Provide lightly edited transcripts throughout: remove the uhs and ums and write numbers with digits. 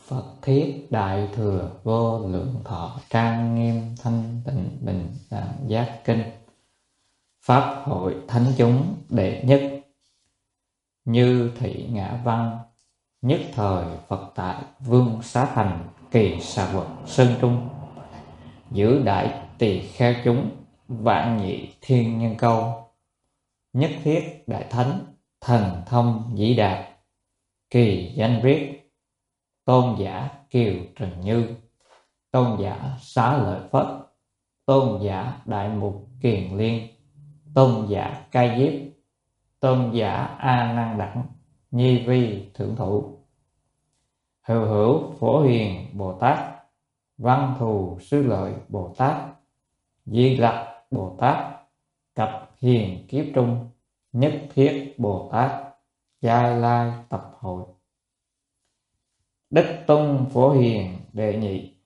Phật thiết đại thừa vô lượng thọ, trang nghiêm thanh tịnh bình đẳng giác kinh. Pháp hội thánh chúng đệ nhất, Như Thị Ngã Văn. Nhất thời Phật tại Vương Xá Thành, Kỳ Xà Vật Sơn Trung. Giữ đại tỳ kheo chúng, vạn nhị thiên nhân câu. Nhất thiết đại thánh, thần thông dĩ đạt. Kỳ danh viết, tôn giả Kiều Trần Như, tôn giả Xá Lợi Phất, tôn giả Đại Mục Kiền Liên, tôn giả Cai Diếp, tôn giả A Nan Đẳng, nhi vi thượng thụ. Hữu hữu Phổ Hiền Bồ Tát, Văn Thù Sư Lợi Bồ Tát, Di Lặc Bồ Tát, Cập Hiền Kiếp Trung, Nhất Thiết Bồ Tát, Giai Lai Tập Hội. Đức Tung Phổ Hiền đệ nhị,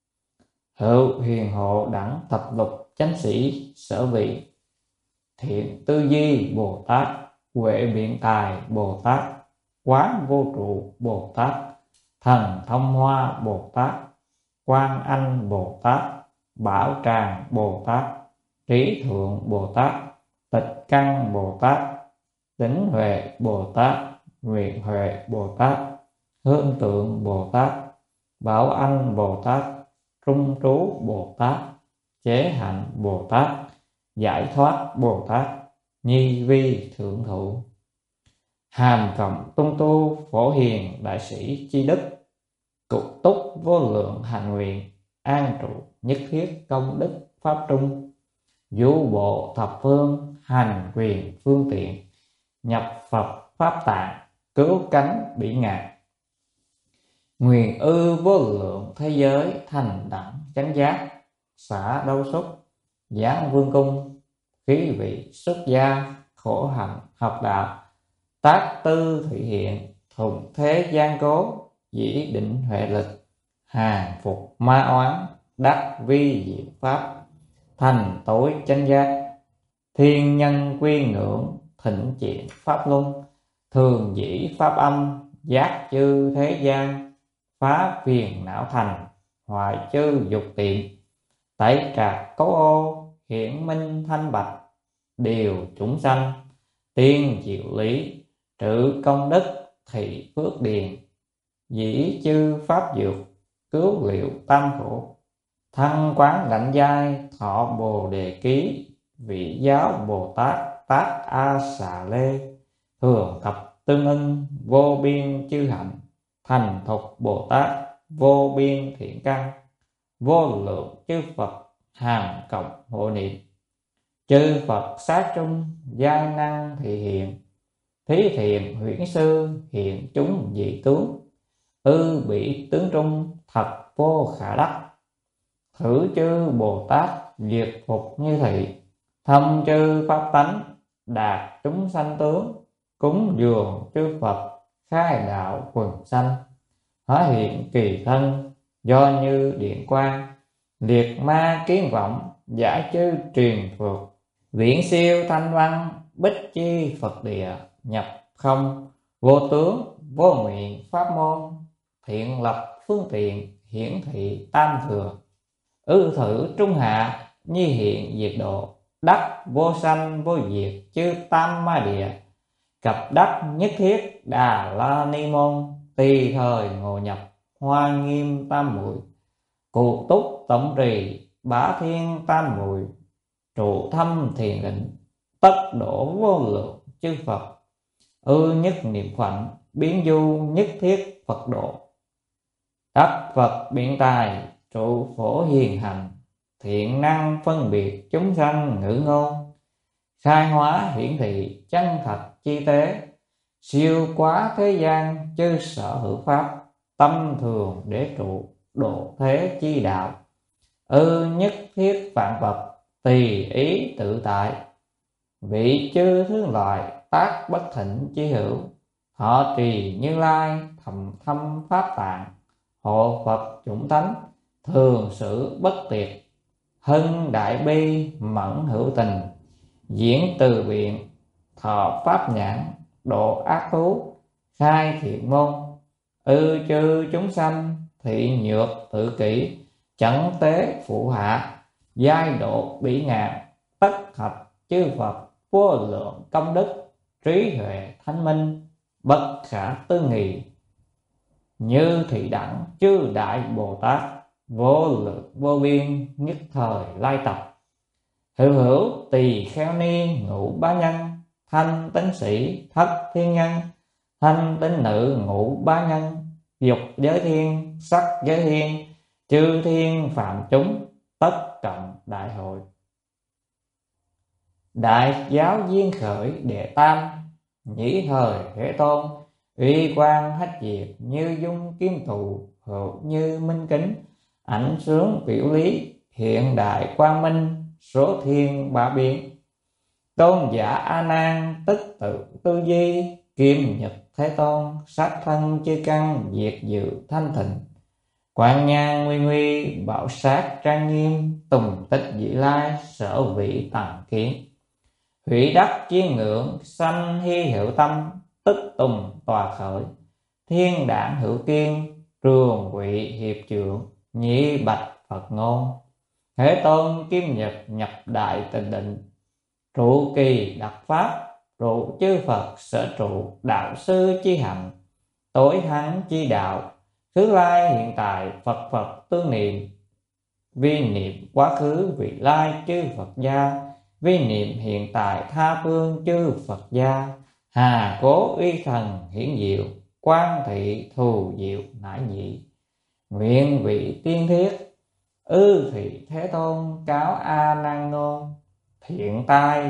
Hữu Hiền Hộ Đẳng Thập Lục Chánh Sĩ Sở Vị, Thiện Tư Di Bồ Tát, Huệ Biện Tài Bồ Tát, Quán Vô Trụ Bồ Tát, Thần Thông Hoa Bồ Tát, Quan Anh Bồ Tát, Bảo Tràng Bồ Tát, Trí Thượng Bồ Tát, Tịch Căn Bồ Tát, Tính Huệ Bồ Tát, Nguyện Huệ Bồ Tát, Hương Tượng Bồ Tát, Bảo Anh Bồ Tát, Trung Trú Bồ Tát, Chế Hạnh Bồ Tát, Giải Thoát Bồ Tát, nhi vi thượng thụ. Hàm cộng tung tu Phổ Hiền đại sĩ chi đức, cục túc vô lượng hạnh nguyện, an trụ nhất thiết công đức pháp trung. Du bộ thập phương, hành quyền phương tiện, nhập Phật pháp tạng, cứu cánh bỉ ngạn. Nguyện ư vô lượng thế giới, thành đẳng chánh giác, xả đâu xúc, giáng vương cung, khí vị xuất gia, khổ hạnh học đạo, tác tư thị hiện, thùng thế gian cố, dĩ định huệ lực, hàng phục ma oán, đắc vi diệu pháp, thành tối chánh giác. Thiên nhân quy ngưỡng, thịnh triển pháp luân, thường dĩ pháp âm, giác chư thế gian, phá phiền não thành, hoại chư dục tiệm, tẩy trạc cấu ô, hiển minh thanh bạch, điều chúng sanh, tiên diệu lý, trữ công đức, thị phước điền, dĩ chư pháp dược, cứu liệu tam khổ, thăng quán đảnh giai, thọ bồ đề ký, vị giáo Bồ Tát tác A Xà Lê, thường thập tương ưng, vô biên chư hạnh, thành thục Bồ Tát, vô biên thiện căn, vô lượng chư Phật hàm cộng hộ niệm. Chư Phật sát trung, giai năng thị hiện, thí thiện huyễn sư, hiện chúng dị tướng, ư bị tướng trung, thật vô khả đắc. Thử chư Bồ Tát diệt phục như thị, thâm chư pháp tánh, đạt chúng sanh tướng, cúng dường chư Phật, khai đạo quần sanh. Hóa hiện kỳ thân, do như điện quang, liệt ma kiến vọng, giải chư truyền phược, viễn siêu thanh văn, bích chi Phật địa, nhập không vô tướng, vô nguyện pháp môn, thiện lập phương tiện, hiển thị tam thừa. Ư thử trung hạ, nhi hiện diệt độ, đắc vô sanh vô diệt chư tam ma địa, cập đắc nhất thiết Đà La Ni Môn, tùy thời ngộ nhập hoa nghiêm tam muội, cụ túc tổng trì bá thiên tam muội, trụ thâm thiền định, tất đổ vô lượng chư Phật, ư nhất niệm phận, biến du nhất thiết Phật độ. Đắc Phật biện tài, trụ phổ hiền hành, thiện năng phân biệt chúng sanh ngữ ngôn, khai hóa hiển thị chân thật chi tế, siêu quá thế gian chư sở hữu pháp, tâm thường đế trụ độ thế chi đạo, ư nhất thiết vạn vật, tùy ý tự tại, vị chư thương loại tác bất thịnh chi hữu, họ trì Như Lai thầm thâm pháp tạng, hộ Phật chủng tánh, thường xử bất tiệt, hưng đại bi mẫn hữu tình, diễn từ biện, thọ pháp nhãn, độ ác thú, khai thiện môn, chư chúng sanh thị nhược tự kỷ, chẩn tế phụ hạ, giai độ bỉ ngạn, tất hạch chư Phật vô lượng công đức, trí huệ thanh minh, bất khả tư nghị. Như thị đẳng chư đại Bồ Tát, vô lượng vô biên nhất thời lai tập. Hữu hữu tỳ kheo ni ngũ bá nhân, thanh tín sĩ thất thiên nhân, thanh tín nữ ngũ bá nhân, dục giới thiên sắc giới thiên, chư thiên phạm chúng tất cộng đại hội. Đại giáo duyên khởi đệ tam, nhĩ thời Thế Tôn, uy quang hách diệt như dung kim tù, hữu như minh kính, ảnh sướng biểu lý, hiện đại quang minh, số thiên ba biến. Tôn giả A Nan tức tự tư di, kim nhật Thế Tôn, sát thân chư căn diệt dự thanh tịnh. Quang nhan nguy nguy, bảo sát trang nghiêm, tùng tích vị lai, sở vị tầng kiến. Hủy đắc chiên ngưỡng, sanh hy hiệu tâm, tức tùng tòa khởi. Thiên đảng hữu kiên, trường quỵ hiệp trượng, nhị bạch Phật ngôn. Thế Tôn kim nhật nhập đại tịnh định, trụ kỳ đặc pháp, trụ chư Phật sở trụ, đạo sư chi hạnh, tối hắn chi đạo, thứ lai hiện tại Phật Phật tương niệm. Vi niệm quá khứ vị lai chư Phật gia, vi niệm hiện tại tha phương chư Phật gia. Hà cố uy thần hiển diệu, quan thị thù diệu nải nhị. Nguyện vị tiên thiết, thị Thế Tôn cáo A Nan ngôn. Thiện tai,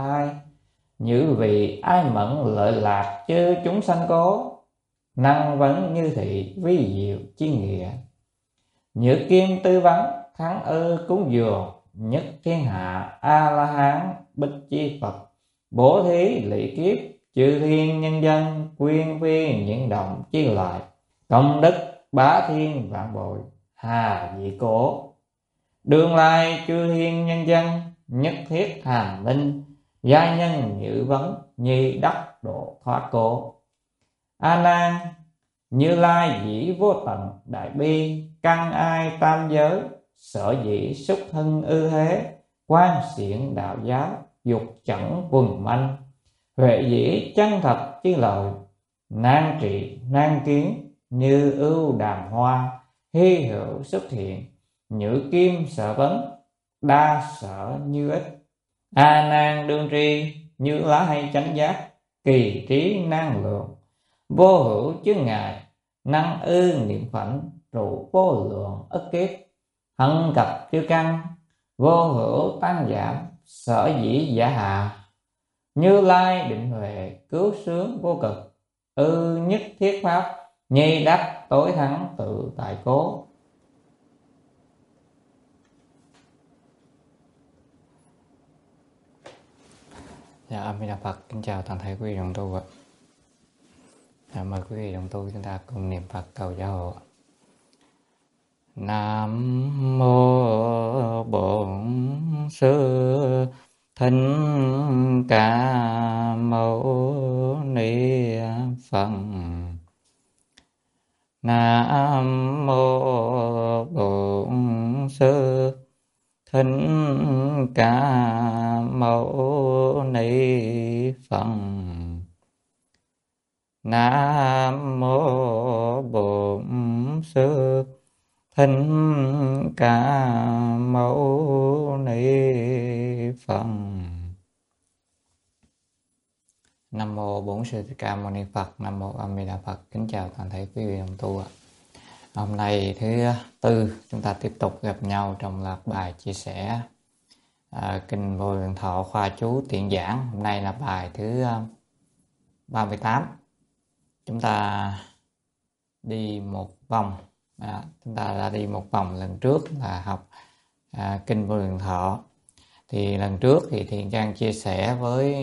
như vị ai mẫn lợi lạc chư chúng sanh cố, năng vấn như thị vi diệu chi nghĩa. Như kim tư vấn kháng cúng dường, nhất thiên hạ A La Hán bích chi Phật. Bố thí lỵ kiếp chư thiên nhân dân, quyên vi những động chi loại. Công đức bá thiên vạn bội, hà dị cố. Đương lai chư thiên nhân dân, nhất thiết hàm linh, giai nhân nhữ vấn, nhi đắc độ thoát cố. A Nan, Như Lai dĩ vô tận đại bi, căn ai tam giới, sở dĩ xúc thân ư thế. Quan xiển đạo giáo, dục chẳng quần manh, huệ dĩ chân thật chi lợi. Nan trị nan kiến, như ưu đàm hoa, hy hữu xuất hiện. Nhữ kim sở vấn, đa sở như ích. A Nan đương tri, Như Lai chánh giác, kỳ trí năng lượng. Vô hữu chướng ngại, năng niệm phận, trụ vô lượng ức kiếp. Hân cập chư căn, vô hữu tăng giảm, sở dĩ giả hạ. Như Lai định huệ, cứu sướng vô cực, nhất thiết pháp, nhi đắc tối thắng tự tại cố. Dạ, A Di Đà Phật, kính chào toàn thể quý vị đồng tu ạ. Mời quý vị đồng tu chúng ta cùng niệm Phật cầu gia hộ. Nam mô Bổn Sư Thích Ca Mâu Ni Phật. Nam mô Bổn Sư Thích Ca Mâu Ni Phật. Nam mô Bổn Sư Thích Ca Mâu Ni Phật. Nam mô Bổn Sư Thích Ca Mâu Ni Phật. Nam mô A Di Đà Phật. Kính chào toàn thể quý vị đồng tu ạ. Hôm nay thứ tư chúng ta tiếp tục gặp nhau trong loạt bài chia sẻ Kinh Vô Lượng Thọ khoa chú tiện giảng. Hôm nay là bài thứ 38. Chúng ta đi một vòng. Chúng ta đã đi một vòng lần trước là học Kinh Vô Lượng Thọ. Thì lần trước thì Thiện Trang chia sẻ với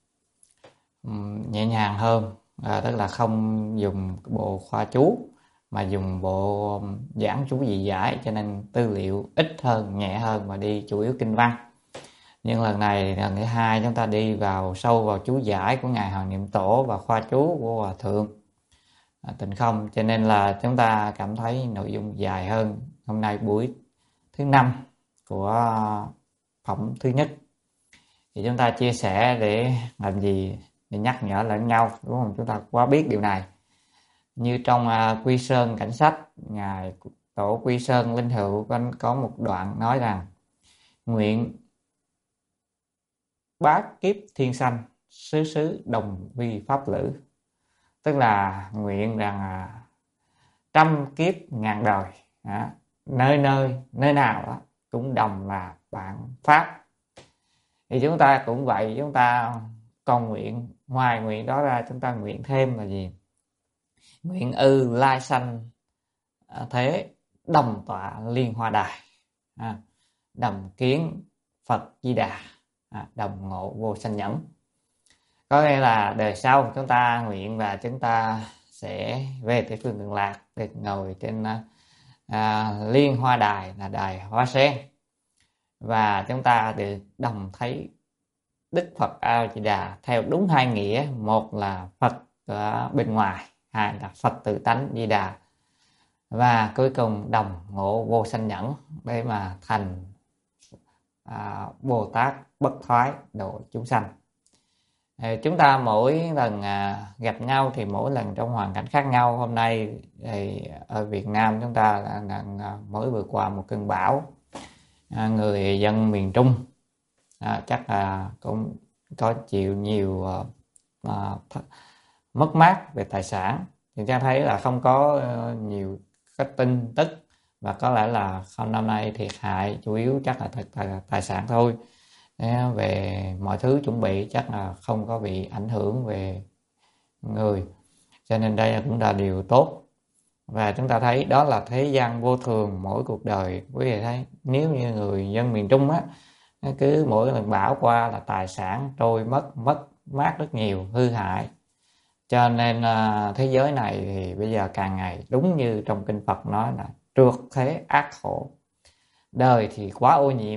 nhẹ nhàng hơn, tức là không dùng bộ khoa chú mà dùng bộ giảng chú dị giải, cho nên tư liệu ít hơn, nhẹ hơn và đi chủ yếu kinh văn. Nhưng lần này lần thứ hai chúng ta đi vào sâu vào chú giải của Ngài Hoàng Niệm Tổ và khoa chú của Hòa Thượng. Tịnh không, cho nên là chúng ta cảm thấy nội dung dài hơn. Hôm nay buổi thứ 5 của phẩm thứ nhất thì chúng ta chia sẻ để làm gì? Để nhắc nhở lẫn nhau, đúng không? Chúng ta quá biết điều này. Như trong Quy Sơn Cảnh Sách, ngài tổ Quy Sơn Linh Hữu có một đoạn nói rằng: nguyện bát kiếp thiên sanh, xứ xứ đồng vi pháp lữ. Tức là nguyện rằng trăm kiếp ngàn đời, nơi nào đó cũng đồng là bạn pháp. Thì chúng ta cũng vậy, chúng ta cầu nguyện, ngoài nguyện đó ra chúng ta nguyện thêm là gì? Nguyện lai sanh thế đồng tọa liên hoa đài, đồng kiến Phật Di Đà, đồng ngộ vô sanh nhẫn. Có nghĩa là đời sau chúng ta nguyện và chúng ta sẽ về tới phương Cực Lạc, được ngồi trên liên hoa đài, là đài hoa sen, và chúng ta được đồng thấy Đức Phật A Di Đà theo đúng hai nghĩa: một là Phật ở bên ngoài, hai là Phật tự tánh Di Đà, và cuối cùng đồng ngộ vô sanh nhẫn để mà thành Bồ Tát bất thoái độ chúng sanh. Chúng ta mỗi lần gặp nhau thì mỗi lần trong hoàn cảnh khác nhau. Hôm nay thì ở Việt Nam chúng ta mới vượt qua một cơn bão. Người dân miền Trung chắc là cũng có chịu nhiều mất mát về tài sản. Thì ta thấy là không có nhiều cái tin tức, và có lẽ là không, năm nay thiệt hại chủ yếu chắc là tài sản thôi. Về mọi thứ chuẩn bị chắc là không có bị ảnh hưởng về người, cho nên đây cũng là điều tốt. Và chúng ta thấy đó là thế gian vô thường, mỗi cuộc đời. Quý vị thấy nếu như người dân miền Trung cứ mỗi lần bão qua là tài sản trôi mất mát rất nhiều, hư hại. Cho nên thế giới này thì bây giờ càng ngày đúng như trong kinh Phật nói là trượt thế ác khổ. Đời thì quá ô nhiễm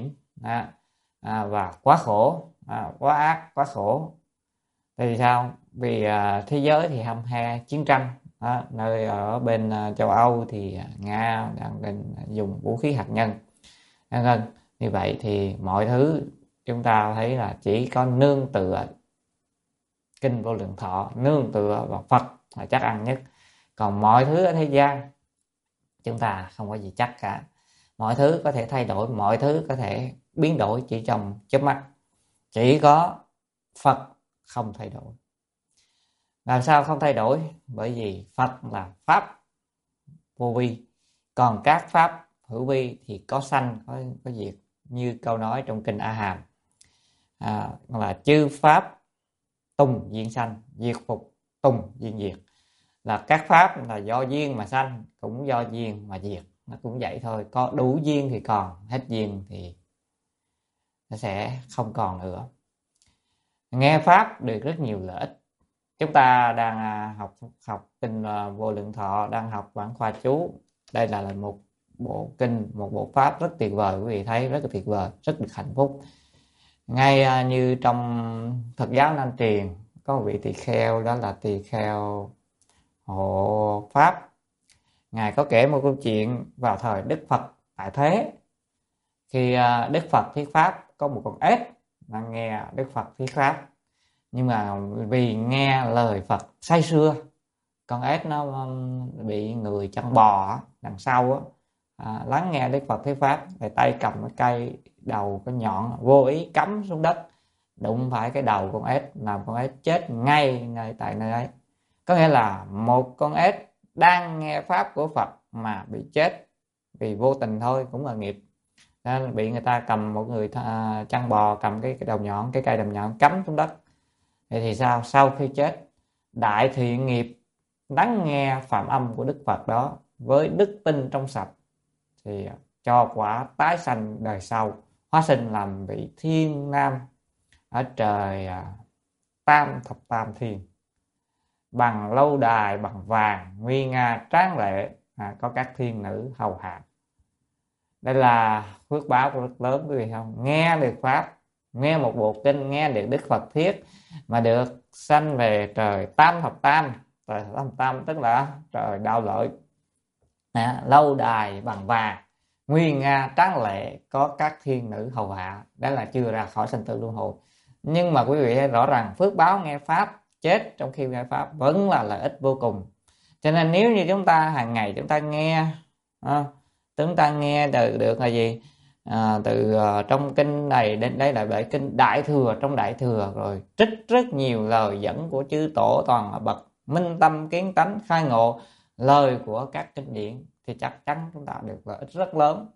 và quá khổ, quá ác, quá khổ. Thì sao? Vì thế giới thì hăm he chiến tranh. Nơi ở bên châu Âu thì Nga đang định dùng vũ khí hạt nhân. Như vậy thì mọi thứ chúng ta thấy là chỉ có nương tựa kinh Vô Lượng Thọ, nương tựa vào Phật là chắc ăn nhất. Còn mọi thứ ở thế gian chúng ta không có gì chắc cả. Mọi thứ có thể thay đổi, mọi thứ có thể biến đổi chỉ trong chớp mắt. Chỉ có Phật không thay đổi. Làm sao không thay đổi? Bởi vì Phật là pháp vô vi, còn các pháp hữu vi thì có sanh có diệt. Như câu nói trong kinh A Hàm là chư pháp tùng duyên sanh, diệt phục tùng duyên diệt. Là các pháp là do duyên mà sanh, cũng do duyên mà diệt. Nó cũng vậy thôi, có đủ duyên thì còn, hết duyên thì nó sẽ không còn nữa. Nghe pháp được rất nhiều lợi ích. Chúng ta đang học kinh Vô Lượng Thọ, đang học bản khoa chú. Đây là một bộ kinh, một bộ pháp rất tuyệt vời. Quý vị thấy rất là tuyệt vời, rất được hạnh phúc. Ngay như trong Phật giáo Nam truyền có một vị tỳ kheo, đó là tỳ kheo Hộ Pháp. Ngài có kể một câu chuyện vào thời Đức Phật tại thế. Khi Đức Phật thuyết pháp, có một con ếch đang nghe Đức Phật thuyết pháp, nhưng mà vì nghe lời Phật say sưa, con ếch nó bị người chăn bò đằng sau lắng nghe Đức Phật thuyết pháp, thì tay cầm cái cây đầu có nhọn, vô ý cắm xuống đất, đụng phải cái đầu con ếch, làm con ếch chết ngay tại nơi ấy. Có nghĩa là một con ếch đang nghe pháp của Phật mà bị chết vì vô tình thôi, cũng là nghiệp. Nên bị người ta cầm, một người chăn bò cầm cái đầu nhọn, cái cây đầu nhọn cắm xuống đất. Thì sao? Sau khi chết, đại thiện nghiệp lắng nghe phạm âm của Đức Phật đó với đức tin trong sạch thì cho quả tái sanh đời sau, hóa sinh làm vị thiên nam ở trời tam thập tam thiên, bằng lâu đài, bằng vàng nguy nga tráng lệ, có các thiên nữ hầu hạ. Đây là phước báo rất lớn, quý vị không? Nghe được pháp, nghe một bộ kinh, nghe được Đức Phật thuyết mà được sanh về trời tam thập tam, Tam tức là trời đạo lợi. Lâu đài bằng vàng, nguy nga tráng lệ, có các thiên nữ hầu hạ. Đó là chưa ra khỏi sanh tử luân hồi. Nhưng mà quý vị rõ ràng phước báo nghe pháp, chết trong khi nghe pháp vẫn là lợi ích vô cùng. Cho nên nếu như chúng ta hàng ngày chúng ta nghe được là gì, từ trong kinh này đến đây là bởi kinh Đại Thừa, trong Đại Thừa rồi trích rất nhiều lời dẫn của chư tổ toàn là bậc minh tâm kiến tánh khai ngộ, lời của các kinh điển, thì chắc chắn chúng ta được lợi ích rất lớn.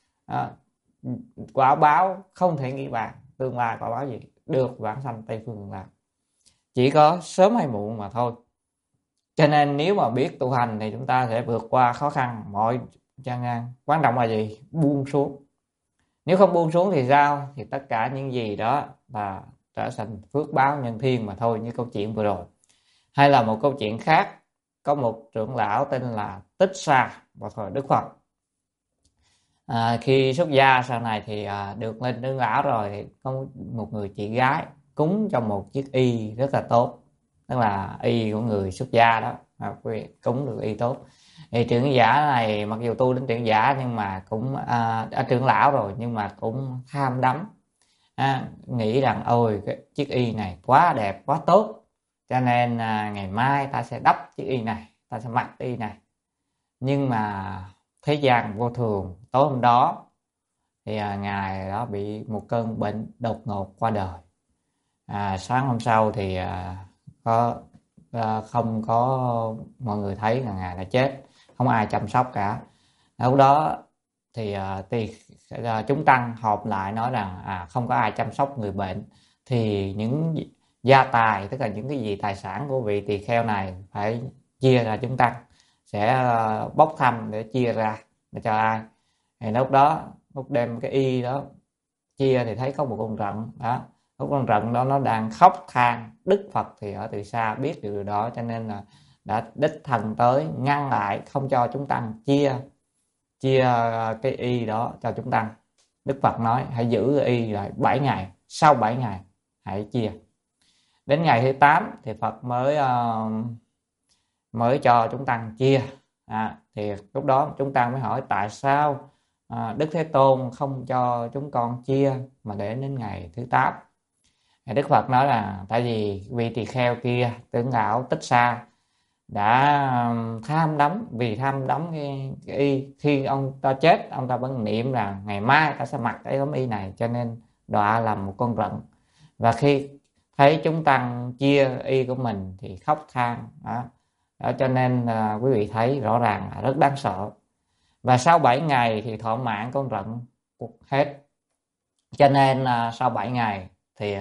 Quả báo không thể nghĩ bàn. Tương lai quả báo gì? Được vãng sanh Tây Phương Cực Lạc, chỉ có sớm hay muộn mà thôi. Cho nên nếu mà biết tu hành thì chúng ta sẽ vượt qua khó khăn mọi gian nan. Quan trọng là gì? Buông xuống. Nếu không buông xuống thì sao? Thì tất cả những gì đó là trở thành phước báo nhân thiên mà thôi, như câu chuyện vừa rồi. Hay là một câu chuyện khác, có một trưởng lão tên là Tích Sa vào thời Đức Phật. Khi xuất gia sau này thì được lên trưởng lão rồi, thì có một người chị gái cúng cho một chiếc y rất là tốt, tức là y của người xuất gia đó, cúng được y tốt. Thì trưởng giả này mặc dù tu đến trưởng giả nhưng mà cũng trưởng lão rồi nhưng mà cũng tham đắm, nghĩ rằng ôi cái chiếc y này quá đẹp quá tốt, cho nên ngày mai ta sẽ đắp chiếc y này, ta sẽ mặc y này. Nhưng mà thế gian vô thường, tối hôm đó thì ngài đó bị một cơn bệnh đột ngột qua đời. Sáng hôm sau thì không có mọi người thấy là ngài đã chết, không ai chăm sóc cả. Lúc đó thì chúng tăng họp lại nói rằng không có ai chăm sóc người bệnh, thì những gia tài, tức là những cái gì tài sản của vị tỳ kheo này phải chia ra, chúng tăng sẽ bốc thăm để chia ra để cho ai. Thì lúc đó lúc đem cái y đó chia thì thấy có một con rận đó, con rận đó nó đang khóc than. Đức Phật thì ở từ xa biết được điều đó, cho nên là đã đích thân tới ngăn lại, không cho chúng tăng chia cái y đó cho chúng tăng. Đức Phật nói hãy giữ cái y lại 7 ngày, sau 7 ngày hãy chia. Đến ngày thứ 8 thì Phật mới cho chúng tăng chia. Thì lúc đó chúng tăng mới hỏi tại sao Đức Thế Tôn không cho chúng con chia mà để đến ngày thứ 8. Đức Phật nói là tại vì vị tỳ kheo kia, trưởng lão Tích Sa, đã tham đắm, vì tham đắm cái y. Khi ông ta chết, ông ta vẫn niệm là ngày mai ta sẽ mặc cái tấm y này, cho nên đọa làm một con rận. Và khi thấy chúng tăng chia y của mình thì khóc than đó. Cho nên quý vị thấy rõ ràng là rất đáng sợ. Và sau 7 ngày thì thọ mạng con rận cuộc hết. Cho nên sau 7 ngày thì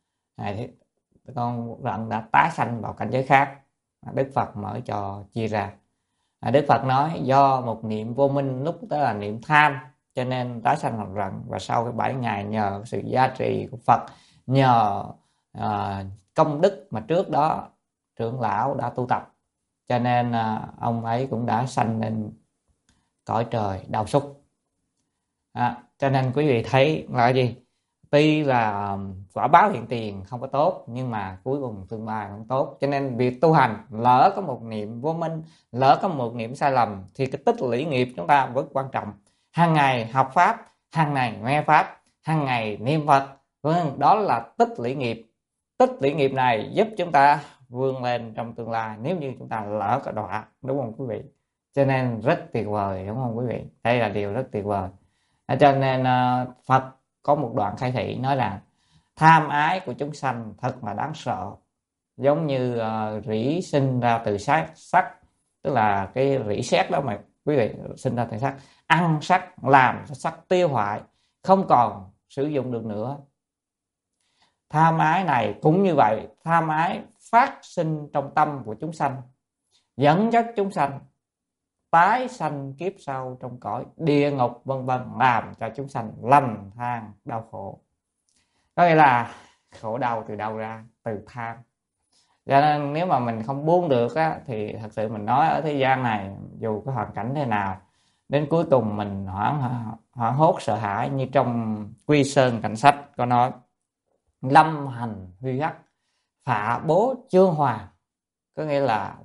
con rận đã tái sanh vào cảnh giới khác. Đức Phật mở cho chia ra. Đức Phật nói do một niệm vô minh, lúc đó là niệm tham, cho nên tái sanh làm rận. Và sau cái 7 ngày nhờ sự gia trì của Phật, nhờ công đức mà trước đó trưởng lão đã tu tập, cho nên ông ấy cũng đã sanh lên cõi trời Đạo Súc. Cho nên quý vị thấy là gì? Tuy là quả báo hiện tiền không có tốt, nhưng mà cuối cùng tương lai cũng tốt. Cho nên việc tu hành, lỡ có một niệm vô minh, lỡ có một niệm sai lầm, thì cái tích lũy nghiệp chúng ta rất quan trọng. Hàng ngày học pháp, hàng ngày nghe pháp, hàng ngày niệm Phật, đó là tích lũy nghiệp. Tích lũy nghiệp này giúp chúng ta vươn lên trong tương lai nếu như chúng ta lỡ có đọa, đúng không quý vị? Cho nên rất tuyệt vời, đúng không quý vị? Đây là điều rất tuyệt vời. Cho nên Phật có một đoạn khai thị nói rằng tham ái của chúng sanh thật là đáng sợ, giống như rỉ sinh ra từ sắc, tức là cái rỉ sét đó mà quý vị, sinh ra từ sắc, ăn sắc làm cho sắc tiêu hoại, không còn sử dụng được nữa. Tham ái này cũng như vậy, tham ái phát sinh trong tâm của chúng sanh, dẫn dắt chúng sanh tái sanh kiếp sau trong cõi địa ngục vân vân, làm cho chúng sanh lầm than đau khổ. Có nghĩa là khổ đau từ đâu ra? Từ tham. Cho nên nếu mà mình không buông được thì thật sự mình nói ở thế gian này, dù có hoàn cảnh thế nào, đến cuối cùng mình hoảng hốt sợ hãi. Như trong Quy Sơn Cảnh Sách có nói lâm hành huy hắc, phạ bố chương hoàng, có nghĩa là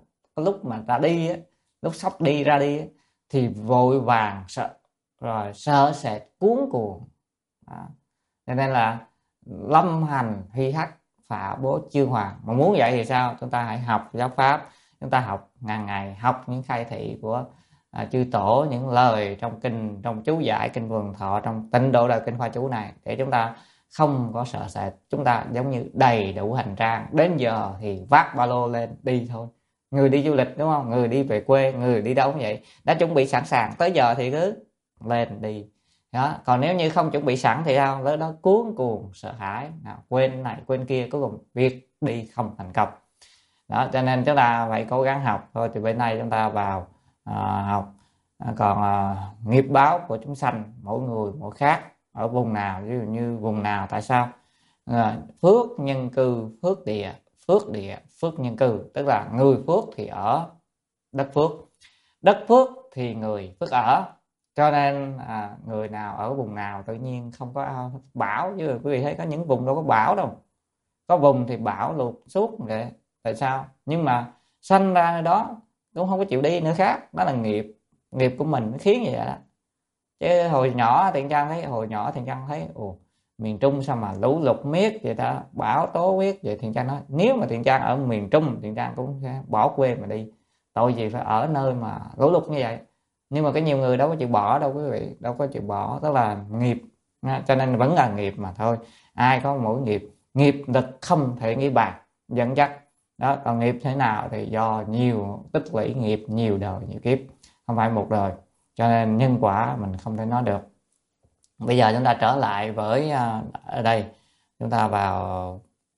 cái lúc mà ra đi á, lúc sắp đi ra đi á, thì vội vàng sợ, rồi sợ sệt cuốn cuồng. Đó. Cho nên là lâm hành huy hắc phả bố chương hoàng. Mà muốn vậy thì sao? Chúng ta hãy học giáo pháp, chúng ta học hàng ngày, học những khai thị của chư tổ, những lời trong kinh, trong chú giải kinh Vườn Thọ, trong Tịnh Độ Đại Kinh Khoa Chú này, để chúng ta không có sợ sệt. Chúng ta giống như đầy đủ hành trang, đến giờ thì vác ba lô lên đi thôi. Người đi du lịch đúng không, người đi về quê, người đi đâu cũng vậy, đã chuẩn bị sẵn sàng, tới giờ thì cứ lên đi. Đó. Còn nếu như không chuẩn bị sẵn thì sao? Lúc đó cuốn cuồng sợ hãi, quên này quên kia, cuối cùng việc đi không thành công. Đó, cho nên chúng ta phải cố gắng học thôi. Từ bên này chúng ta vào học. Còn nghiệp báo của chúng sanh mỗi người mỗi khác, ở vùng nào, ví dụ như vùng nào, tại sao phước nhân cư phước địa, phước nhân cư, tức là người phước thì ở đất phước, đất phước thì người phước ở. Cho nên người nào ở vùng nào tự nhiên không có bão, chứ quý vị thấy có những vùng đâu có bão đâu, có vùng thì bão lụt suốt vậy. Tại sao? Nhưng mà sanh ra nơi đó cũng không có chịu đi nữa khác, đó là nghiệp của mình nó khiến vậy đó. Chứ hồi nhỏ Thiện Trang thấy miền Trung sao mà lũ lụt miết vậy đó, bão tố miết vậy. Thiện Trang nói nếu mà Thiện Trang ở miền Trung, Thiện Trang cũng sẽ bỏ quê mà đi, tội gì phải ở nơi mà lũ lụt như vậy. Nhưng mà cái nhiều người đâu có chịu bỏ đâu quý vị, đâu có chịu bỏ, tức là nghiệp. Cho nên vẫn là nghiệp mà thôi, ai có mỗi nghiệp lực không thể nghĩ bàn dẫn dắt đó. Còn nghiệp thế nào thì do nhiều tích lũy nghiệp, nhiều đời nhiều kiếp, không phải một đời, cho nên nhân quả mình không thể nói được. Bây giờ chúng ta trở lại với ở đây chúng ta vào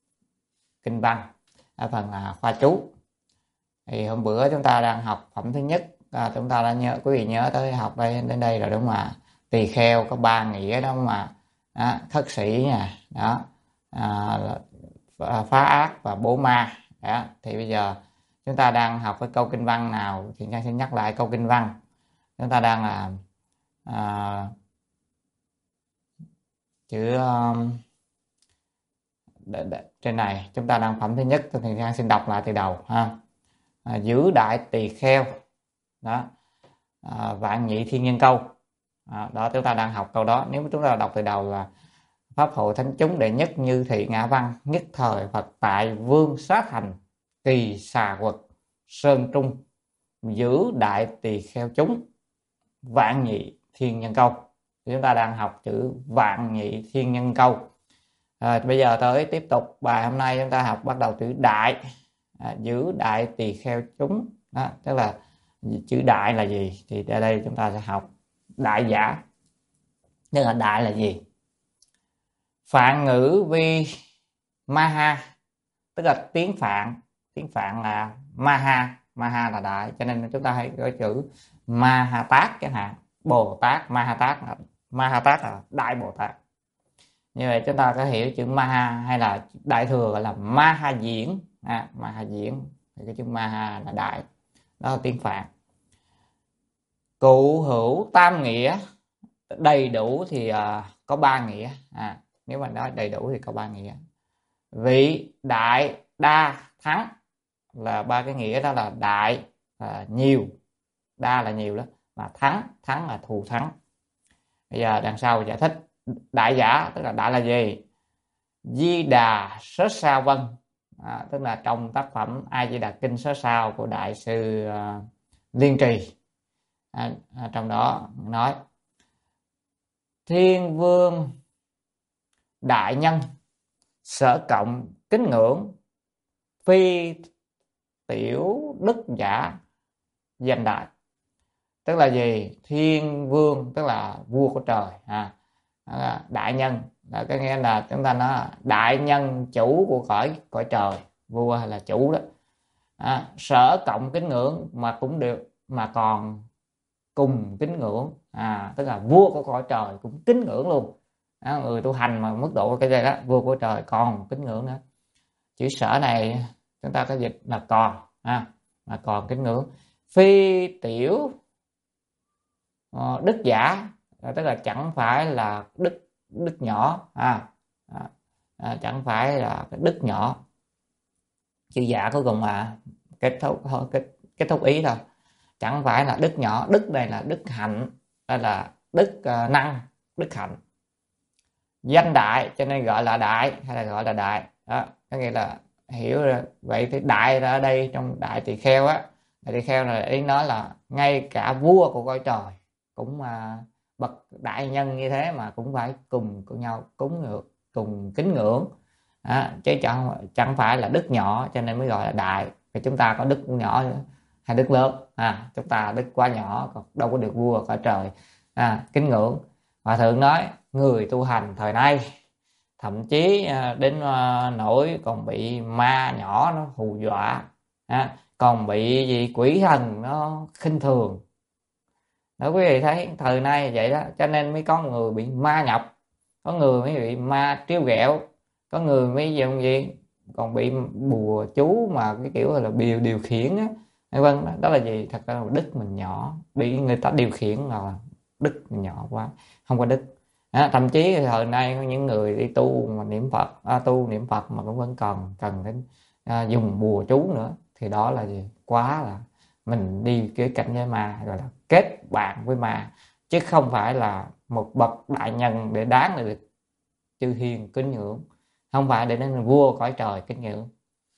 kinh văn ở phần khoa chú. Thì hôm bữa chúng ta đang học phẩm thứ nhất, chúng ta đã quý vị nhớ tới học đây đến đây rồi đúng không ạ? Tỳ kheo có 3 nghĩa đó mà, thất sĩ nha, đó, phá ác và bố ma. Đó. Thì bây giờ chúng ta đang học cái câu kinh văn nào thì Trang sẽ nhắc lại câu kinh văn. Chúng ta đang là chữ trên này chúng ta đang phẩm thứ nhất, thì Trang xin đọc lại từ đầu ha. Giữ đại tỳ kheo đó, vạn nhị thiên nhân câu. Đó, chúng ta đang học câu đó. Nếu chúng ta đọc từ đầu là pháp hội thánh chúng đệ nhất như thị ngã văn, nhất thời Phật tại vương sát thành, kỳ xà quật sơn trung, giữ đại tỳ kheo chúng, vạn nhị thiên nhân câu. Thì chúng ta đang học chữ vạn nhị thiên nhân câu. Bây giờ tới tiếp tục bài hôm nay chúng ta học bắt đầu chữ đại. Giữ đại tỳ kheo chúng đó, tức là chữ đại là gì thì ở đây chúng ta sẽ học đại giả. Tức là đại là gì? Phạn ngữ vi maha, tức là tiếng Phạn là maha là đại, cho nên chúng ta hãy có chữ maha tát chẳng hạn. Bồ Tát, maha tát là đại Bồ Tát. Như vậy chúng ta có hiểu chữ maha hay là đại thừa gọi là maha diễn. Maha diễn thì cái chữ maha là đại, đó là tiếng Phạn. Cụ hữu tam nghĩa, đầy đủ thì có 3 nghĩa. Nếu mà nói đầy đủ thì có 3 nghĩa. Vị, đại, đa, thắng là 3 cái nghĩa đó, là đại là nhiều, đa là nhiều đó, mà thắng là thù thắng. Bây giờ đằng sau giải thích. Đại giả tức là đại là gì? Di Đà Sớ Sao Vân, tức là trong tác phẩm A Di Đà Kinh Sớ Sao của đại sư Liên Trì, trong đó nói thiên vương đại nhân sở cộng kính ngưỡng, phi tiểu đức giả danh đại. Tức là gì? Thiên vương tức là vua của trời, đại nhân là cái nghĩa là chúng ta nói đại nhân chủ của cõi trời, vua hay là chủ đó. Sở cộng kính ngưỡng mà cũng được, mà còn cùng kính ngưỡng, tức là vua của cõi trời cũng kính ngưỡng luôn. Người tu hành mà mức độ cái gì đó, vua của trời còn kính ngưỡng nữa. Chữ sở này chúng ta có dịch là còn, mà còn kính ngưỡng. Phi tiểu đức giả, tức là chẳng phải là đức nhỏ, chẳng phải là cái đức nhỏ. Chữ giả cuối cùng là kết kết thúc ý thôi, chẳng phải là đức nhỏ. Đức đây là đức hạnh, đây là đức năng, đức hạnh. Danh đại cho nên gọi là đại, hay là gọi là đại đó, có nghĩa là hiểu rồi. Vậy thì đại ở đây trong Đại Tỳ Kheo á, Đại Tỳ Kheo là ý nói là ngay cả vua của cõi trời cũng bậc đại nhân như thế mà cũng phải cùng nhau cúng ngưỡng, cùng kính ngưỡng chứ chẳng phải là đức nhỏ cho nên mới gọi là đại. Vì chúng ta có đức nhỏ hay đức lớn, chúng ta đức quá nhỏ, còn đâu có được vua cõi trời kính ngưỡng. Hòa thượng nói người tu hành thời nay thậm chí đến nỗi còn bị ma nhỏ nó hù dọa, còn bị gì quỷ thần nó khinh thường đó. Quý vị thấy thời nay vậy đó, cho nên mới có người bị ma nhập, có người mới bị ma trêu ghẹo, có người mới dùng gì còn bị bùa chú mà cái kiểu là điều khiển á, vân. Đó là gì? Thật ra là đức mình nhỏ, bị người ta điều khiển là đức mình nhỏ quá, không có đức. Thậm chí thời nay có những người đi tu mà niệm Phật, niệm Phật mà cũng vẫn còn cần đến dùng bùa chú nữa, thì đó là gì? Quá là mình đi cái cảnh giới ma, gọi là kết bạn với ma, chứ không phải là một bậc đại nhân để đáng để được chư hiền kính ngưỡng, không phải để đến vua cõi trời kính ngưỡng.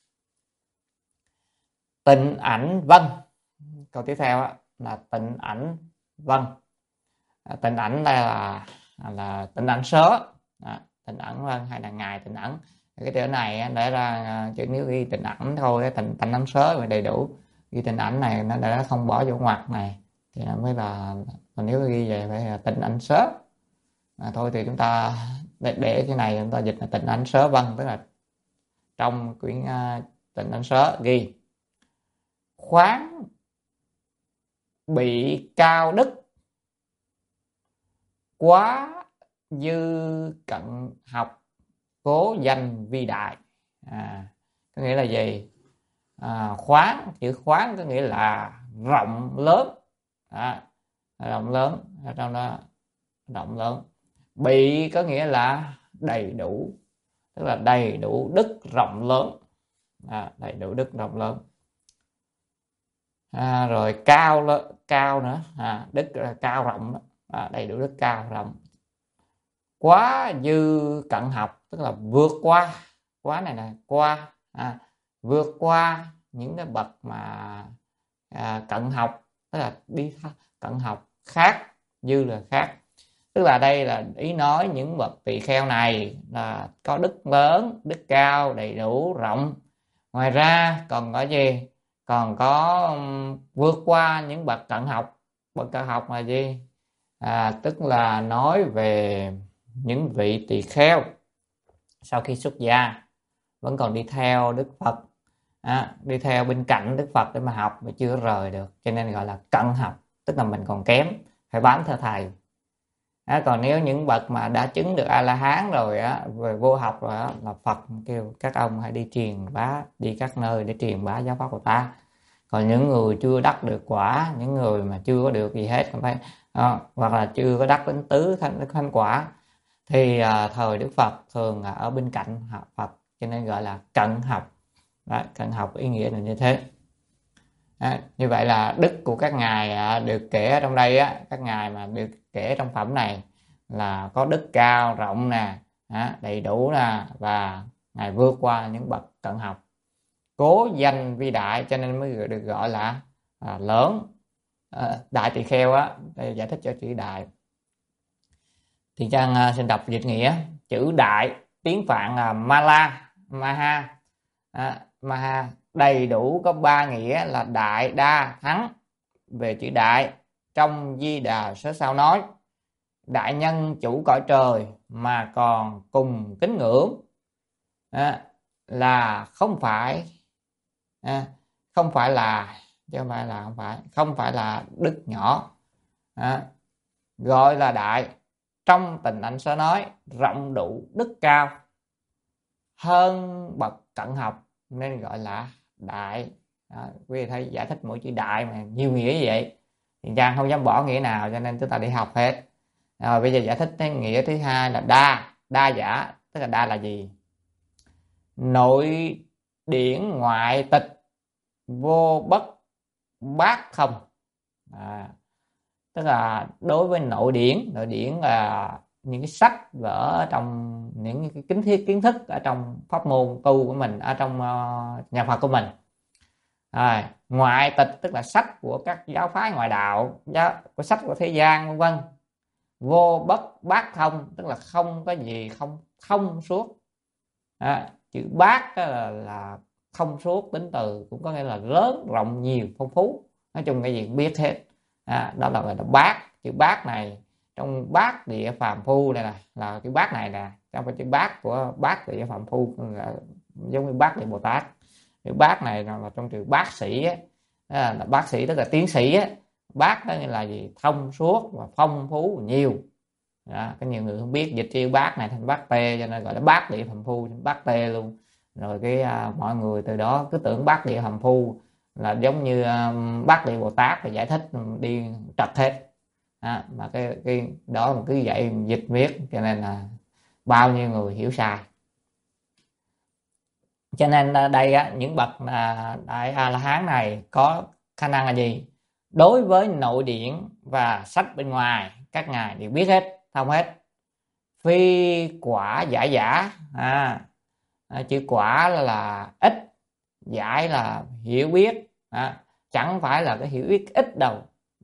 Tịnh ảnh vân, câu tiếp theo là tịnh ảnh vân. Tịnh ảnh đây là tịnh ảnh sớ, tịnh ảnh vân hay là ngài tịnh ảnh. Cái chữ này để ra chữ nếu ghi tịnh ảnh thôi, tịnh ảnh sớ mà đầy đủ, ghi tịnh ảnh này nó đã không bỏ vô ngoặc này thì nó mới là, còn nếu ghi về phải là tịnh ảnh sớ thôi thì chúng ta để cái này chúng ta dịch là tịnh ảnh sớ vân, tức là trong quyển tịnh ảnh sớ ghi khoáng bị cao đức quá dư cận học cố danh vi đại. Có nghĩa là gì? Khoáng, chữ khoáng có nghĩa là rộng lớn, rộng lớn ở trong đó, rộng lớn. Bị có nghĩa là đầy đủ, tức là đầy đủ đức rộng lớn, đầy đủ đức rộng lớn. Rồi cao nữa, đức là cao rộng đó, đầy đủ đức cao rộng. Quá dư cận học, tức là vượt qua, quá này là qua, vượt qua những cái bậc mà cận học, tức là đi cận học khác, dư là khác, tức là đây là ý nói những bậc tỳ kheo này là có đức lớn, đức cao, đầy đủ, rộng. Ngoài ra còn có gì? Còn có vượt qua những bậc cận học. Bậc cận học là gì? Tức là nói về những vị tỳ kheo sau khi xuất gia vẫn còn đi theo Đức Phật, đi theo bên cạnh Đức Phật để mà học mà chưa rời được, cho nên gọi là cận học, tức là mình còn kém, phải bám theo thầy. Còn nếu những bậc mà đã chứng được A-la-hán rồi về vô học rồi là Phật kêu các ông hãy đi truyền bá, đi các nơi để truyền bá giáo pháp của ta. Còn những người chưa đắc được quả, những người mà chưa có được gì hết, hoặc là chưa có đắc đến tứ thánh quả, thì thời Đức Phật thường ở bên cạnh Phật, cho nên gọi là cận học. Cận học ý nghĩa là như thế. Như vậy là đức của các ngài được kể trong đây các ngài mà được kể trong phẩm này là có đức cao rộng nè, đầy đủ nè, và ngài vượt qua những bậc cận học, cố danh vi đại, cho nên mới được gọi là lớn. Đại tỳ kheo đây giải thích cho chữ đại. Thì Trang xin đọc dịch nghĩa. Chữ đại tiếng Phạn là Maha, đầy đủ có ba nghĩa là đại, đa, thắng. Về chữ đại trong Di Đà Sớ Sao nói đại nhân chủ cõi trời mà còn cùng kính ngưỡng là không phải là, chứ không phải là đức nhỏ, gọi là đại. Trong Tịnh Ảnh Sớ nói rộng đủ đức cao hơn bậc cận học nên gọi là đại. Quý vị thấy giải thích mỗi chữ đại mà nhiều nghĩa như vậy thì Trang không dám bỏ nghĩa nào, cho nên chúng ta đi học hết. Rồi bây giờ giải thích cái nghĩa thứ hai là đa giả, tức là đa là gì? Nội điển ngoại tịch vô bất bát không. Tức là đối với nội điển là những cái sách vở trong những cái kiến thức ở trong pháp môn tu của mình, ở trong nhà Phật của mình. Ngoại tịch tức là sách của các giáo phái ngoại đạo, của sách của thế gian vân vân. Vô bất bát thông tức là không có gì, không thông suốt. Chữ bát là thông suốt, tính từ cũng có nghĩa là lớn, rộng, nhiều, phong phú. Nói chung cái gì cũng biết hết. Đó là gọi là bát. Chữ bát này trong bát địa phàm phu này là cái bát này nè, trong cái chữ bát của bát địa phàm phu là giống như bát địa Bồ Tát. Cái bát này là trong chữ bác sĩ á, là bác sĩ tức là tiến sĩ á. Bát đó là gì? Thông suốt và phong phú nhiều. Có nhiều người không biết dịch chữ bát này thành bát tê, cho nên gọi là bát địa phàm phu, bát tê luôn. Rồi mọi người từ đó cứ tưởng bát địa phàm phu là giống như bát địa Bồ Tát, và giải thích đi trật hết. Mà cái đó mà cứ dạy dịch viết, cho nên là bao nhiêu người hiểu sai. Cho nên đây những bậc đại A La Hán này có khả năng là gì? Đối với nội điển và sách bên ngoài các ngài đều biết hết, thông hết. Phi quả giải giả. Chữ quả là ít, giải là hiểu biết. Chẳng phải là cái hiểu biết ít đâu.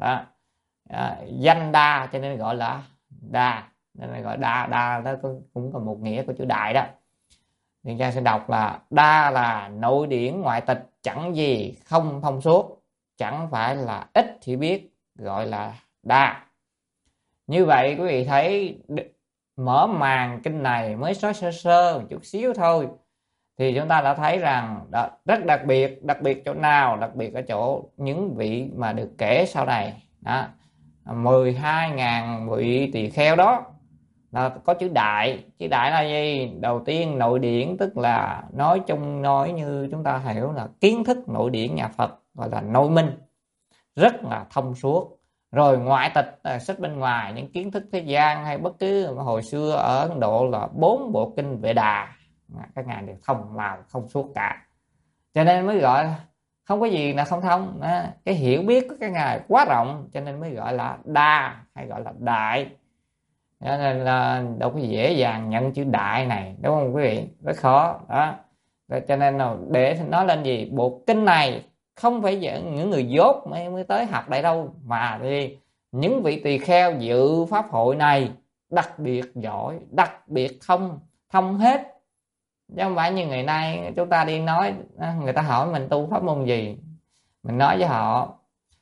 Danh đa cho nên gọi là đa, nên gọi đa đó cũng có một nghĩa của chữ đại đó. Thì cha sẽ đọc là đa là nội điển ngoại tịch, chẳng gì không thông suốt, chẳng phải là ít hiểu biết, gọi là đa. Như vậy quý vị thấy mở màn kinh này mới nói sơ một chút xíu thôi, thì chúng ta đã thấy rằng rất đặc biệt chỗ nào? Đặc biệt ở chỗ những vị mà được kể sau này. 12.000 vị tỳ kheo đó là có chữ đại. Chữ đại là gì? Đầu tiên nội điển tức là nói như chúng ta hiểu là kiến thức nội điển nhà Phật, gọi là nội minh, rất là thông suốt. Rồi ngoại tịch là sách bên ngoài, những kiến thức thế gian, hay bất cứ hồi xưa ở Ấn Độ là 4 bộ kinh Vệ Đà, các ngài đều thông suốt cả. Cho nên mới gọi là không có gì là không thông. Cái hiểu biết của các ngài quá rộng, cho nên mới gọi là đa hay gọi là đại. Cho nên là đâu có dễ dàng nhận chữ đại này, đúng không quý vị? Rất khó đó. Cho nên là để nói lên gì, bộ kinh này không phải những người dốt mới tới học đây đâu, mà đi những vị tỳ kheo dự pháp hội này đặc biệt giỏi, đặc biệt thông hết. Chứ không phải như ngày nay chúng ta đi nói, người ta hỏi mình tu pháp môn gì, mình nói với họ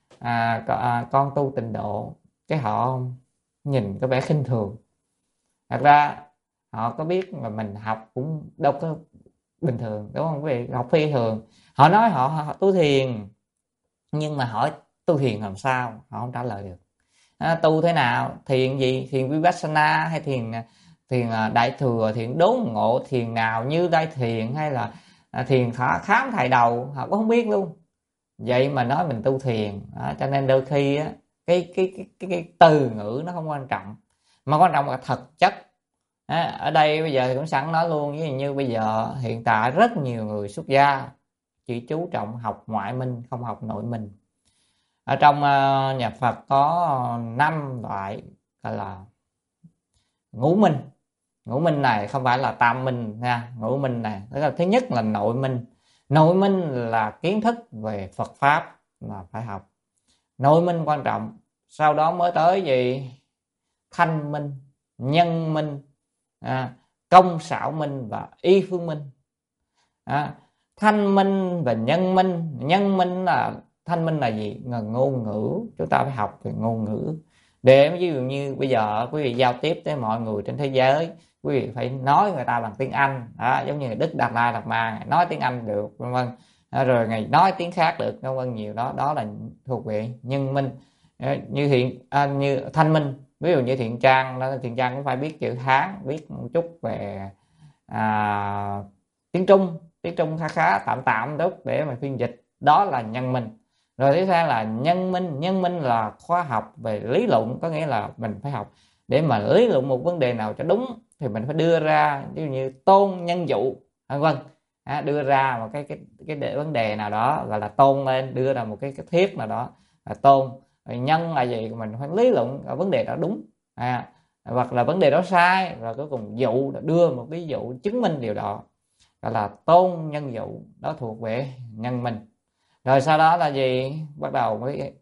con tu tịnh độ, cái họ nhìn có vẻ khinh thường. Thật ra họ có biết mà mình học cũng đâu có bình thường, đúng không quý vị? Học phi thường. Họ nói họ tu thiền, nhưng mà hỏi tu thiền làm sao, họ không trả lời được. Tu thế nào, thiền gì, thiền vipassana hay thiền đại thừa, thiền đốn ngộ, thiền nào như đại thiền, hay là thiền khám thải đầu, họ cũng không biết luôn. Vậy mà nói mình tu thiền. Cho nên đôi khi cái từ ngữ nó không quan trọng, mà quan trọng là thực chất. Ở đây bây giờ cũng sẵn nói luôn, như bây giờ hiện tại rất nhiều người xuất gia chỉ chú trọng học ngoại minh, không học nội minh. Ở trong nhà Phật có 5 loại gọi là ngũ minh. Ngũ minh này không phải là tam minh nha. Ngũ minh này tức là thứ nhất là nội minh. Nội minh là kiến thức về Phật pháp là phải học. Nội minh quan trọng. Sau đó mới tới gì? Thanh minh, nhân minh, công xảo minh và y phương minh. Thanh minh và nhân minh. Nhân minh là thanh minh là gì? Ngôn ngữ. Chúng ta phải học về ngôn ngữ. Để ví dụ như bây giờ quý vị giao tiếp với mọi người trên thế giới, quý vị phải nói người ta bằng tiếng Anh. Giống như Đức Đạt Lai Lạt Ma nói tiếng Anh được, vân vân. Rồi ngày nói tiếng khác được, vân vân, nhiều đó. Đó là thuộc về nhân minh. Như thanh minh, ví dụ như Thiện Trang đó, Thiện Trang cũng phải biết chữ Hán, biết một chút về tiếng Trung khá tạm tốt để mà phiên dịch. Đó là nhân minh. Rồi tiếp theo là nhân minh. Nhân minh là khoa học về lý luận, có nghĩa là mình phải học để mà lý luận một vấn đề nào cho đúng thì mình phải đưa ra, ví dụ như tôn nhân dụ, vân vân. đưa ra một cái vấn đề nào đó, gọi là tôn lên, đưa ra một cái thuyết nào đó là tôn. Rồi nhân là gì, mình phải lý luận vấn đề đó đúng, hoặc là vấn đề đó sai, và cuối cùng dụ đưa một ví dụ chứng minh điều đó, gọi là tôn nhân dụ, đó thuộc về nhân minh. Rồi sau đó là gì, bắt đầu với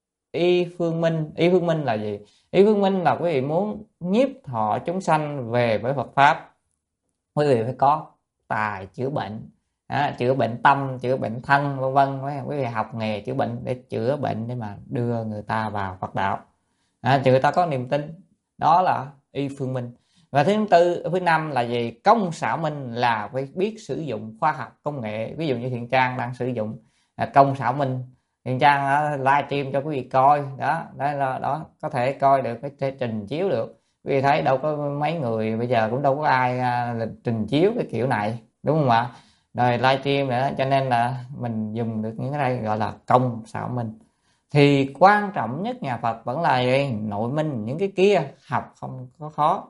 y phương minh. Y phương minh là gì? Y phương minh là quý vị muốn nhiếp thọ chúng sanh về với Phật pháp, quý vị phải có tài chữa bệnh, chữa bệnh tâm, chữa bệnh thân, vân vân. Quý vị học nghề chữa bệnh để chữa bệnh, để mà đưa người ta vào Phật đạo, cho người ta có niềm tin. Đó là y phương minh. Và thứ năm là gì? Công xảo minh, là phải biết sử dụng khoa học công nghệ. Ví dụ như Thiện Trang đang sử dụng công xảo minh. Thiện Trang live stream cho quý vị coi đó, đó có thể coi được, cái trình chiếu được. Quý vị thấy đâu có mấy người bây giờ cũng đâu có ai trình chiếu cái kiểu này, đúng không ạ? Rồi live stream nữa, cho nên là mình dùng được những cái đây gọi là công xảo minh. Thì quan trọng nhất nhà Phật vẫn là gì? Nội minh. Những cái kia học không có khó,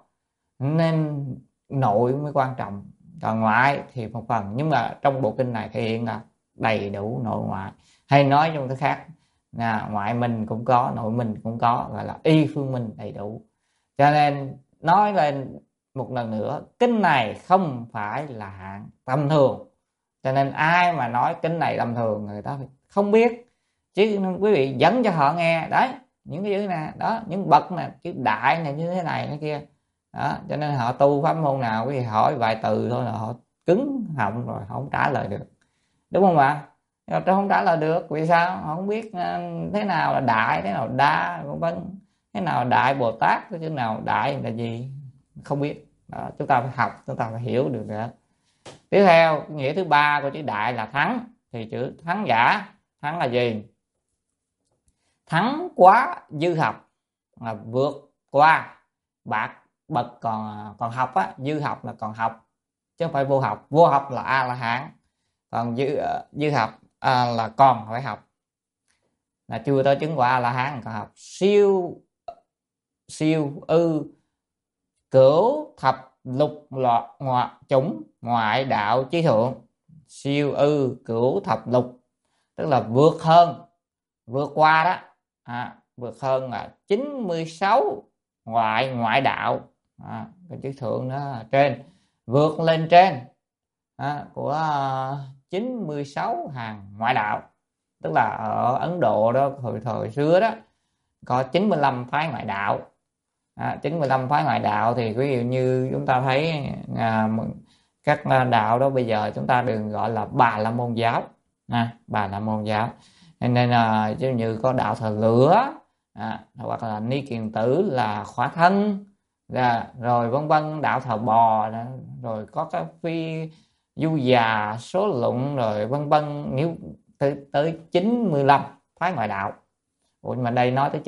nên nội mới quan trọng, còn ngoại thì một phần. Nhưng mà trong bộ kinh này thể hiện là đầy đủ nội ngoại, hay nói trong thứ khác, ngoại minh cũng có, nội minh cũng có, gọi là y phương minh đầy đủ. Cho nên nói lên một lần nữa, kinh này không phải là hạng tầm thường. Cho nên ai mà nói kinh này tầm thường, người ta không biết. Chứ quý vị dẫn cho họ nghe đấy, những cái chữ nè, đó, những bậc nè, chữ đại này, như thế này thế kia đó. Cho nên họ tu pháp môn nào quý vị hỏi vài từ thôi là họ cứng họng rồi, họ không trả lời được, đúng không ạ? Họ không trả lời được vì sao? Họ không biết thế nào là đại, thế nào đa, vân vân. Thế nào đại Bồ Tát, thế nào đại là gì, không biết đó. Chúng ta phải học, chúng ta phải hiểu được đó. Tiếp theo, nghĩa thứ ba của chữ đại là thắng. Thì chữ thắng giả, thắng là gì? Thắng quá dư học, là vượt qua bậc còn học á. Dư học là còn học, chứ không phải vô học. Vô học là A La Hán, còn dư học là còn phải học, là chưa tới chứng quả A La Hán còn học. Siêu ư cửu thập lục loạt chủng ngoại đạo chí thượng. Siêu ư cửu thập lục, tức là vượt hơn, vượt qua đó, vượt hơn là 96 ngoại đạo, cái chữ thượng đó trên, vượt lên trên của 96 hàng ngoại đạo. Tức là ở Ấn Độ đó, thời xưa đó, có 95 phái ngoại đạo. 95 phái ngoại đạo thì ví dụ như chúng ta thấy các đạo đó bây giờ chúng ta đừng gọi là Bà La Môn giáo, Bà La Môn giáo. Nên là như có đạo thờ lửa, hoặc là Ni Kiền Tử là khỏa thân, rồi vân vân, đạo thờ bò, rồi có cái phi du già số luận, rồi vân vân, nếu tới 95 phái ngoại đạo. Nhưng mà đây nói tới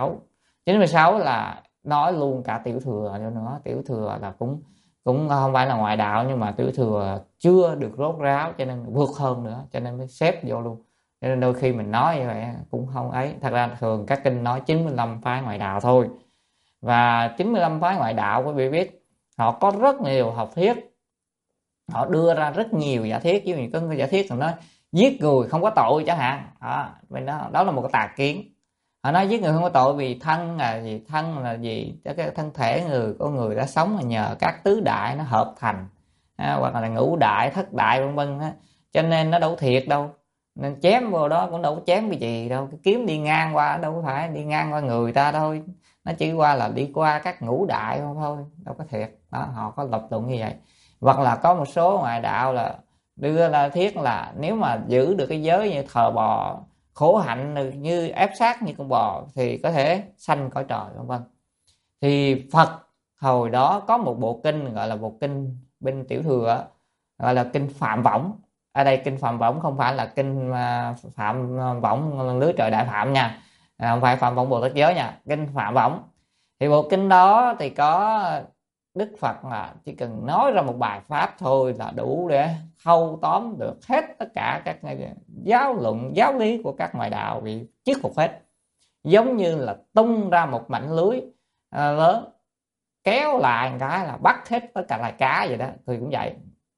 96 là nói luôn cả tiểu thừa nữa. Tiểu thừa là cũng không phải là ngoại đạo, nhưng mà tiểu thừa chưa được rốt ráo, cho nên vượt hơn nữa, cho nên mới xếp vô luôn. Cho nên đôi khi mình nói như vậy cũng không ấy. Thật ra thường các kinh nói 95 phái ngoại đạo thôi. Và 95 phái ngoại đạo quý vị biết, họ có rất nhiều học thuyết, họ đưa ra rất nhiều giả thiết. Chứ có giả thiết là nói giết người không có tội chẳng hạn, đó là một cái tà kiến. Họ nói giết người không có tội vì thân là gì? Thân là gì? Cái thân thể con người đã sống là nhờ các tứ đại nó hợp thành, hoặc là ngũ đại, thất đại, vân vân. Cho nên nó đâu thiệt đâu, nên chém vô đó cũng đâu có chém cái gì đâu. Cái kiếm đi ngang qua đâu có phải đi ngang qua người ta thôi, nó chỉ qua là đi qua các ngũ đại thôi, đâu có thiệt đó. Họ có lập luận như vậy. Hoặc là có một số ngoại đạo là đưa ra thiết là nếu mà giữ được cái giới như thờ bò, khổ hạnh như ép sát như con bò, thì có thể sanh cõi trời, vân vân. Thì Phật hồi đó có một bộ kinh gọi là bộ kinh bên tiểu thừa, gọi là kinh Phạm Võng. Ở đây kinh Phạm Võng không phải là kinh Phạm Võng lưới trời đại phạm nha, không phải Phạm Võng Bồ Tát giới nha, kinh Phạm Võng. Thì bộ kinh đó thì có Đức Phật là chỉ cần nói ra một bài pháp thôi là đủ để thâu tóm được hết tất cả các giáo luận, giáo lý của các ngoại đạo, bị chiết phục hết. Giống như là tung ra một mảnh lưới lớn, kéo lại một cái là bắt hết tất cả loài cá vậy đó. Thì cũng vậy,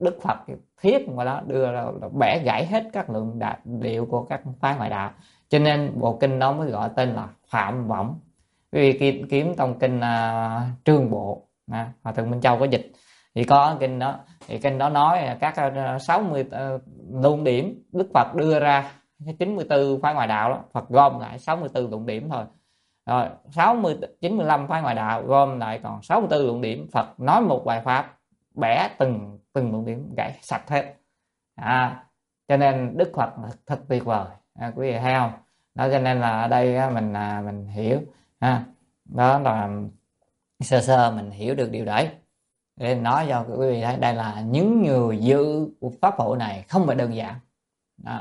Đức Phật thiết qua đó đưa ra bẻ gãy hết các luận điệu của các phái ngoại đạo, cho nên bộ kinh đó mới gọi tên là Phạm Võng. Quý vị kiếm trong kinh Trương Bộ, Hòa Thượng Minh Châu có dịch thì có kinh đó, thì kinh đó nói các 60 luận điểm Đức Phật đưa ra 94 phái ngoại đạo đó, Phật gom lại 64 luận điểm thôi. Rồi 95 phái ngoại đạo gom lại còn 64 luận điểm, Phật nói một bài pháp bẻ từng luận điểm gãy sạch hết. Cho nên Đức Phật thật tuyệt vời, quý vị thấy không? Đó, cho nên là ở đây mình hiểu đó là sơ sơ mình hiểu được điều đấy, để nói cho quý vị thấy đây là những người dự của pháp hội này không phải đơn giản. Đó.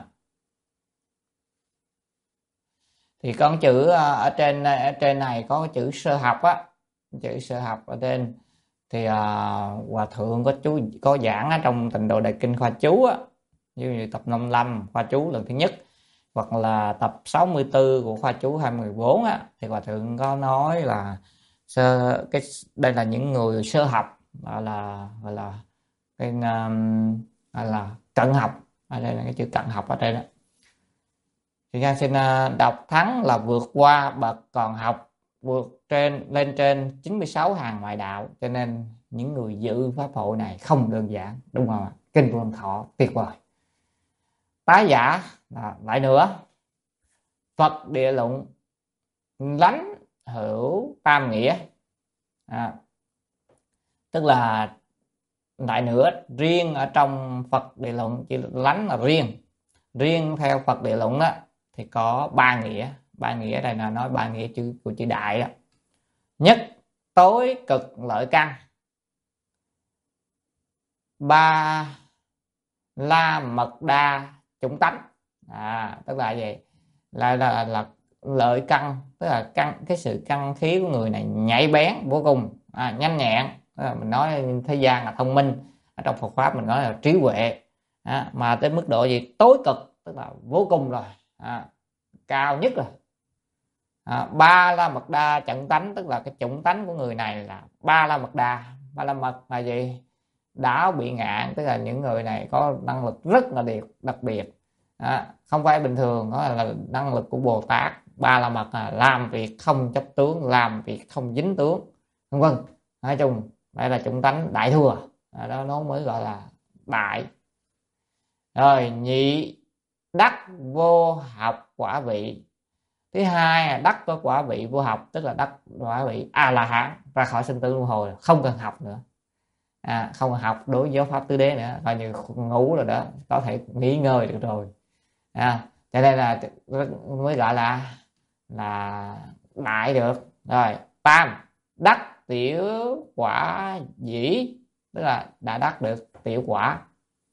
Thì con chữ ở trên này có chữ sơ học á, chữ sơ học ở trên thì Hòa Thượng có giảng ở trong Tịnh Độ Đại Kinh khoa chú á, như tập 55 khoa chú lần thứ nhất, hoặc là tập 64 của khoa chú 214 á, thì Hòa Thượng có nói là đây là những người sơ học, gọi là cận học. Ở đây là cái chữ cận học ở đây đó. Thì Giang xin đọc thắng là vượt qua bậc còn học, lên trên 96 hàng ngoại đạo, cho nên những người dự pháp hội này không đơn giản, đúng không ạ? Kinh Vân Thọ tuyệt vời. Tái giả lại nữa, Phật Địa Luận lánh hữu tam nghĩa, tức là lại nữa riêng ở trong Phật Địa Luận, chỉ lánh là riêng theo Phật Địa Luận đó thì có ba nghĩa. Ba nghĩa đây là nói ba nghĩa của chữ đại đó. Nhất tối cực lợi căn, ba la mật đa chủng tánh. Tức là gì? Là lợi căn, tức là cái sự căn khí của người này nhạy bén vô cùng, nhanh nhẹn. Mình nói thế gian là thông minh, ở trong Phật pháp mình nói là trí huệ, mà tới mức độ gì? Tối cực, tức là vô cùng rồi, cao nhất rồi. Ba la mật đa chủng tánh, tức là cái chủng tánh của người này là ba la mật đa. Ba la mật là gì? Đảo bị ngạn, tức là những người này có năng lực rất là đặc biệt, không phải bình thường. Đó là năng lực của Bồ Tát. Ba la mật là làm việc không chấp tướng, làm việc không dính tướng, vân vân. Nói chung đây là chủng tánh đại thừa, đó nó mới gọi là đại. Rồi nhị đắc vô học quả vị. Thứ hai là đắc có quả vị vô học, tức là đắc quả vị A La Hán, ra khỏi sinh tử luân hồi, không cần học nữa, không cần học đối với giáo pháp tứ đế nữa, coi như ngủ rồi đó, có thể nghỉ ngơi được rồi. Cho nên là mới gọi là đại được. Rồi tam đắc tiểu quả dĩ, tức là đã đắc được tiểu quả.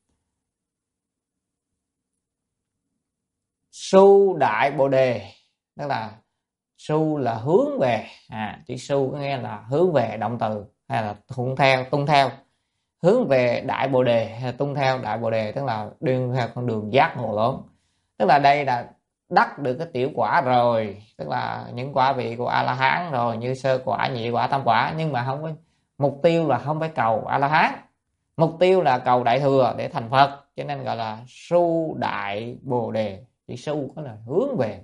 Su đại bồ đề, tức là su là hướng về, chữ su có nghĩa là hướng về động từ, hay là tung theo, hướng về đại bồ đề, hay là tung theo đại bồ đề, tức là đi theo con đường giác ngộ lớn. Tức là đây là đắc được cái tiểu quả rồi, tức là những quả vị của A La Hán rồi, như sơ quả, nhị quả, tam quả, nhưng mà không có mục tiêu là không phải cầu A La Hán, mục tiêu là cầu đại thừa để thành Phật, cho nên gọi là su đại bồ đề. Chữ su có là hướng về.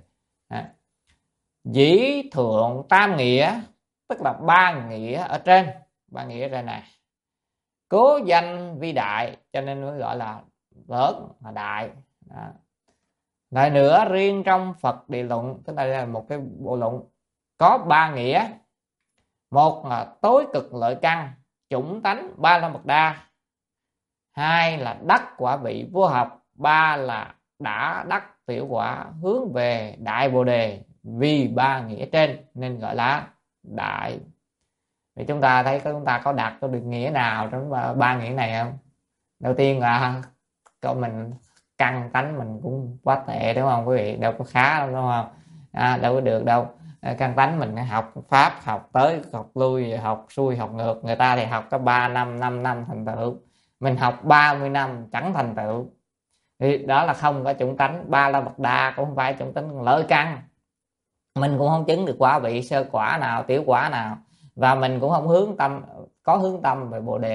Dĩ thượng tam nghĩa, tức là ba nghĩa ở trên, ba nghĩa ở trên này cố danh vi đại, cho nên mới gọi là lớn, là đại. Lại nữa riêng trong Phật Địa Luận, tức là một cái bộ luận có ba nghĩa. Một là tối cực lợi căn, chủng tánh ba la mật đa. Hai là đắc quả vị vô học. Ba là đã đắc tiểu quả hướng về đại bồ đề. Vì ba nghĩa trên nên gọi là đại. Thì chúng ta thấy chúng ta có đạt được nghĩa nào trong ba nghĩa này không? Đầu tiên là câu mình căn tánh mình cũng quá tệ, đúng không quý vị? Đâu có khá đâu, đúng không? Đâu có được đâu. Căn tánh mình học pháp, học tới học lui, học xuôi học ngược. Người ta thì học có 3 năm 5 năm thành tựu, mình học 30 năm chẳng thành tựu. Thì đó là không có chủng tánh ba la mật đa, cũng không phải chủng tánh lợi căn. Mình cũng không chứng được quả vị sơ quả nào, tiểu quả nào, và mình cũng không hướng tâm về bồ đề.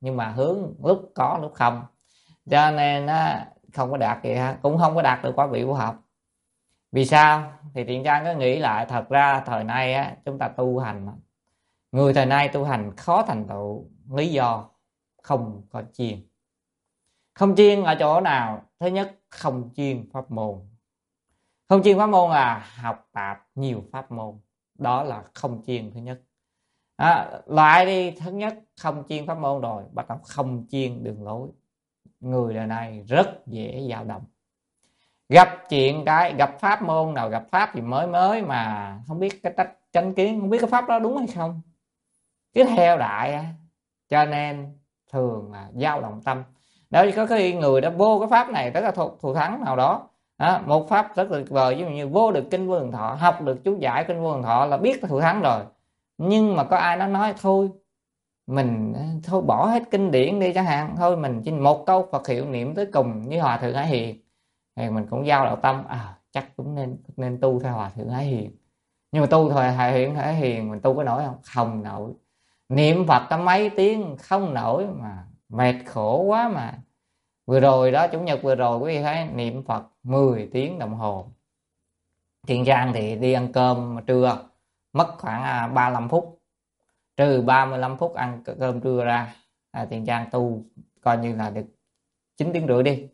nhưng mà hướng lúc có lúc không, cho nên á không có đạt vậy ha, cũng không có đạt được quả vị của học. Vì sao? Thì Thiện Trang có nghĩ lại, thật ra thời nay á chúng ta tu hành, người thời nay tu hành khó thành tựu, lý do không có chuyên. Không chuyên ở chỗ nào? Thứ nhất, không chuyên pháp môn. Không chuyên pháp môn là học tạp nhiều pháp môn, đó là không chuyên thứ nhất. Loại đi, thứ nhất không chuyên pháp môn rồi, bắt đầu không chuyên đường lối. Người đời này rất dễ dao động, gặp chuyện gặp pháp môn nào, gặp pháp gì mới mới mà không biết cái cách chánh kiến, không biết cái pháp đó đúng hay không, cứ theo đại, cho nên thường là dao động tâm. Đó, có khi người đã vô cái pháp này rất là thù thắng nào đó, một pháp rất tuyệt vời, ví dụ như vô được kinh Vô Lượng Thọ, học được chú giải kinh Vô Lượng Thọ là biết thù thắng rồi. Nhưng mà có ai nó nói thôi mình thôi bỏ hết kinh điển đi chẳng hạn, thôi mình chỉ một câu Phật hiệu niệm tới cùng như Hòa Thượng Hải Hiền, thì mình cũng giao đạo tâm chắc cũng nên tu theo Hòa Thượng Hải Hiền. Nhưng mà tu thời Hải Hiền mình tu có nổi không? Không nổi. Niệm Phật cả mấy tiếng không nổi, mà mệt khổ quá. Mà vừa rồi đó, chủ nhật vừa rồi quý vị thấy niệm Phật 10 tiếng đồng hồ. Thiện Trang thì đi ăn cơm trưa mất khoảng 35 phút, trừ 35 phút ăn cơm trưa ra, Thiện Trang tu coi như là được 9 tiếng rưỡi đi.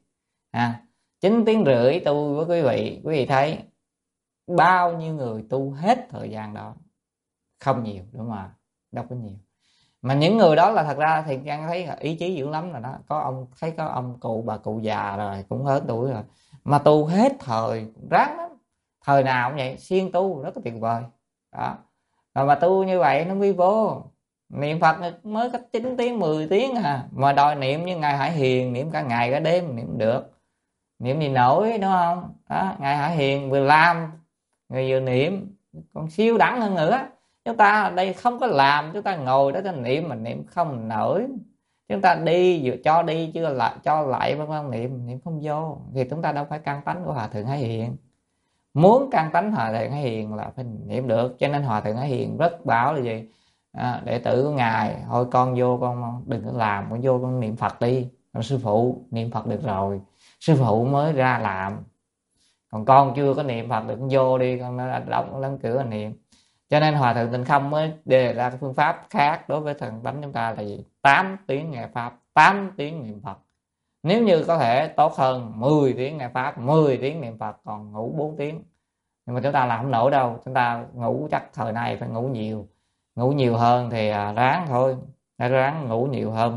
9 tiếng rưỡi tu với quý vị thấy bao nhiêu người tu hết thời gian đó? Không nhiều, đúng không ạ? Đâu có nhiều. Mà những người đó là thật ra thì Trang thấy ý chí dữ lắm rồi đó. Có ông cụ bà cụ già rồi, cũng hết tuổi rồi, mà tu hết thời, ráng lắm. Thời nào cũng vậy, siêng tu rất là tuyệt vời đó. Rồi mà tu như vậy nó mới vô. Niệm Phật mới có 9 tiếng 10 tiếng mà đòi niệm như ngài Hải Hiền, niệm cả ngày cả đêm niệm được. Niệm gì nổi, đúng không? Đó, ngài Hải Hiền vừa làm người vừa niệm, còn siêu đẳng hơn nữa. Chúng ta ở đây không có làm, chúng ta ngồi đó ta niệm, mình niệm không nổi. Chúng ta đi vừa cho đi chưa lại cho lại vân vân, niệm không vô, thì chúng ta đâu phải căn tánh của Hòa Thượng Hải Hiền. Muốn căn tánh Hòa Thượng Hải Hiền là phải niệm được. Cho nên Hòa Thượng Hải Hiền rất bảo là gì? Đệ tử của ngài thôi con vô, con đừng có làm, con vô con niệm Phật đi. Rồi sư phụ niệm Phật được rồi, sư phụ mới ra làm, còn con chưa có niệm Phật được, con vô đi, con đóng lắm cửa niệm. Cho nên Hòa Thượng Tịnh Không mới đề ra cái phương pháp khác đối với thần tánh chúng ta là gì? 8 tiếng nghe pháp, 8 tiếng niệm Phật. Nếu như có thể tốt hơn 10 tiếng nghe pháp, 10 tiếng niệm Phật, còn ngủ 4 tiếng. Nhưng mà chúng ta làm không nổi đâu. Chúng ta ngủ chắc thời này phải ngủ nhiều. Ngủ nhiều hơn thì ráng thôi, ráng ngủ nhiều hơn,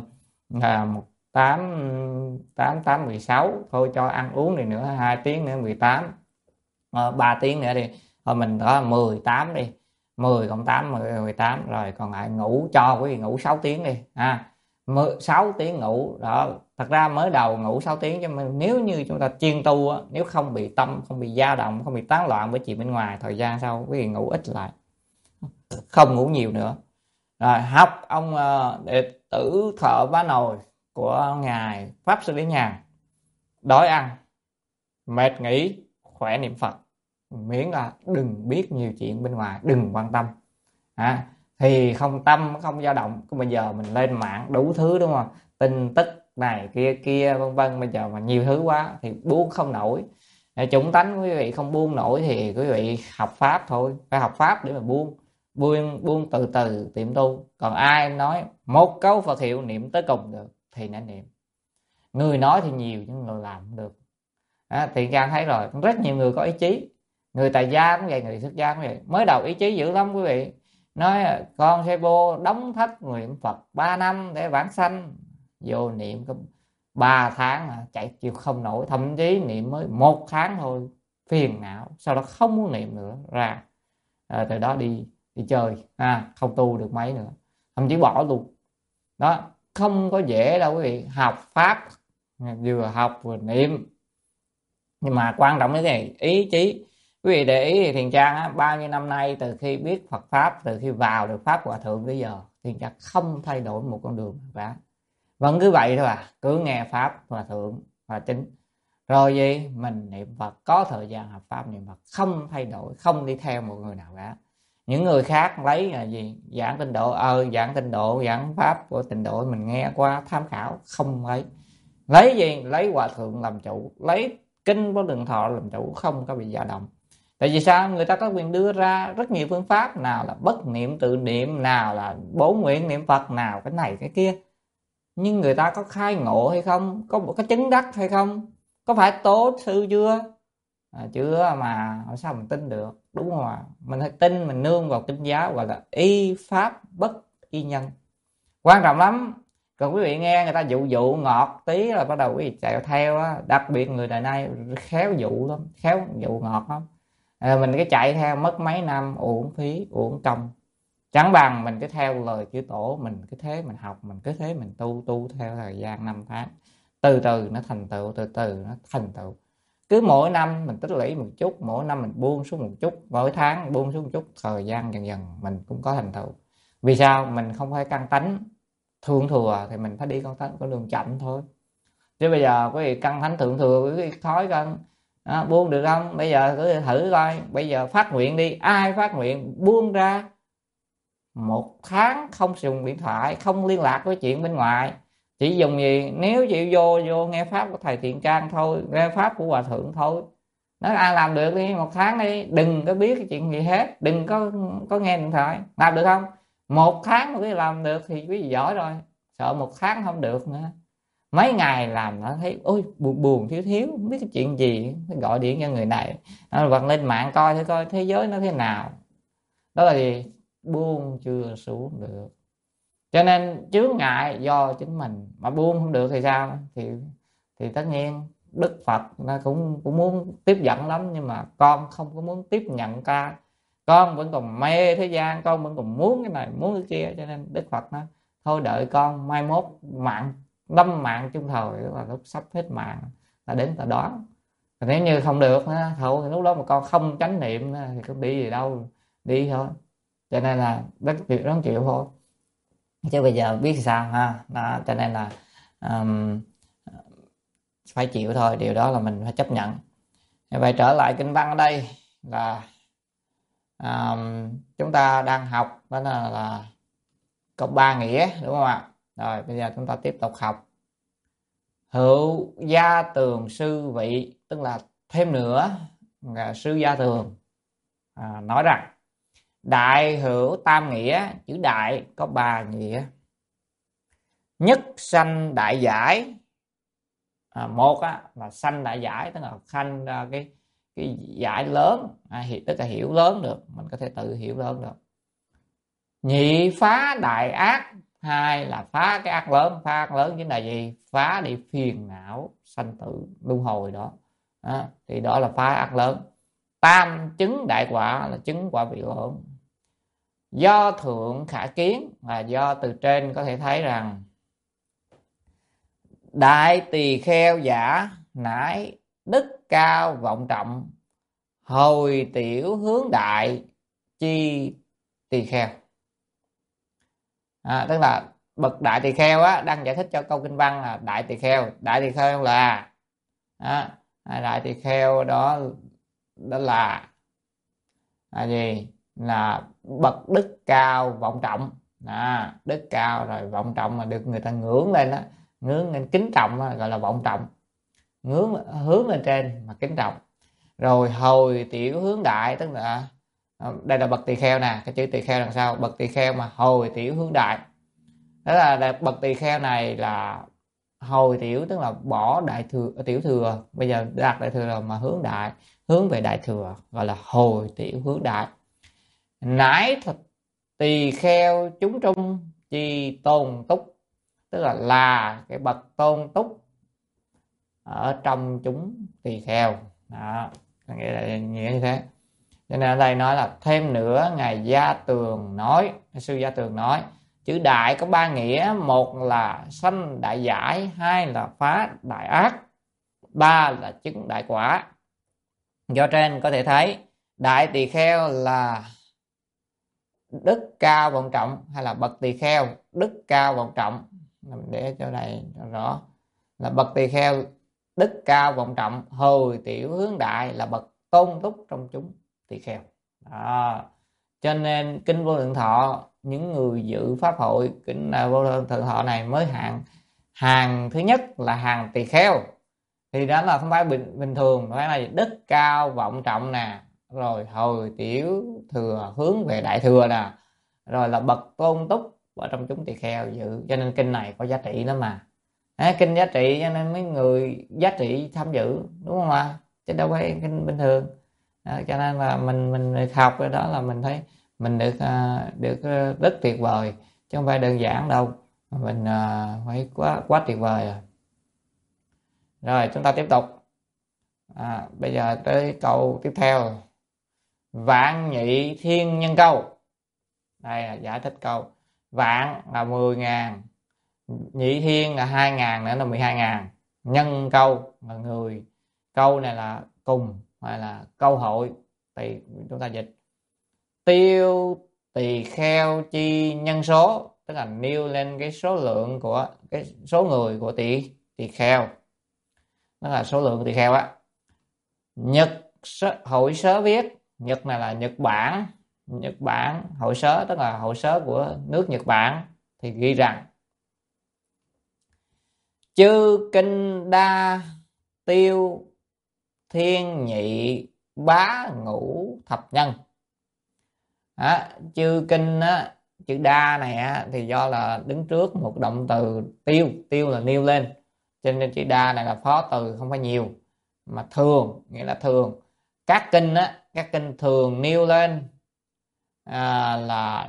8 16 thôi, cho ăn uống này nữa 2 tiếng nữa 18, 3 tiếng nữa đi, thôi mình có 18 đi, 10 cộng 8 18, rồi còn lại ngủ, cho quý vị ngủ 6 tiếng đi 6 tiếng ngủ đó. Thật ra mới đầu ngủ 6 tiếng, chứ nếu như chúng ta chuyên tu á, nếu không bị tâm, không bị dao động, không bị tán loạn bởi chuyện bên ngoài, thời gian sau quý vị ngủ ít lại, không ngủ nhiều nữa. Rồi học ông đệ tử thợ vá nồi của ngài Pháp Sư Lý Nhàn, đói ăn mệt nghỉ khỏe niệm Phật, miễn là đừng biết nhiều chuyện bên ngoài, đừng quan tâm thì không tâm không dao động. Bây giờ mình lên mạng đủ thứ, đúng không? Tin tức này kia vân vân, bây giờ mà nhiều thứ quá thì buông không nổi. Chủng tánh quý vị không buông nổi thì quý vị học pháp thôi, phải học pháp để mà buông từ từ tiệm tu. Còn ai nói một câu Phật hiệu niệm tới cùng được thì nên niệm. Người nói thì nhiều nhưng người làm không được. Thì Trang thấy rồi, rất nhiều người có ý chí, người tại gia cũng vậy, người xuất gia cũng vậy, mới đầu ý chí dữ lắm quý vị, nói con sẽ vô đóng thách nguyện Phật 3 năm để vãng sanh, vô niệm có 3 tháng chạy chịu không nổi, thậm chí niệm mới 1 tháng thôi phiền não, sau đó không muốn niệm nữa, ra từ đó đi chơi, không tu được mấy nữa, thậm chí bỏ luôn. Đó, không có dễ đâu quý vị. Học pháp vừa học vừa niệm, nhưng mà quan trọng cái này ý chí. Quý vị để ý thì Thiền Trang bao nhiêu năm nay, từ khi biết Phật pháp, từ khi vào được pháp Hòa Thượng tới giờ, Thiền Trang không thay đổi một con đường cả, vẫn cứ vậy thôi cứ nghe pháp Hòa Thượng và chính, rồi gì mình niệm Phật, có thời gian học pháp niệm Phật, không thay đổi, không đi theo một người nào cả. Những người khác lấy là gì? Giảng Tịnh Độ, giảng Tịnh Độ, giảng pháp của Tịnh Độ mình nghe qua tham khảo, không lấy gì? Lấy Hòa Thượng làm chủ, lấy kinh của Đường Thọ làm chủ, không có bị dao động. Tại vì sao? Người ta có quyền đưa ra rất nhiều phương pháp, nào là bất niệm tự niệm, nào là bổ nguyện niệm Phật, nào cái này cái kia. Nhưng người ta có khai ngộ hay không? Có chứng đắc hay không? Có phải tố sư chưa? Chưa mà sao mình tin được, đúng không ạ? Mình phải tin, mình nương vào kinh giáo gọi là y pháp bất y nhân, quan trọng lắm. Còn quý vị nghe người ta dụ dụ ngọt tí là bắt đầu quý vị chạy theo á, đặc biệt người đời nay khéo dụ lắm, khéo dụ ngọt lắm. Mình cứ chạy theo mất mấy năm uổng phí uổng công, chẳng bằng mình cứ theo lời chư tổ, mình cứ thế mình học, mình cứ thế mình tu theo thời gian 5 tháng, từ từ nó thành tựu, từ từ nó thành tựu. Cứ mỗi năm mình tích lũy một chút, mỗi năm mình buông xuống một chút, mỗi tháng buông xuống một chút, thời gian dần dần mình cũng có thành tựu. Vì sao? Mình không phải căn tánh thượng thừa thì mình phải đi con đường chậm thôi. Chứ bây giờ quý vị căn thánh thượng thừa, quý vị thói cân buông được không? Bây giờ cứ thử coi, bây giờ phát nguyện đi, ai phát nguyện buông ra 1 tháng không dùng điện thoại, không liên lạc với chuyện bên ngoài, chỉ dùng gì? Nếu chịu vô nghe pháp của thầy Thiện Trang thôi, nghe pháp của Hòa Thượng thôi. Nói ai làm được đi 1 tháng đi, đừng có biết cái chuyện gì hết, đừng có nghe điện thoại. Làm được không? 1 tháng mà quý vị làm được thì quý vị giỏi rồi. Sợ 1 tháng không được nữa, mấy ngày làm nó thấy ôi buồn thiếu, không biết cái chuyện gì, phải gọi điện cho người này, hoặc lên mạng coi thử coi thế giới nó thế nào. Đó là gì? Buông chưa xuống được. Cho nên chướng ngại do chính mình, mà buông không được thì sao? Thì tất nhiên Đức Phật nó cũng muốn tiếp dẫn lắm, nhưng mà con không có muốn tiếp nhận ca, con vẫn còn mê thế gian, con vẫn còn muốn cái này muốn cái kia, cho nên Đức Phật nó thôi đợi con mai mốt mạng lâm mạng chung thời, là lúc sắp hết mạng là đến ta đoán. Nếu như không được thôi, lúc đó mà con không chánh niệm thì có đi gì đâu, đi thôi. Cho nên là rất chịu thôi, chứ bây giờ biết sao ha. Đó, cho nên là phải chịu thôi, điều đó là mình phải chấp nhận. Vậy trở lại kinh văn ở đây là chúng ta đang học đó là có 3 nghĩa, đúng không ạ? Rồi bây giờ chúng ta tiếp tục học. Hữu gia tường sư vị, tức là thêm nữa là sư gia tường nói rằng đại hữu tam nghĩa. Chữ đại có 3 nghĩa. Nhất sanh đại giải. Một là sanh đại giải, tức là sanh ra cái giải lớn, tức là hiểu lớn được, mình có thể tự hiểu lớn được. Nhị phá đại ác. Hai là phá cái ác lớn. Phá ác lớn chính là gì? Phá đi phiền não sanh tử luân hồi đó. Thì đó là phá ác lớn. Tam chứng đại quả là chứng quả vị lớn. Do thượng khả kiến, là do từ trên có thể thấy rằng đại tỳ kheo giả nãi đức cao vọng trọng, hồi tiểu hướng đại chi tỳ kheo. Tức là bậc đại tỳ kheo đang giải thích cho câu kinh văn là đại tỳ kheo. Đại tỳ kheo là đại tỳ kheo đó là gì? Là bậc đức cao vọng trọng. Đức cao rồi vọng trọng là được người ta ngưỡng lên đó, ngưỡng lên kính trọng đó, gọi là vọng trọng, hướng lên trên mà kính trọng. Rồi hồi tiểu hướng đại, tức là đây là bậc tỳ kheo nè, cái chữ tỳ kheo đằng sau bậc tỳ kheo mà hồi tiểu hướng đại, đó là bậc tỳ kheo này là hồi tiểu, tức là bỏ đại thừa tiểu thừa, bây giờ đạt đại thừa rồi mà hướng đại, hướng về đại thừa, gọi là hồi tiểu hướng đại. Nãi tỳ kheo chúng trung chi tôn túc, tức là cái bậc tôn túc ở trong chúng tỳ kheo. Đó, nghĩa như thế. Cho nên ở đây nói là thêm nữa ngài Gia Tường nói, sư Gia Tường nói chữ đại có 3 nghĩa. Một là sanh đại giải, hai là phá đại ác, ba là chứng đại quả. Do trên có thể thấy đại tỳ kheo là đức cao vọng trọng, hay là bậc tỳ kheo đức cao vọng trọng. Mình để chỗ này cho rõ là bậc tỳ kheo đức cao vọng trọng, hồi tiểu hướng đại là bậc tôn túc trong chúng tỳ kheo. Đó. Cho nên kinh Vô Lượng Thọ, những người dự pháp hội kinh Vô Lượng Thọ này mới hàng thứ nhất là hàng tỳ kheo, thì đó là không phải bình thường, phải là đức cao vọng trọng nè, rồi hồi tiểu thừa hướng về đại thừa nè, rồi là bậc tôn túc ở trong chúng tỳ kheo dự. Cho nên kinh này có giá trị lắm mà. Kinh giá trị cho nên mấy người giá trị tham dự, đúng không ạ? Chứ đâu phải kinh bình thường. Cho nên là mình học cái đó là mình thấy mình được rất tuyệt vời, chứ không phải đơn giản đâu. Mình phải quá tuyệt vời rồi. Rồi chúng ta tiếp tục. Bây giờ tới câu tiếp theo. Vạn nhị thiên nhân câu. Đây là giải thích câu. Vạn là 10.000, nhị thiên là 2.000 nữa là 12.000, nhân câu là người. Câu này là cùng hay là câu hội, thì chúng ta dịch. Tiêu tỳ kheo chi nhân số, tức là nêu lên cái số lượng của cái số người của tỳ kheo, đó là số lượng tỳ kheo á. Nhật hội sớ viết, Nhật này là Nhật Bản hội sớ, tức là hội sớ của nước Nhật Bản, thì ghi rằng chư kinh đa tiêu thiên nhị bá ngũ thập nhân. Chư kinh á, chữ đa này á, thì do là đứng trước một động từ tiêu là nêu lên, cho nên chữ đa này là phó từ, không phải nhiều mà thường, nghĩa là thường. Các kinh thường nêu lên là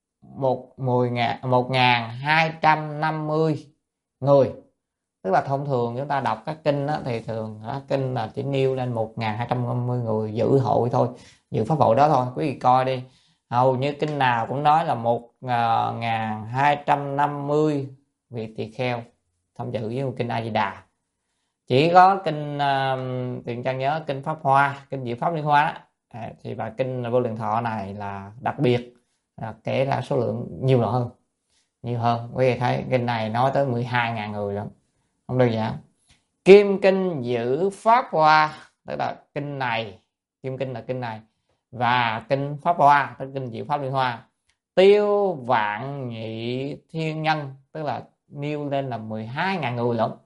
1.250 người. Tức là thông thường chúng ta đọc các kinh thì thường kinh là chỉ nêu lên 1.250 người dự hội thôi, dự pháp hội đó thôi. Quý vị coi đi, hầu như kinh nào cũng nói là 1.250 vị tỳ kheo tham dự với kinh A Di Đà. Chỉ có kinh Tiền Trang nhớ kinh Pháp Hoa, kinh Diệu Pháp Liên Hoa thì và kinh Vô Lượng Thọ này là đặc biệt, kể là số lượng nhiều hơn. Quý vị thấy kinh này nói tới 12.000 người lắm, không đơn giản. Kim kinh Giữ Pháp Hoa, tức là kinh này, kim kinh là kinh này, và kinh Pháp Hoa tức kinh Diệu Pháp Liên Hoa. Tiêu vạn nhị thiên nhân, tức là nêu lên là 12.000 người lận.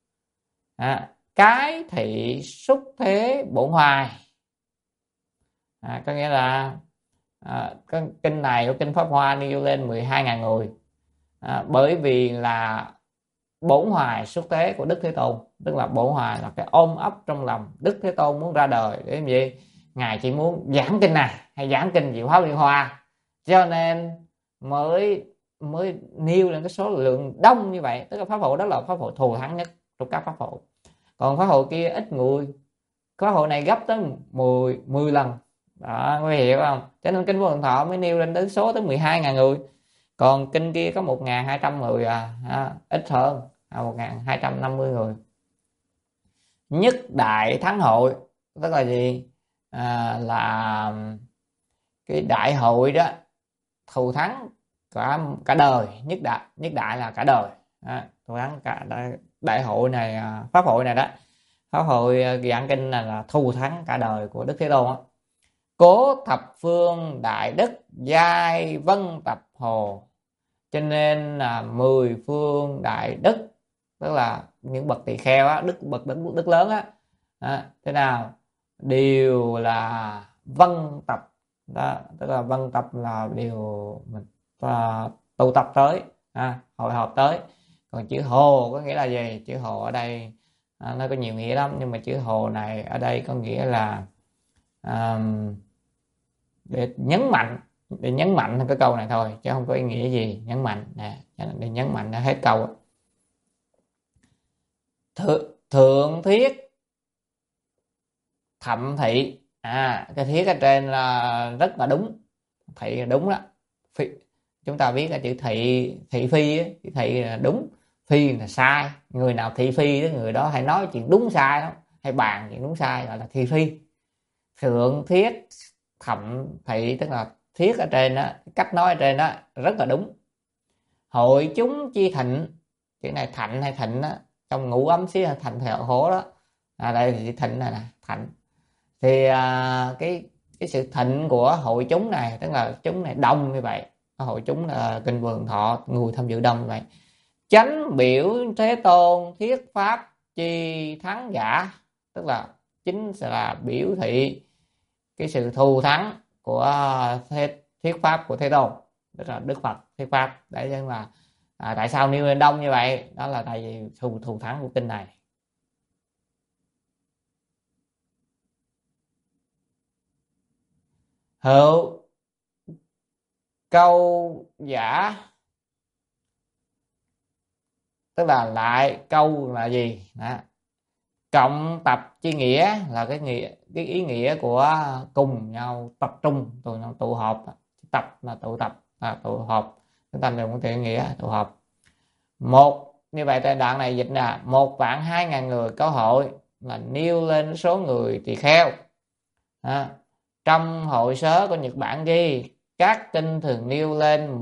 Cái thị xúc thế bổn hoài, có nghĩa là cái kinh này của kinh Pháp Hoa nêu lên 12.000 người, bởi vì là bổn hoài xuất thế của Đức Thế Tôn, tức là bổn hoài là cái ôm ấp trong lòng Đức Thế Tôn muốn ra đời để làm gì? Ngài chỉ muốn giảng kinh này hay giảng kinh Diệu Pháp Liên Hoa, cho nên mới nêu lên cái số lượng đông như vậy. Tức là pháp hội đó là pháp hội thù thắng nhất trong các pháp hội. Còn pháp hội kia ít người, pháp hội này gấp tới 10 lần đó, quý vị hiểu không? Cho nên kinh Vô Lượng Thọ mới nêu lên đến số tới 12.000 người. Còn kinh kia có 1.200 người ít hơn, 1.250 người. Nhất đại thắng hội, tức là gì? Là cái đại hội đó thù thắng cả đời. Nhất đại là cả đời, thù thắng cả đại hội này, pháp hội này đó, pháp hội giảng kinh này là thù thắng cả đời của Đức Thế Tôn đó. Cố thập phương đại đức giai vân tập hồ, cho nên là 10 phương đại đức, tức là những bậc tỳ kheo á, bậc đức lớn á, thế nào đều là vân tập đó, tức là vân tập là điều mình tụ tập tới, hội họp tới. Còn chữ hồ có nghĩa là gì? Chữ hồ ở đây nó có nhiều nghĩa lắm, nhưng mà chữ hồ này ở đây có nghĩa là để nhấn mạnh cái câu này thôi, chứ không có ý nghĩa gì. Nhấn mạnh nè, để nhấn mạnh hết câu. Thượng thiết thậm thị, cái thiết ở trên là rất là đúng, thị là đúng đó. Chúng ta biết là chữ thị phi á, chữ thị là đúng, phi là sai. Người nào thị phi đó, người đó hay nói chuyện đúng sai đó, hay bàn chuyện đúng sai, gọi là thị phi. Thượng thiết thậm thị, tức là thiết ở trên đó, cách nói ở trên đó rất là đúng. Hội chúng chi thịnh, chữ này thạnh hay thịnh đó, trong ngũ ấm xí thạnh thẹo hổ đó, đây thì thịnh này nè, thạnh. Thì cái cái sự thịnh của hội chúng này, tức là chúng này đông như vậy, hội chúng là kinh vườn thọ, người tham dự đông như vậy. Chánh biểu Thế Tôn thiết pháp chi thắng giả, tức là chính là biểu thị cái sự thù thắng của thuyết pháp của Thế Tôn, tức là Đức Phật thuyết pháp. Để nên là tại sao nêu lên đông như vậy, đó là tại vì thù thắng của kinh này. Hữu câu giả, tức là lại câu là gì đó. Cộng tập chi nghĩa là cái ý nghĩa của cùng nhau tập trung, tụ họp. Tập là tụ tập, là tụ họp, chúng ta đều có thể nghĩa tụ họp. Một như vậy tại đoạn này dịch là 1.200.000 người có hội, là nêu lên số người tỳ kheo. Trong hội sớ của Nhật Bản ghi các kinh thường nêu lên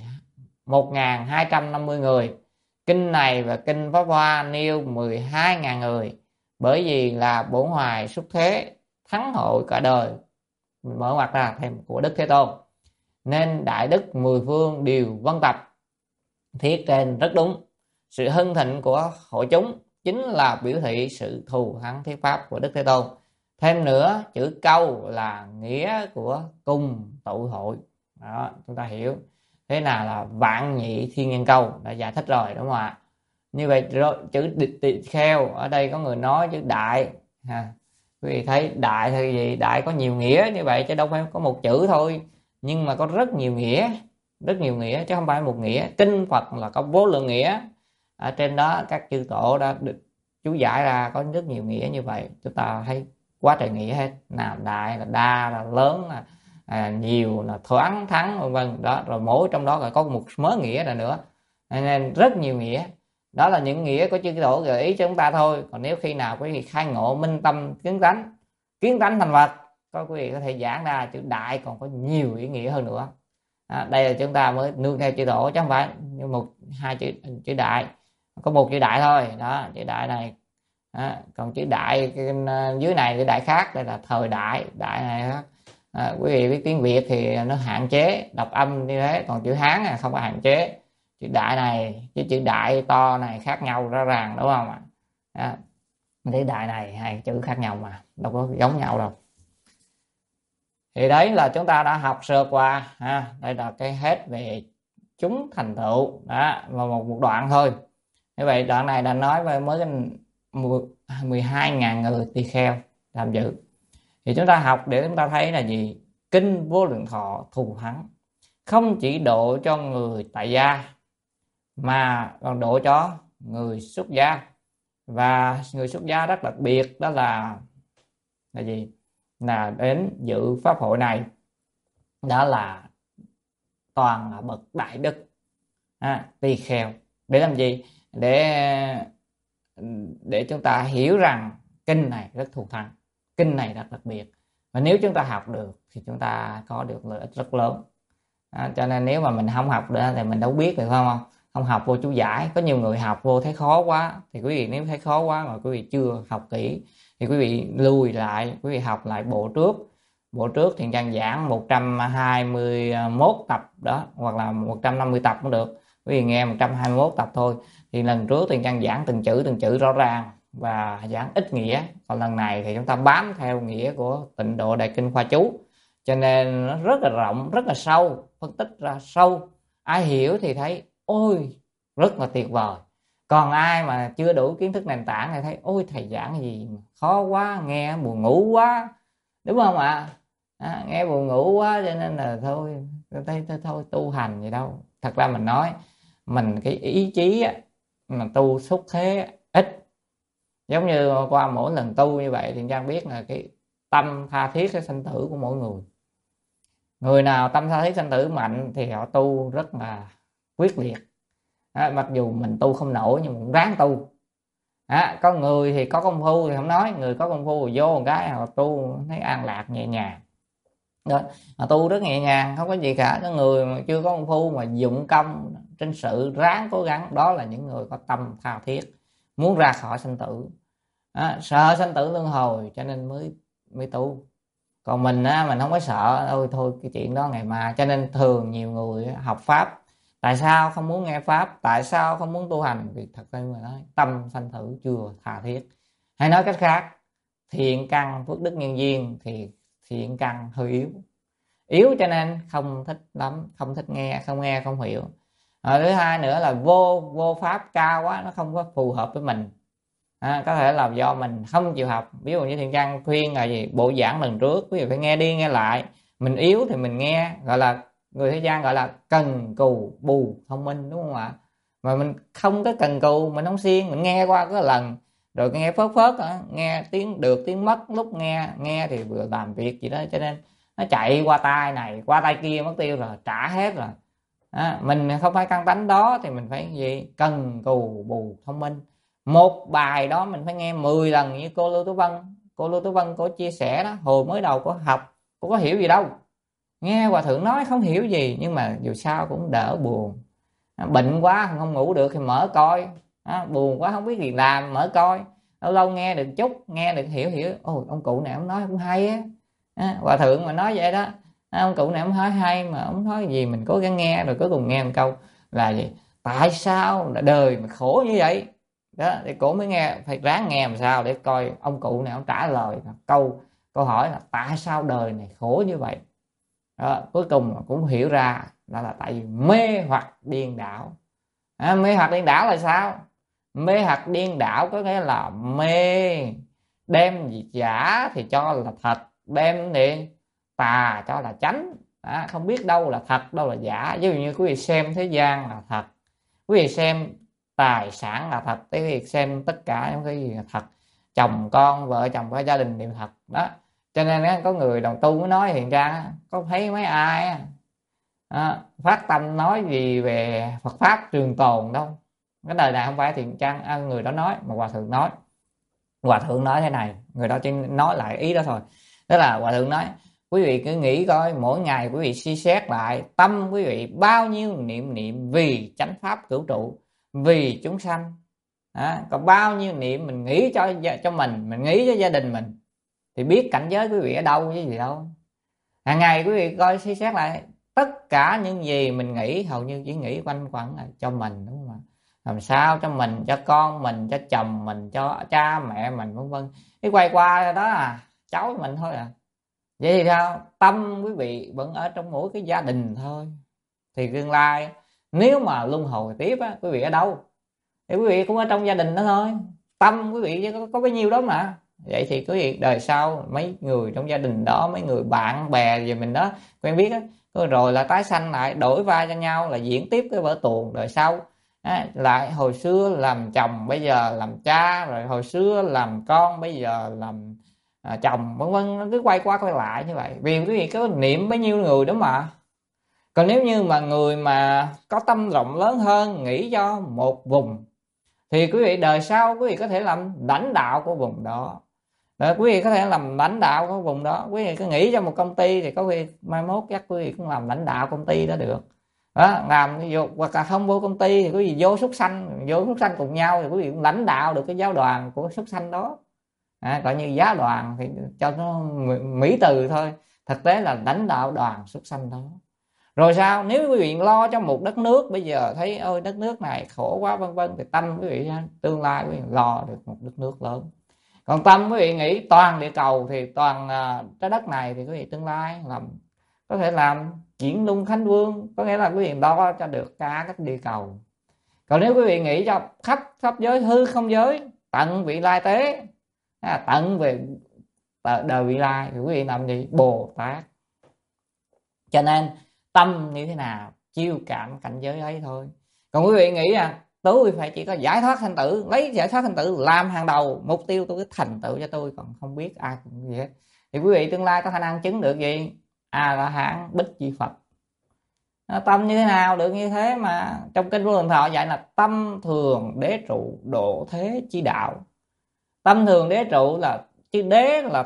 11.250 người. Kinh này và kinh Pháp Hoa nêu 12.000 người, bởi vì là bổn hoài xuất thế thắng hội cả đời. Mình mở ngoặt ra thêm của Đức Thế Tôn, nên đại đức mười phương đều vân tập. Thiết trên rất đúng. Sự hưng thịnh của hội chúng chính là biểu thị sự thù thắng thuyết pháp của Đức Thế Tôn. Thêm nữa, chữ câu là nghĩa của cùng tụ hội. Đó, chúng ta hiểu thế nào là vạn nhị thiên nhân câu, đã giải thích rồi đúng không ạ? Như vậy chữ tỳ kheo ở đây có người nói chữ đại ha. Quý vị thấy đại thì gì? Đại có nhiều nghĩa như vậy chứ đâu phải có một chữ thôi, nhưng mà có rất nhiều nghĩa, rất nhiều nghĩa chứ không phải một nghĩa. Kinh Phật là có vô lượng nghĩa, ở trên đó các chư tổ đã chú giải ra có rất nhiều nghĩa như vậy. Chúng ta thấy quá trời nghĩa hết, nào đại là đa, là lớn, là nhiều, là thoáng, thắng, vân vân đó. Rồi mỗi trong đó là có một mớ nghĩa là nữa, nên rất nhiều nghĩa. Đó là những nghĩa của chư tổ gợi ý cho chúng ta thôi. Còn nếu khi nào quý vị khai ngộ minh tâm kiến tánh thành Phật, có quý vị có thể giảng ra chữ đại còn có nhiều ý nghĩa hơn nữa. Đây là chúng ta mới nương theo chữ tổ chứ không phải như một hai chữ đại, có một chữ đại thôi đó, chữ đại này. Còn chữ đại dưới này chữ đại khác, đây là thời đại này khác. Quý vị biết tiếng Việt thì nó hạn chế đọc âm như thế, còn chữ Hán là không có hạn chế. Chữ đại này với chữ đại to này khác nhau rõ ràng đúng không ạ? Chữ đại này hai chữ khác nhau mà đâu có giống nhau đâu. Thì đấy là chúng ta đã học sơ qua ha. Đây là cái hết về chúng thành tựu đó, và một đoạn thôi. Như vậy đoạn này đã nói mới 12.000 người tỳ kheo tham dự. Thì chúng ta học để chúng ta thấy là gì? Kinh Vô Lượng Thọ thù thắng không chỉ độ cho người tại gia mà còn độ cho người xuất gia. Và người xuất gia rất đặc biệt, đó là gì? Là đến dự pháp hội này, đó là toàn là bậc đại đức tỳ kheo. Để làm gì? Để chúng ta hiểu rằng kinh này rất thù thắng, kinh này rất đặc biệt, và nếu chúng ta học được thì chúng ta có được lợi ích rất lớn. Cho nên nếu mà mình không học được thì mình đâu biết được, không không học vô chú giải. Có nhiều người học vô thấy khó quá, thì quý vị nếu thấy khó quá mà quý vị chưa học kỹ thì quý vị lùi lại, quý vị học lại bộ trước thì Trang giảng 121 tập đó, hoặc là 150 tập cũng được. Quý vị nghe 121 tập thôi, thì lần trước thì Trang giảng từng chữ rõ ràng và giảng ít nghĩa. Còn lần này thì chúng ta bám theo nghĩa của Tịnh Độ Đại Kinh Khoa Chú, cho nên nó rất là rộng, rất là sâu, phân tích ra sâu. Ai hiểu thì thấy ôi rất là tuyệt vời. Còn ai mà chưa đủ kiến thức nền tảng thì thấy ôi thầy giảng gì mà khó quá, nghe buồn ngủ quá, đúng không ạ? Nghe buồn ngủ quá cho nên là thôi tu hành gì đâu. Thật ra mình nói mình cái ý chí mà tu xuất thế ít, giống như qua mỗi lần tu như vậy thì Trang biết là cái tâm tha thiết cái sanh tử của mỗi người nào tâm tha thiết sanh tử mạnh thì họ tu rất là quyết liệt. Mặc dù mình tu không nổi nhưng cũng ráng tu. Có người thì có công phu thì không nói, người có công phu vô một cái họ tu thấy an lạc nhẹ nhàng đó, mà tu rất nhẹ nhàng không có gì cả. Cái người mà chưa có công phu mà dụng công trên sự ráng cố gắng, đó là những người có tâm tha thiết muốn ra khỏi sanh tử, sợ sanh tử luân hồi cho nên mới tu. Còn mình á, mình không có sợ, ôi thôi cái chuyện đó ngày mai. Cho nên thường nhiều người học pháp, tại sao không muốn nghe pháp, tại sao không muốn tu hành, vì thật ra mà nói tâm sanh tử chưa tha thiết. Hay nói cách khác, thiện căn phước đức nhân duyên thì thiện căn hơi yếu cho nên không thích lắm, không thích nghe, không nghe không hiểu. Thứ hai nữa là vô pháp cao quá, nó không có phù hợp với mình. Có thể là do mình không chịu học. Ví dụ như thiện căn khuyên là gì, bộ giảng lần trước ví dụ phải nghe đi nghe lại, mình yếu thì mình nghe, gọi là người thế gian gọi là cần cù bù thông minh, đúng không ạ? Mà mình không có cần cù, mình không siêng, mình nghe qua có lần rồi nghe phớt phớt, nghe tiếng được tiếng mất, lúc nghe thì vừa làm việc gì đó, cho nên nó chạy qua tai này qua tai kia mất tiêu rồi, trả hết rồi. Mình không phải căn tánh đó thì mình phải gì, cần cù bù thông minh. Một bài đó mình phải nghe 10 lần, như cô Lưu Tú Vân. Cô Lưu Tú Vân có chia sẻ đó, hồi mới đầu có học cô có hiểu gì đâu, nghe hòa thượng nói không hiểu gì, nhưng mà dù sao cũng đỡ buồn. Bệnh quá không ngủ được thì mở coi, buồn quá không biết gì làm mở coi, lâu lâu nghe được chút, nghe được hiểu. Ôi ông cụ này ông nói cũng hay á. Hòa thượng mà nói vậy đó, ông cụ này ông nói hay mà ông nói gì mình cố gắng nghe, rồi cuối cùng nghe một câu là gì, tại sao đời mà khổ như vậy đó, thì cổ mới nghe, phải ráng nghe làm sao để coi ông cụ này ông trả lời câu hỏi là tại sao đời này khổ như vậy đó. Cuối cùng cũng hiểu ra đó là tại vì mê hoặc điên đảo. Mê hoặc điên đảo là sao? Mê hoặc điên đảo có nghĩa là mê, đem gì giả thì cho là thật, đem thì tà cho là chánh. Không biết đâu là thật đâu là giả. Ví dụ như quý vị xem thế gian là thật, quý vị xem tài sản là thật, quý vị xem tất cả những cái gì là thật, chồng con vợ chồng và gia đình đều thật đó. Cho nên có người đồng tu mới nói hiện ra có thấy mấy ai phát tâm nói gì về Phật pháp trường tồn đâu, cái đời này không phải thiện căn người đó nói, mà hòa thượng nói thế này, người đó chỉ nói lại ý đó thôi. Tức là hòa thượng nói quý vị cứ nghĩ coi, mỗi ngày quý vị suy xét lại tâm quý vị bao nhiêu niệm vì chánh pháp cửu trụ, vì chúng sanh. Còn bao nhiêu niệm mình nghĩ cho mình nghĩ cho gia đình mình, thì biết cảnh giới quý vị ở đâu chứ gì đâu. Hàng ngày quý vị coi suy xét lại, tất cả những gì mình nghĩ hầu như chỉ nghĩ quanh quẩn cho mình, đúng không ạ? Làm sao cho mình, cho con mình, cho chồng mình, cho cha mẹ mình, vân vân. Cái quay qua đó cháu mình thôi vậy thì sao? Tâm quý vị vẫn ở trong mỗi cái gia đình thôi, thì tương lai nếu mà luân hồi tiếp quý vị ở đâu thì quý vị cũng ở trong gia đình đó thôi. Tâm quý vị có bấy nhiêu đó mà. Vậy thì quý vị đời sau mấy người trong gia đình đó, mấy người bạn bè về mình đó quen biết rồi là tái sanh lại, đổi vai cho nhau, là diễn tiếp cái vở tuồng đời sau. Lại hồi xưa làm chồng bây giờ làm cha, rồi hồi xưa làm con bây giờ làm chồng, vân vân, cứ quay qua quay lại như vậy, vì quý vị có niệm bấy nhiêu người đó mà. Còn nếu như mà người mà có tâm rộng lớn hơn, nghĩ cho một vùng, thì quý vị đời sau quý vị có thể làm lãnh đạo của vùng đó. Quý vị có thể làm lãnh đạo của vùng đó. Quý vị cứ nghĩ cho một công ty thì có khi mai mốt chắc quý vị cũng làm lãnh đạo công ty đó được đó. Làm hoặc là không vô công ty thì quý vị vô súc sanh cùng nhau, thì quý vị cũng lãnh đạo được cái giáo đoàn của súc sanh đó. Gọi như giáo đoàn thì cho nó mỹ từ thôi, thực tế là lãnh đạo đoàn súc sanh đó. Rồi sao, nếu quý vị lo cho một đất nước, bây giờ thấy ôi đất nước này khổ quá vân vân, thì tâm quý vị tương lai quý vị lo được một đất nước lớn. Còn tâm quý vị nghĩ toàn địa cầu thì toàn trái đất này, thì quý vị tương lai có thể làm chuyển luân khánh vương, có nghĩa là quý vị lo cho được cả các địa cầu. Còn nếu quý vị nghĩ cho khắp giới hư không giới, tận vị lai tế, tận về đời vị lai, thì quý vị làm gì? Bồ Tát. Cho nên tâm như thế nào chiêu cảm cảnh giới ấy thôi. Còn quý vị nghĩ tôi phải chỉ có giải thoát sanh tử, lấy giải thoát sanh tử làm hàng đầu mục tiêu, tôi cứ thành tựu cho tôi, còn không biết ai cũng gì hết, thì quý vị tương lai có khả năng chứng được gì? La hán Bích Chi Phật. Tâm như thế nào được như thế? Mà trong kinh Vô Lượng Thọ dạy là tâm thường đế trụ độ thế chi đạo. Tâm thường đế trụ là chứ đế là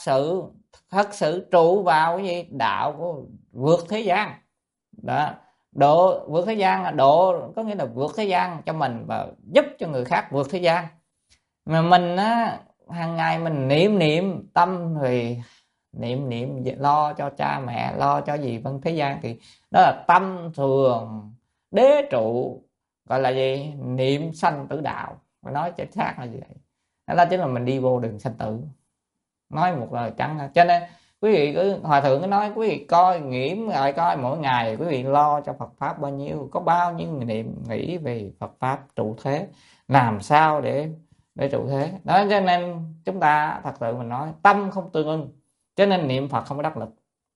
thật sự trụ vào cái gì? Đạo của vượt thế gian đó. Độ vượt thế gian là độ, có nghĩa là vượt thế gian cho mình và giúp cho người khác vượt thế gian. Mà mình hàng ngày mình niệm tâm thì niệm lo cho cha mẹ, lo cho gì vân thế gian, thì đó là tâm thường đế trụ, gọi là gì, niệm sanh tử đạo. Mà nói chính xác là gì vậy, đó chính là mình đi vô đường sanh tử, nói một lời trắng. Cho nên quý vị cứ, hòa thượng cứ nói quý vị coi nghiễm lại coi mỗi ngày quý vị lo cho Phật pháp bao nhiêu, có bao nhiêu niệm nghĩ về Phật pháp trụ thế, làm sao để trụ thế đó. Cho nên chúng ta thật sự mình nói tâm không tương ưng, cho nên niệm Phật không có đắc lực.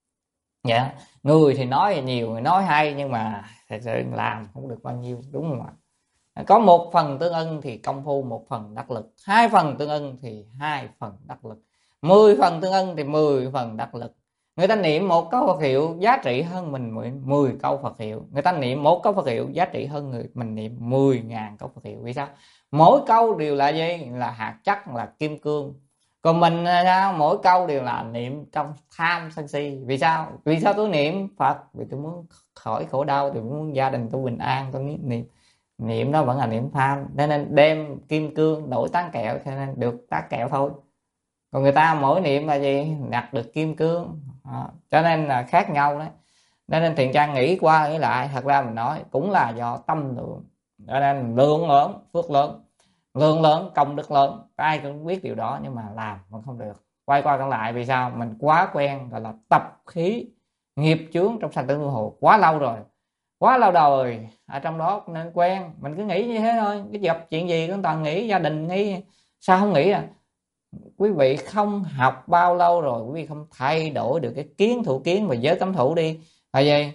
Dạ, người thì nói nhiều, người nói hay, nhưng mà thật sự làm không được bao nhiêu, đúng không ạ? Có một phần tương ưng thì công phu một phần đắc lực, hai phần tương ưng thì hai phần đắc lực, 10 phần tương ưng thì 10 phần đắc lực. Người ta niệm một câu Phật hiệu giá trị hơn mình 10 câu Phật hiệu, người ta niệm một câu Phật hiệu giá trị hơn mình niệm 10.000 câu Phật hiệu. Vì sao? Mỗi câu đều là gì? Là hạt chắc, là kim cương. Còn mình sao? Mỗi câu đều là niệm trong tham sân si. Vì sao? Vì sao tôi niệm Phật? Vì tôi muốn khỏi khổ đau, tôi muốn gia đình tôi bình an, tôi niệm đó vẫn là niệm tham, nên đem kim cương đổi tán kẹo, cho nên được tán kẹo thôi. Còn người ta mỗi niệm là gì? Đạt được kim cương. Đó. Cho nên là khác nhau đấy. Nên Thiện Trang nghĩ qua nghĩ lại, thật ra mình nói cũng là do tâm lượng. Cho nên lượng lớn phước lớn, lượng lớn công đức lớn, ai cũng biết điều đó, nhưng mà làm vẫn không được. Quay qua còn lại, vì sao? Mình quá quen, gọi là tập khí nghiệp chướng trong sanh tử luân hồi quá lâu rồi, quá lâu đời ở trong đó, nên quen. Mình cứ nghĩ như thế thôi, cái gặp chuyện gì cũng toàn nghĩ gia đình, nghĩ sao không nghĩ à. Quý vị không học bao lâu rồi, quý vị không thay đổi được cái kiến thủ kiến và giới cấm thủ đi. Là gì?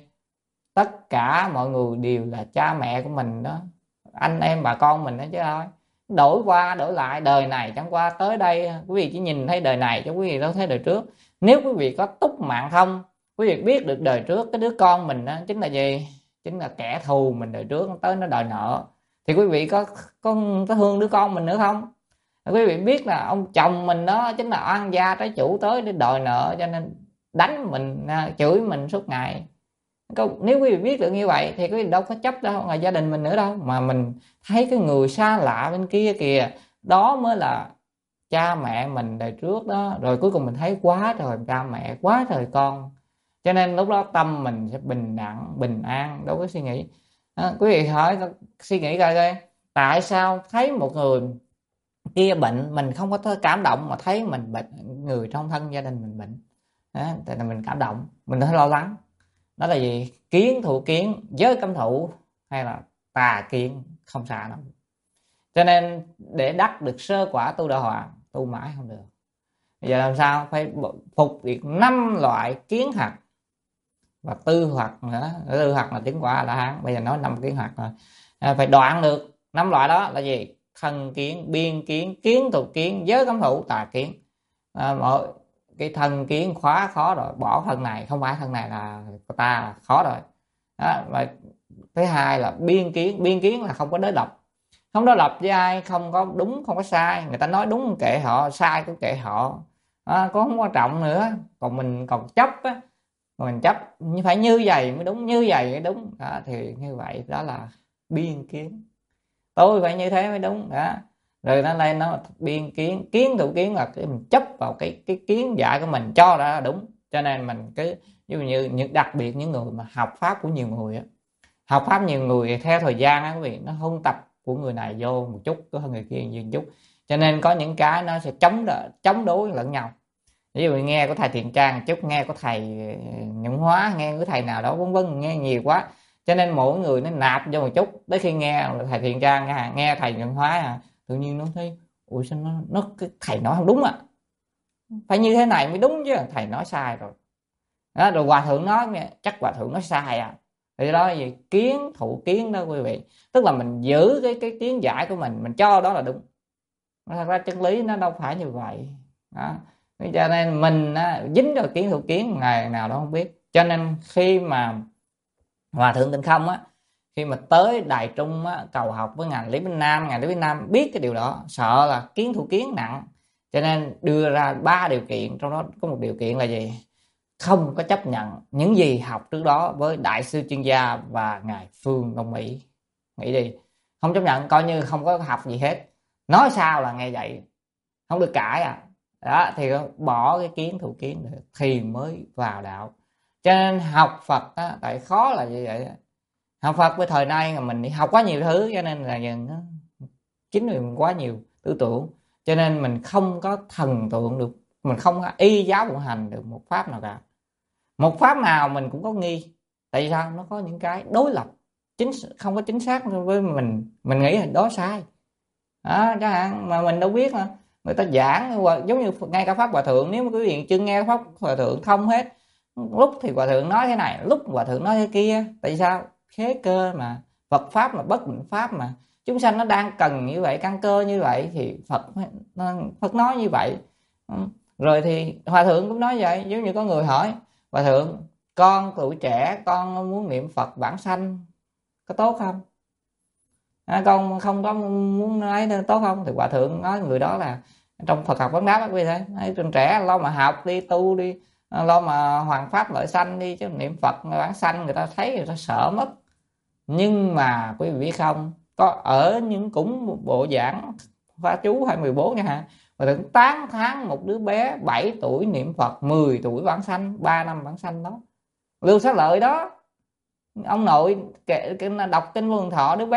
Tất cả mọi người đều là cha mẹ của mình đó, anh em bà con mình đó chứ thôi. Đổi qua đổi lại, đời này chẳng qua tới đây, quý vị chỉ nhìn thấy đời này chứ quý vị đâu thấy đời trước. Nếu quý vị có túc mạng thông, quý vị biết được đời trước cái đứa con mình đó chính là gì? Chính là kẻ thù mình đời trước, tới nó đòi nợ, thì quý vị có thương đứa con mình nữa không? Quý vị biết là ông chồng mình đó chính là oan gia trái chủ tới để đòi nợ, cho nên đánh mình, chửi mình suốt ngày. Nếu quý vị biết được như vậy thì quý vị đâu có chấp đâu là gia đình mình nữa đâu, mà mình thấy cái người xa lạ bên kia kìa, đó mới là cha mẹ mình đời trước đó. Rồi cuối cùng mình thấy quá trời cha mẹ, quá trời con, cho nên lúc đó tâm mình sẽ bình đẳng, bình an, đâu có suy nghĩ. Quý vị hỏi, suy nghĩ coi coi, tại sao thấy một người kia bệnh mình không có cảm động, mà thấy mình bệnh, người trong thân gia đình mình bệnh đó, tại là mình cảm động, mình thấy lo lắng. Đó là gì? Kiến thủ kiến, giới cấm thủ, hay là tà kiến không xa đâu. Cho nên để đắc được sơ quả tu đà hoàng, tu mãi không được. Bây giờ làm sao? Phải phục được 5 loại kiến hạt và tư hoặc nữa. Tư hoặc là chứng quả A La Hán, bây giờ nói 5 kiến hạt rồi. Phải đoạn được 5 loại đó là gì? Thân kiến, biên kiến, kiến thủ kiến, giới cấm thủ, tà kiến. Mọi cái thân kiến khóa khó rồi, bỏ thân này, không phải thân này là của ta là khó rồi đó. Và thứ hai là biên kiến là không có đối lập, không đối lập với ai, không có đúng không có sai, người ta nói đúng kệ họ, sai cũng kệ họ, cũng không quan trọng nữa. Còn mình còn chấp á, mình chấp phải như vậy mới đúng, như vậy mới đúng đó, thì như vậy đó là biên kiến, tôi phải như thế mới đúng đó. Rồi nó lên nó biên kiến, kiến thủ kiến là cái mình chấp vào cái kiến giải của mình cho ra là đúng. Cho nên mình cứ như những, đặc biệt những người mà học pháp của nhiều người á, học pháp nhiều người theo thời gian á quý vị, nó huân tập của người này vô một chút, có hơn người kia nhiều chút, cho nên có những cái nó sẽ chống đối lẫn nhau. Ví dụ nghe của thầy Thiện Trang chút, nghe của thầy Nhuận Hóa, nghe của thầy nào đó vân vân, nghe nhiều quá, cho nên mỗi người nó nạp vô một chút. Tới khi nghe thầy Thiện Trang, nghe thầy Nhuận Hóa, tự nhiên nó thấy ủa sao nó cái thầy nói không đúng phải như thế này mới đúng chứ, thầy nói sai rồi đó. Rồi hòa thượng nói chắc hòa thượng nói sai thì đó là gì? Kiến thủ kiến đó quý vị, tức là mình giữ cái kiến giải của mình cho đó là đúng. Thật ra chân lý nó đâu phải như vậy đó. Cho nên mình dính vào kiến thủ kiến, ngày nào đó không biết. Cho nên khi mà hòa thượng Tịnh Không khi mà tới Đài Trung cầu học với ngài Lý Binh Nam, ngài Lý Binh Nam biết cái điều đó, sợ là kiến thủ kiến nặng, cho nên đưa ra 3 điều kiện. Trong đó có một điều kiện là gì? Không có chấp nhận những gì học trước đó với đại sư chuyên gia và ngài Phương Đông Mỹ. Nghĩ đi, không chấp nhận, coi như không có học gì hết, nói sao là nghe vậy, không được cãi đó thì bỏ cái kiến thủ kiến được thì mới vào đạo. Cho nên học Phật á, tại khó là như vậy. Học Phật với thời nay là mình đi học quá nhiều thứ, cho nên là dần nó chính vì mình quá nhiều tư tưởng, cho nên mình không có thần tượng được, mình không có y giáo vận hành được một pháp nào cả. Một pháp nào mình cũng có nghi. Tại vì sao? Nó có những cái đối lập, không có chính xác với mình nghĩ là đó sai. Đó, chẳng hạn mà mình đâu biết mà người ta giảng, giống như ngay cả pháp hòa thượng, nếu mà quý vị chưa nghe pháp hòa thượng thông hết, lúc thì hòa thượng nói thế này, lúc hòa thượng nói thế kia. Tại sao? Khế cơ mà, Phật pháp là bất định pháp mà, chúng sanh nó đang cần như vậy, căn cơ như vậy thì Phật nói như vậy. Rồi thì hòa thượng cũng nói vậy. Giống như có người hỏi hòa thượng, con tuổi trẻ con muốn niệm Phật vãng sanh có tốt không? Con không có muốn nói tốt không? Thì hòa thượng nói người đó là trong Phật học vấn đáp quý vị thấy, trên trẻ lo mà học đi, tu đi, lo mà hoàn pháp lợi sanh đi, chứ niệm Phật vãng sanh người ta thấy người ta sợ mất. Nhưng mà quý vị biết không, có ở những cũng bộ giảng Phá chú 214 nha hả, và thượng tán tháng một đứa bé 7 tuổi niệm Phật, 10 tuổi vãng sanh, 3 năm vãng sanh đó. Lưu Xá Lợi đó, ông nội đọc kinh Vô Lượng Thọ, đứa bé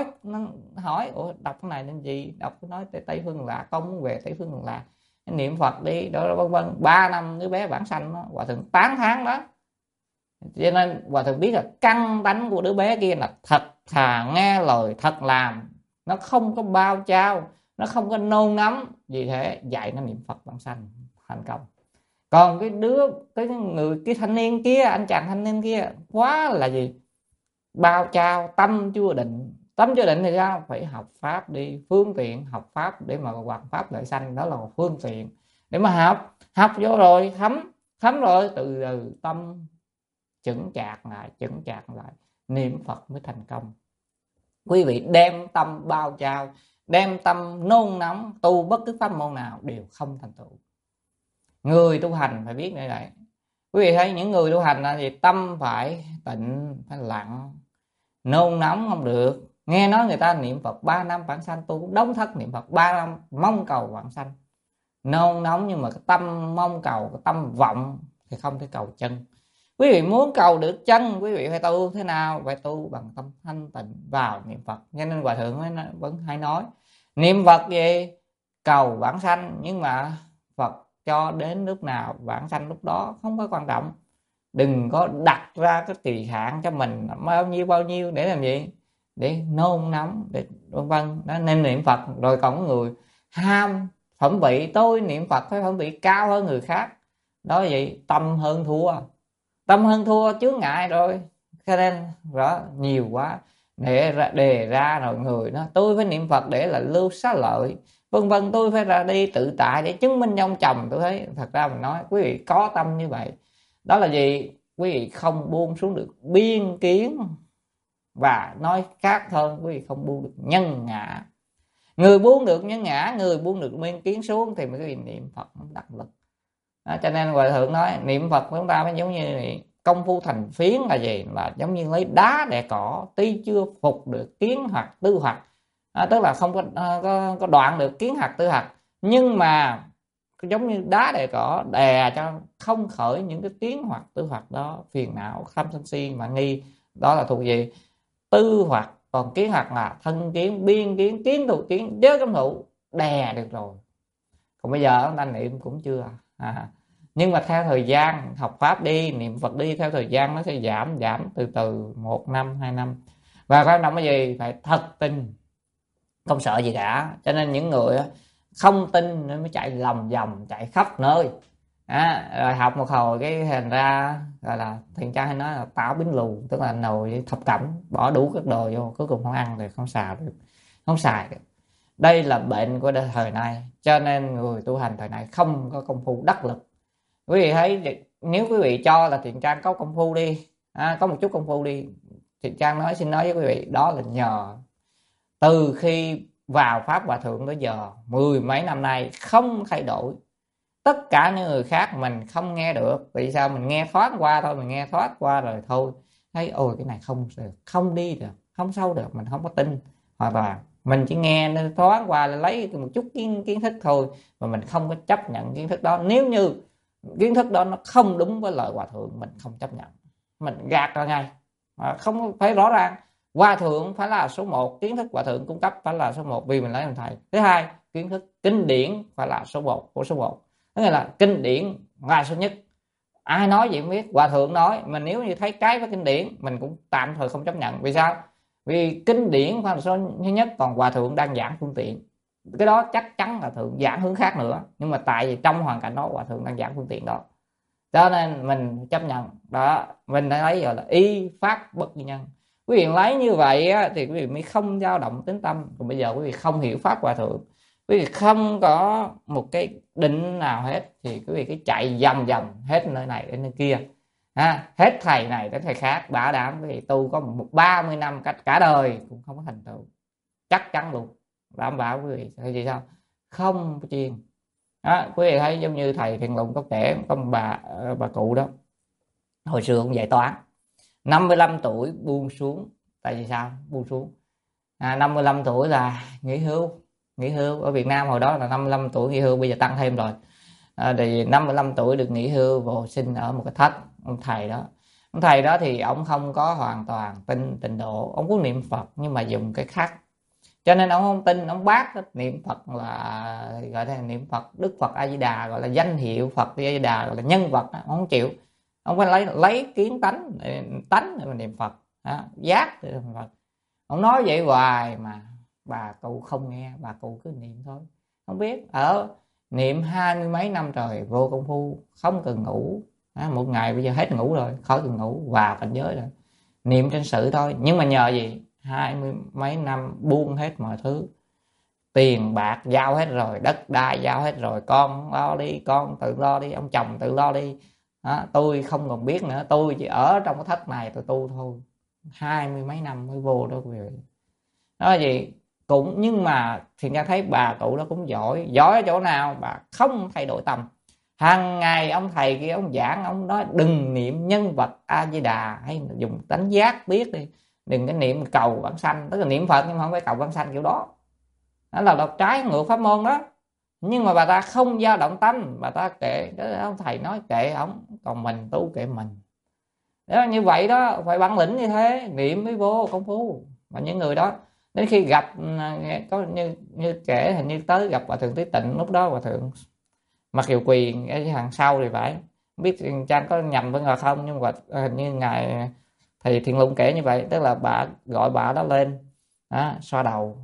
hỏi ủa đọc cái này nên gì, đọc nói Tây Phương Lạc, con muốn về Tây Phương Lạc, niệm Phật đi đó, vân vân. 3 năm đứa bé vãng sanh đó, hòa thượng 8 tháng đó. Cho nên hòa thượng biết là căn tánh của đứa bé kia là thật thà nghe lời, thật làm, nó không có bao trao, nó không có nôn nóng, vì thế dạy nó niệm Phật vãng sanh thành công. Còn cái thanh niên kia, anh chàng thanh niên kia quá là gì, bao trao, tâm chưa định. Tâm chưa định thì sao? Phải học pháp đi, phương tiện học pháp để mà hoàn pháp lợi sanh, đó là một phương tiện để mà học vô rồi thấm rồi từ từ tâm chững chạc lại niệm Phật mới thành công. Quý vị đem tâm bao trao, đem tâm nôn nóng, tu bất cứ pháp môn nào đều không thành tựu. Người tu hành phải biết như vậy. Quý vị thấy những người tu hành là gì? Tâm phải tịnh, phải lặng, nôn nóng không được. Nghe nói người ta niệm Phật 3 năm vãng sanh, tôi cũng đóng thất niệm Phật 3 năm mong cầu vãng sanh. Nôn nóng nhưng mà cái tâm mong cầu, cái tâm vọng thì không thể cầu chân. Quý vị muốn cầu được chân, quý vị phải tu thế nào? Phải tu bằng tâm thanh tịnh vào niệm Phật. Cho nên hòa thượng vẫn hay nói niệm Phật gì? Cầu vãng sanh, nhưng mà Phật cho đến lúc nào vãng sanh lúc đó không có quan trọng. Đừng có đặt ra cái kỳ hạn cho mình bao nhiêu để làm gì? Để nôn nóng, để vân vân. Đó nên niệm Phật. Rồi còn có người ham phẩm vị, tôi niệm Phật phải phẩm vị cao hơn người khác. Đó là gì? Tâm hơn thua. Tâm hơn thua chướng ngại rồi. Cho nên rõ nhiều quá đề ra rồi người đó tôi phải niệm Phật để là Lưu Xá Lợi vân vân, tôi phải ra đi tự tại để chứng minh ông chồng. Tôi thấy thật ra mình nói quý vị có tâm như vậy, đó là gì? Quý vị không buông xuống được biên kiến, và nói khác hơn, quý vị không buông được nhân ngã. Người buông được nhân ngã, người buông được biên kiến xuống thì mới quý vị niệm Phật đắc lực. Cho nên hòa thượng nói niệm Phật của chúng ta phải giống như này. Công phu thành phiến là gì? Là giống như lấy đá đè cỏ, tuy chưa phục được kiến hoặc tư hoặc, tức là không có đoạn được kiến hoặc tư hoặc, nhưng mà giống như đá đè cỏ, đè cho không khởi những cái kiến hoặc tư hoặc đó, phiền não tham sân si mà nghi, đó là thuộc gì? Tư hoặc. Còn kiến hoặc là thân kiến, biên kiến, kiến thụ kiến, giới cấm thụ, đè được rồi. Còn bây giờ ông ta niệm cũng chưa nhưng mà theo thời gian học pháp đi, niệm Phật đi, theo thời gian nó sẽ giảm từ từ 1 năm 2 năm. Và quan trọng cái gì? Phải thật tin, không sợ gì cả. Cho nên những người không tin nên mới chạy lòng vòng, chạy khắp nơi. Rồi học một hồi cái thành ra gọi là thiền tra hay nói là táo bính lù, tức là nồi thập cẩm, bỏ đủ các đồ vô, cuối cùng không ăn thì không xài được, không xài được. Đây là bệnh của thời nay. Cho nên người tu hành thời nay không có công phu đắc lực. Quý vị thấy, nếu quý vị cho là Thiện Trang có công phu đi, có một chút công phu đi, Thiện Trang xin nói với quý vị, đó là nhờ từ khi vào Pháp Hòa Thượng tới giờ 10 mấy năm nay không thay đổi. Tất cả những người khác mình không nghe được. Vì sao? Mình nghe thoát qua thôi, mình nghe thoát qua rồi thôi. Thấy ôi cái này không được, không đi được, không sâu được, mình không có tin hoàn toàn. Mình chỉ nghe nó thoáng qua là lấy một chút kiến thức thôi, mà mình không có chấp nhận kiến thức đó. Nếu như kiến thức đó nó không đúng với lời hòa thượng, mình không chấp nhận, mình gạt ra ngay. Không phải rõ ràng hòa thượng phải là số 1, kiến thức hòa thượng cung cấp phải là số 1 vì mình lấy làm thầy. Thứ hai, kiến thức kinh điển phải là số 1 của số 1, tức là kinh điển là số nhất. Ai nói gì không biết, hòa thượng nói, mà nếu như thấy trái với kinh điển mình cũng tạm thời không chấp nhận. Vì sao? Vì kinh điển phải là số nhất, còn hòa thượng đang giảng phương tiện, cái đó chắc chắn là thượng giảng hướng khác nữa, nhưng mà tại vì trong hoàn cảnh đó hòa thượng đang giảng phương tiện đó, cho nên mình chấp nhận đó. Mình đã lấy rồi là y pháp bất di nhân. Quý vị lấy như vậy á, thì quý vị mới không dao động tính tâm. Còn bây giờ quý vị không hiểu pháp hòa thượng, quý vị không có một cái định nào hết, thì quý vị cứ chạy vòng vòng hết nơi này đến nơi kia, hết thầy này đến thầy khác, bảo đảm quý vị tu có 30 năm cả đời cũng không có thành tựu, chắc chắn luôn, đảm bảo quý vị. Thì sao? Không chuyên. Quý vị thấy giống như thầy Thiện Lùng có kể, có một bà cụ đó, hồi xưa cũng dạy toán, 55 tuổi buông xuống. Tại vì sao buông xuống? 55 tuổi là nghỉ hưu. Ở Việt Nam hồi đó là 55 tuổi nghỉ hưu, bây giờ tăng thêm rồi. Thì 55 tuổi được nghỉ hưu, vô sinh ở một cái thất. Ông thầy đó thì ông không có hoàn toàn tin tịnh độ, ông cũng niệm Phật nhưng mà dùng cái khác, cho nên ông không tin. Ông bác niệm Phật là gọi là niệm Phật Đức Phật A Di Đà, gọi là danh hiệu Phật A Di Đà, gọi là nhân vật. Ông không chịu, ông phải lấy kiến tánh để mà niệm Phật, giác để niệm Phật. Ông nói vậy hoài mà bà cụ không nghe, bà cụ cứ niệm thôi. Không biết niệm 20 mấy năm trời, vô công phu không cần ngủ. Một ngày bây giờ hết ngủ rồi, khỏi cần ngủ, vào cảnh giới rồi, niệm trên sự thôi. Nhưng mà nhờ gì? 20 mấy năm buông hết mọi thứ, tiền bạc giao hết rồi, đất đai giao hết rồi, con lo đi, con tự lo đi, ông chồng tự lo đi. Tôi không còn biết nữa, tôi chỉ ở trong cái thất này tôi tu thôi. 20 mấy năm mới vô đó quý vị. Đó là gì? Cũng nhưng mà thì ra thấy bà cụ đó cũng giỏi ở chỗ nào? Bà không thay đổi tâm. Hàng ngày ông thầy kia ông giảng, ông nói đừng niệm nhân vật A Di Đà, hay dùng tánh giác biết đi, đừng cái niệm cầu vãng sanh. Tức là niệm Phật nhưng mà không phải cầu vãng sanh kiểu đó, đó là độc trái ngược pháp môn đó. Nhưng mà bà ta không dao động tâm, bà ta kệ đó, ông thầy nói kệ ông, còn mình tu kệ mình. Đó, như vậy đó, phải bản lĩnh như thế niệm mới vô công phu. Mà những người đó đến khi gặp có như kể, hình như tới gặp hòa thượng Tí Tịnh, lúc đó hòa thượng mặc dù quỳ ở hàng sau thì phải, không biết Trang có nhầm với ngờ không, nhưng mà hình như ngài thầy Thiện Lũng kể như vậy. Tức là bà gọi bà đó lên, xoa đầu,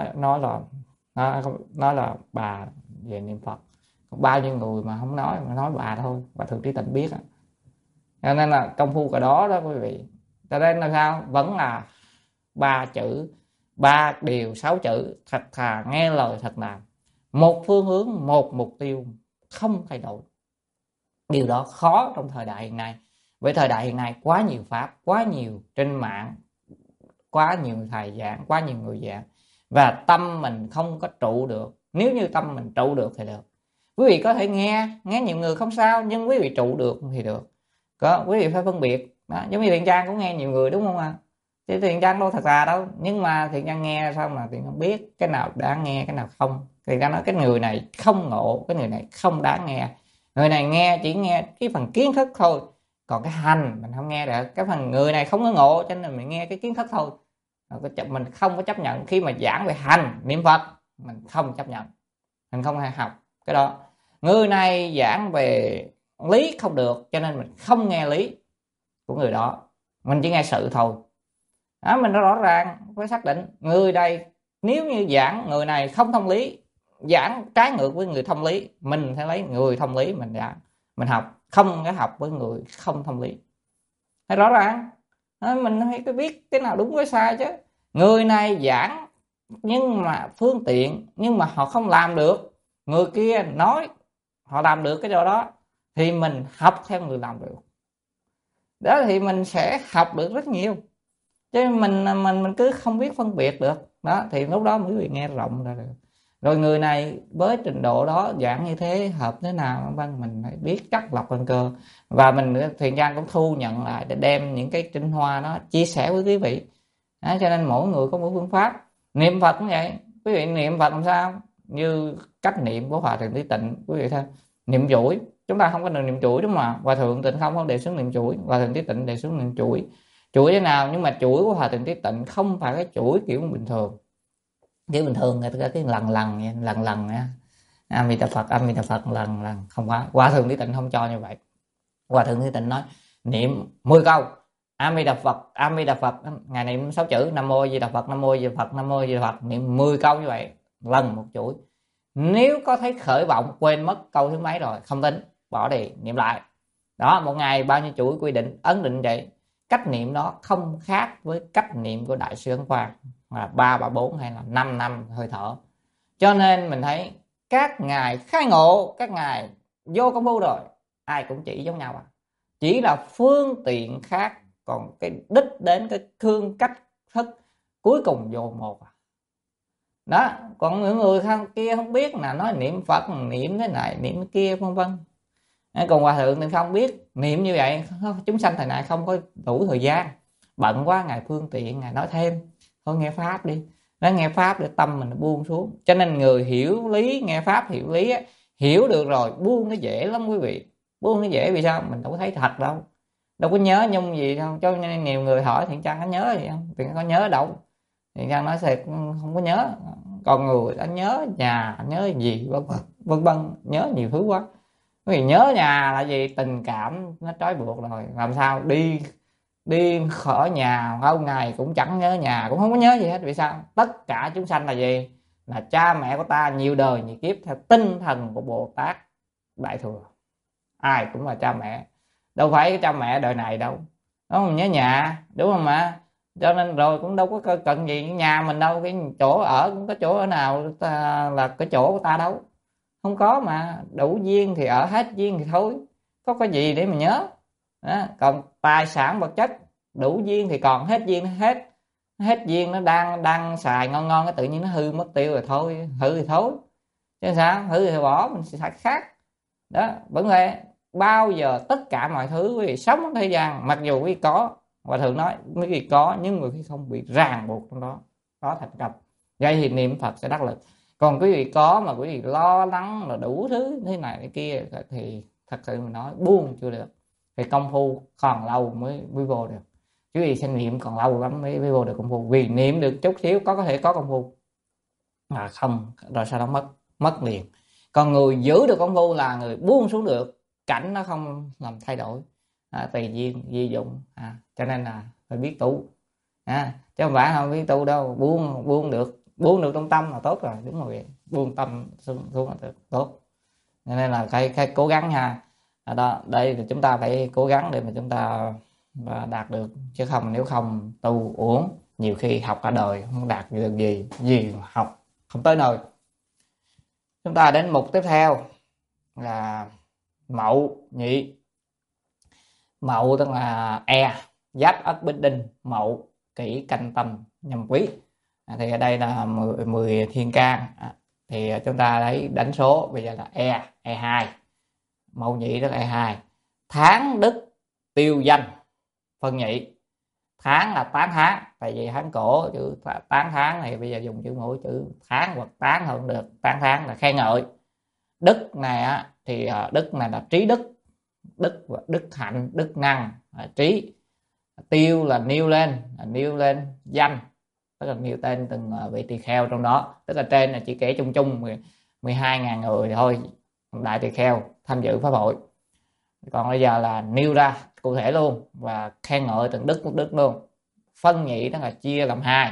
nói là bà về niệm Phật. Còn bao nhiêu người mà không nói, mà nói bà thôi, bà Thượng Trí Tịnh biết. Cho nên là công phu cả đó đó quý vị. Cho nên là sao? Vẫn là 3 chữ, 3 điều 6 chữ: thật thà, nghe lời, thật làm. Một phương hướng, một mục tiêu, không thay đổi. Điều đó khó trong thời đại hiện nay. Với thời đại hiện nay quá nhiều pháp, quá nhiều trên mạng, quá nhiều thầy giảng, quá nhiều người giảng, và tâm mình không có trụ được. Nếu như tâm mình trụ được thì được. Quý vị có thể nghe nhiều người không sao, nhưng quý vị trụ được thì được. Quý vị phải phân biệt đó. Giống như Thiện Trang cũng nghe nhiều người đúng không ạ? Chứ Thiện Trang đâu thật ra đâu, nhưng mà Thiện Trang nghe xong là Thiện không biết cái nào đáng nghe, cái nào không. Thiện Trang nói cái người này không ngộ, cái người này không đáng nghe. Người này nghe chỉ nghe cái phần kiến thức thôi, còn cái hành mình không nghe được. Cái phần người này không có ngộ cho nên mình nghe cái kiến thức thôi. Mình không có chấp nhận. Khi mà giảng về hành niệm Phật mình không chấp nhận, mình không hay học cái đó. Người này giảng về lý không được cho nên mình không nghe lý của người đó, mình chỉ nghe sự thôi. Mình rõ ràng phải xác định người đây, nếu như giảng người này không thông lý, giảng trái ngược với người thông lý, mình sẽ lấy người thông lý mình giảng, mình học, không có học với người không thông lý. Thấy rõ ràng mình phải biết cái nào đúng với sai chứ. Người này giảng nhưng mà phương tiện, nhưng mà họ không làm được. Người kia nói họ làm được cái điều đó, thì mình học theo người làm được đó, thì mình sẽ học được rất nhiều. Chứ mình cứ không biết phân biệt được đó, thì lúc đó mới nghe rộng ra được. Rồi người này với trình độ đó giảng như thế hợp thế nào, mình phải biết chắc lọc căn cơ. Và mình Thiện Trang cũng thu nhận lại để đem những cái tinh hoa đó chia sẻ với quý vị. Cho nên mỗi người có mỗi phương pháp. Niệm Phật cũng vậy, quý vị niệm Phật làm sao? Như cách niệm của Hòa Thượng Trí Tịnh, quý vị thấy niệm chuỗi, chúng ta không có được niệm chuỗi đúng không? Hòa Thượng Tịnh không đề xuất niệm chuỗi, Hòa Thượng Trí Tịnh đề xuất niệm chuỗi. Chuỗi thế nào? Nhưng mà chuỗi của Hòa Thượng Trí Tịnh không phải cái chuỗi kiểu bình thường. Kiểu bình thường người ta cái lần nha, A Di Đà Phật lần, không phải. Hòa Thượng Trí Tịnh không cho như vậy. Hòa Thượng Trí Tịnh nói niệm 10 câu A Di Đà Phật, ngày niệm 6 chữ Nam Mô A Di Đà Phật, Nam Mô A Di Đà Phật, Nam Mô A Di Đà Phật, niệm 10 câu như vậy, lần một chuỗi. Nếu có thấy khởi vọng quên mất câu thứ mấy rồi, không tính, bỏ đi, niệm lại. Đó, một ngày bao nhiêu chuỗi quy định, ấn định vậy. Cách niệm đó không khác với cách niệm của Đại sư Ấn Quang là 334 hay là 5 năm hơi thở. Cho nên mình thấy các ngài khai ngộ, các ngài vô công phu rồi, ai cũng chỉ giống nhau à. Chỉ là phương tiện khác, còn cái đích đến cái phương cách thức cuối cùng vô một à. Đó, còn những người kia không biết là nói niệm Phật, niệm thế này, niệm cái kia vân vân. Còn Hòa Thượng thì không biết niệm như vậy, chúng sanh thời này không có đủ thời gian, bận quá, ngài phương tiện, ngài nói thêm, thôi nghe Pháp đi. Nó nghe Pháp để tâm mình buông xuống. Cho nên người hiểu lý, nghe Pháp hiểu lý á, hiểu được rồi, buông nó dễ lắm quý vị. Buông nó dễ vì sao? Mình đâu có thấy thật đâu. Đâu có nhớ nhung gì đâu. Cho nên nhiều người hỏi Thiện Trang có nhớ gì không? Thiện có nhớ đâu. Thiện Trang nói thiệt không có nhớ. Còn người đã nhớ nhà, nhớ gì vân vân, nhớ nhiều thứ quá. Vì nhớ nhà là gì? Tình cảm nó trói buộc rồi. Làm sao đi khỏi nhà lâu ngày cũng chẳng nhớ nhà, cũng không có nhớ gì hết. Vì sao? Tất cả chúng sanh là gì? Là cha mẹ của ta nhiều đời nhiều kiếp theo tinh thần của Bồ Tát Đại Thừa. Ai cũng là cha mẹ, đâu phải cái cha mẹ đời này đâu. Nó không nhớ nhà, đúng không ạ? Cho nên rồi cũng đâu có cần gì nhà mình đâu. Cái chỗ ở cũng có chỗ ở nào là cái chỗ của ta đâu. Không có mà. Đủ duyên thì ở, hết duyên thì thôi. Có cái gì để mà nhớ. Đó. Còn tài sản vật chất đủ duyên thì còn, hết duyên hết duyên nó đang xài ngon ngon, cái tự nhiên nó hư mất tiêu rồi thôi. Hư thì thôi, chứ sao? Hư thì bỏ, mình sẽ xài khác. Đó, vẫn vậy. Bao giờ tất cả mọi thứ quý vị sống ở thế gian, mặc dù quý vị có, và thường nói quý vị có, nhưng người khi không bị ràng buộc trong đó, có thành công. Vậy thì niệm Phật sẽ đắc lực. Còn quý vị có mà quý vị lo lắng là đủ thứ thế này thế kia thì thật sự mình nói buông chưa được. Thì công phu còn lâu mới vô được. Quý vị sẽ niệm còn lâu lắm mới vô được công phu. Vì niệm được chút xíu có thể có công phu, mà không rồi sau đó mất liền. Còn người giữ được công phu là người buông xuống được, cảnh nó không làm thay đổi, tùy duyên di dụng. Cho nên là phải biết tu, chứ không phải không biết tu đâu. Buông được trong tâm là tốt rồi, đúng rồi. Buông tâm xuống là tốt. Cho nên là cái cố gắng nha. Đó, đây thì chúng ta phải cố gắng để mà chúng ta đạt được, chứ không nếu không tu uổng, nhiều khi học cả đời không đạt được gì học không tới nơi. Chúng ta đến mục tiếp theo là Mậu Nhị. Mậu tức là Giáp Ất Bính Đinh, Mậu Kỷ Canh Tân Nhâm Quý. Thì ở đây là 10 thiên can. Thì chúng ta lấy đánh số, bây giờ là E2. Mậu Nhị tức là E2. Tháng đức tiêu danh phân nhị. Tháng là tán tháng, tại vì Hán cổ chữ tán tháng này bây giờ dùng chữ mỗi chữ tháng hoặc tán hơn được. Tán tháng là khen ngợi. Đức này thì đức này là trí đức, đức hạnh, đức năng, trí. Tiêu là nêu lên danh, tức là nêu tên từng vị tỳ kheo trong đó. Tức là trên là chỉ kể chung 12.000 người thôi, đại tỳ kheo tham dự pháp hội. Còn bây giờ là nêu ra cụ thể luôn và khen ngợi từng đức luôn. Phân nhị đó là chia làm hai.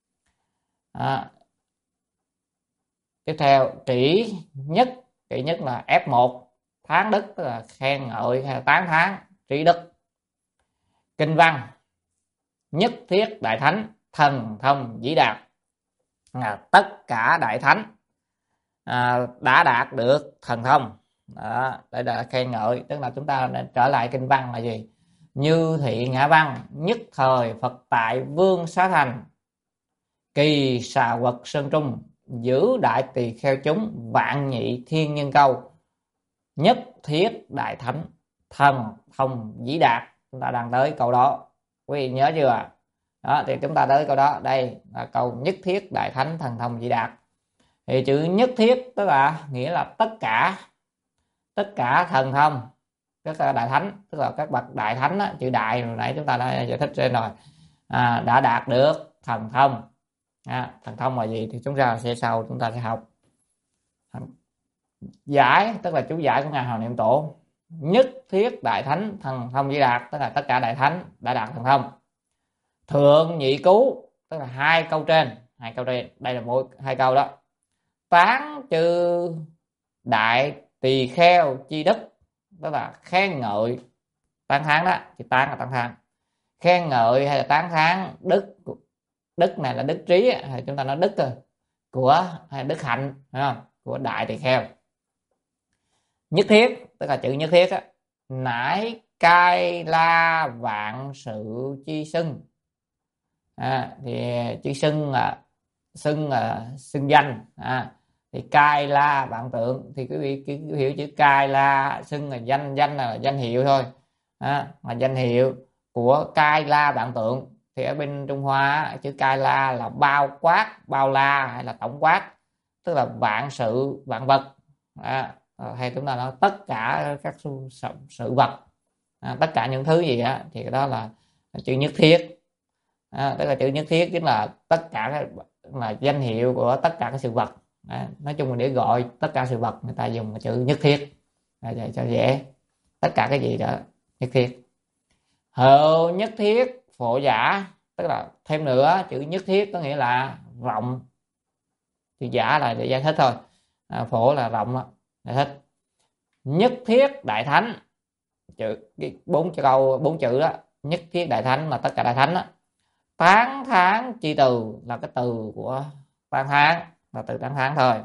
Tiếp theo kỷ nhất là F1, tháng đức tức là khen ngợi hay là tán thán trí đức. Kinh văn nhất thiết đại thánh thần thông vĩ đạt. Tất cả đại thánh đã đạt được thần thông. Đó, đây là khen ngợi. Tức là chúng ta trở lại kinh văn là gì? Như thị ngã văn, nhất thời Phật tại vương xá thành, kỳ xà quật sơn trung, giữ đại tỳ kheo chúng, vạn nhị thiên nhân câu, nhất thiết đại thánh thần thông vĩ đạt. Chúng ta đang tới câu đó, quý vị nhớ chưa? Đó, thì chúng ta tới câu đó. Đây là câu nhất thiết đại thánh thần thông vị đạt. Thì chữ nhất thiết tức là nghĩa là tất cả thần thông, tất cả đại thánh, tức là các bậc đại thánh á, chữ đại hồi nãy chúng ta đã giải thích trên rồi, đã đạt được thần thông. Thần thông là gì thì chúng ta chúng ta sẽ học. Giải tức là chú giải của ngài Hoàng Niệm Tổ. Nhất thiết đại thánh thần thông vị đạt tức là tất cả đại thánh đã đạt thần thông. Thượng nhị cứu tức là hai câu trên, đây là mỗi hai câu đó. Tán chư đại tỳ kheo chi đức tức là khen ngợi, tán thán đó, thì tán là tán thán, khen ngợi hay là tán thán đức này là đức trí, hay chúng ta nói đức của hay đức hạnh, phải không, của đại tỳ kheo. Nhất thiết tức là chữ nhất thiết á, nải cai la vạn sự chi xưng. Thì chữ xưng là xưng danh. Thì cai la vạn tượng thì quý vị cứ hiểu chữ cai la, xưng là danh là danh hiệu thôi. Mà danh hiệu của cai la vạn tượng thì ở bên Trung Hoa chữ cai la là bao quát, bao la hay là tổng quát, tức là vạn sự vạn vật, hay chúng ta nói tất cả các sự vật, tất cả những thứ gì á, thì đó là chữ nhất thiết. Tức là chữ nhất thiết chính là tất cả là danh hiệu của tất cả các sự vật. Nói chung là để gọi tất cả sự vật người ta dùng chữ nhất thiết vậy cho dễ. Tất cả cái gì đó nhất thiết. Hữu nhất thiết phổ giả tức là thêm nữa, chữ nhất thiết có nghĩa là rộng, chữ giả là để giải thích thôi, phổ là rộng giải thích. Nhất thiết đại thánh, bốn chữ đó, nhất thiết đại thánh là tất cả đại thánh đó. Tán thán chi từ là cái từ của tán thán, là từ tán thán thôi.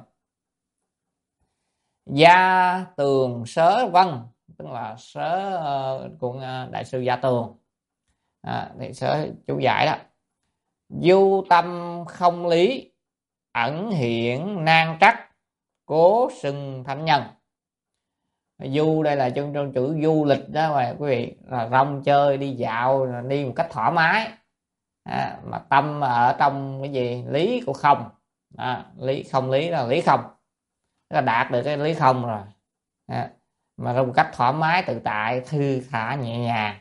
Gia tường sớ vân tức là sớ của đại sư Gia Tường, thì sớ chú giải đó. Du tâm không lý, ẩn hiện nan trắc, cố xưng thánh nhân. Du đây là trong chữ du lịch đó mà quý vị, là rong chơi đi dạo, đi một cách thoải mái. Mà tâm ở trong cái gì, lý của không, lý không, lý là lý không, tức là đạt được cái lý không rồi, mà trong một cách thoải mái tự tại, thư thả nhẹ nhàng.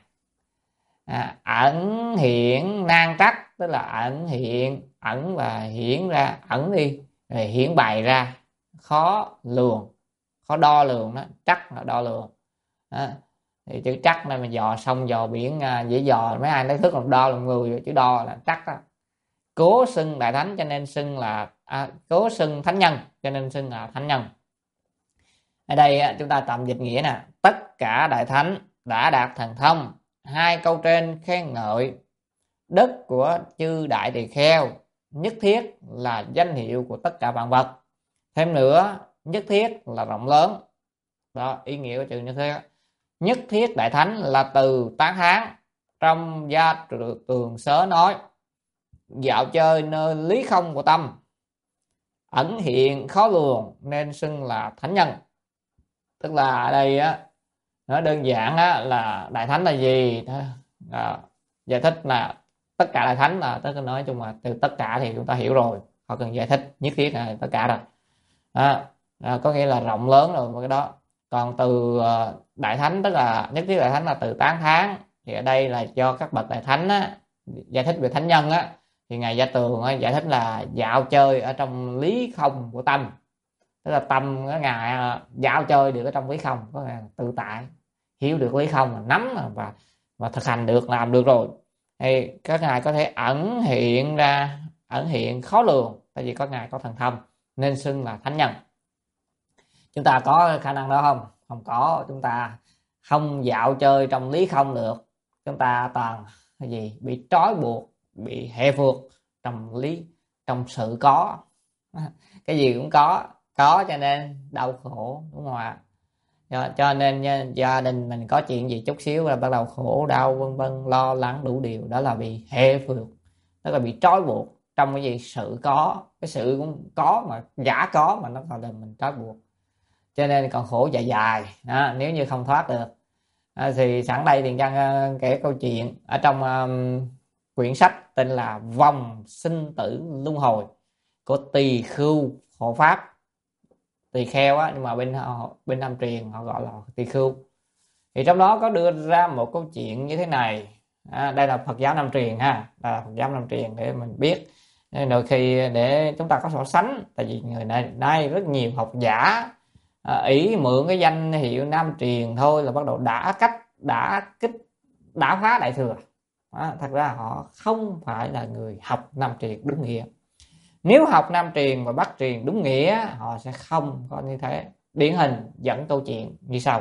Ẩn hiện nan trắc tức là ẩn hiện, ẩn và hiển ra, ẩn đi rồi hiển bày ra, khó lường, khó đo lường đó, trắc là đo lường. Thì chữ trắc này mà dò sông dò biển dễ dò, mấy ai nói thức làm đo làm người, chữ đo là trắc đó. Cố xưng đại thánh cho nên xưng là cố xưng thánh nhân cho nên xưng là thánh nhân. Ở đây chúng ta tạm dịch nghĩa nè, tất cả đại thánh đã đạt thần thông. Hai câu trên khen ngợi đức của chư đại tỳ kheo, nhất thiết là danh hiệu của tất cả vạn vật. Thêm nữa, nhất thiết là rộng lớn. Đó, ý nghĩa của chữ nhất thiết. Nhất thiết đại thánh là từ tán thán. Trong Gia Tường Sớ nói, dạo chơi nơi lý không của tâm, ẩn hiện khó lường nên xưng là thánh nhân. Tức là ở đây á, nó đơn giản á, là đại thánh là gì, giải thích là tất cả đại thánh, là tất cả, nói chung là từ tất cả thì chúng ta hiểu rồi, họ cần giải thích nhất thiết là tất cả rồi. Có nghĩa là rộng lớn rồi cái đó. Còn từ đại thánh tức là nhất thiết đại thánh là từ tán thán, thì ở đây là do các bậc đại thánh á, giải thích về thánh nhân á, thì ngài Gia Tường á, giải thích là dạo chơi ở trong lý không của tâm, tức là tâm cái ngài dạo chơi được ở trong lý không, có nghĩa là tự tại, hiểu được lý không, nắm và thực hành được, làm được rồi, thì các ngài có thể ẩn hiện ra, ẩn hiện khó lường, tại vì có ngài có thần thông nên xưng là thánh nhân. Chúng ta có khả năng đó không? Không có. Chúng ta không dạo chơi trong lý không được, chúng ta toàn cái gì, bị trói buộc, bị hệ thuộc trong lý, trong sự có. Cái gì cũng có cho nên đau khổ, đúng không ạ? Cho nên gia đình mình có chuyện gì chút xíu là bắt đầu khổ đau vân vân, lo lắng đủ điều, đó là bị hệ phược, tức là bị trói buộc trong cái gì, sự có, cái sự cũng có mà giả có mà nó còn làm mình trói buộc, cho nên còn khổ dài dài đó, nếu như không thoát được. Thì sẵn đây Thiền Chân kể câu chuyện ở trong quyển sách tên là Vòng Sinh Tử Luân Hồi của Tỳ Khưu Hộ Pháp. Tỳ kheo á, nhưng mà bên Nam truyền họ gọi là Tỳ Khưu. Thì trong đó có đưa ra một câu chuyện như thế này. Đây là Phật giáo Nam truyền ha, đây là Phật giáo Nam truyền để mình biết. Đôi khi để chúng ta có so sánh, tại vì người nay rất nhiều học giả ý mượn cái danh hiệu Nam truyền thôi là bắt đầu đã phá Đại thừa. Thật ra họ không phải là người học Nam truyền đúng nghĩa. Nếu học Nam truyền và Bắc truyền đúng nghĩa, họ sẽ không có như thế. Điển hình dẫn câu chuyện như sau.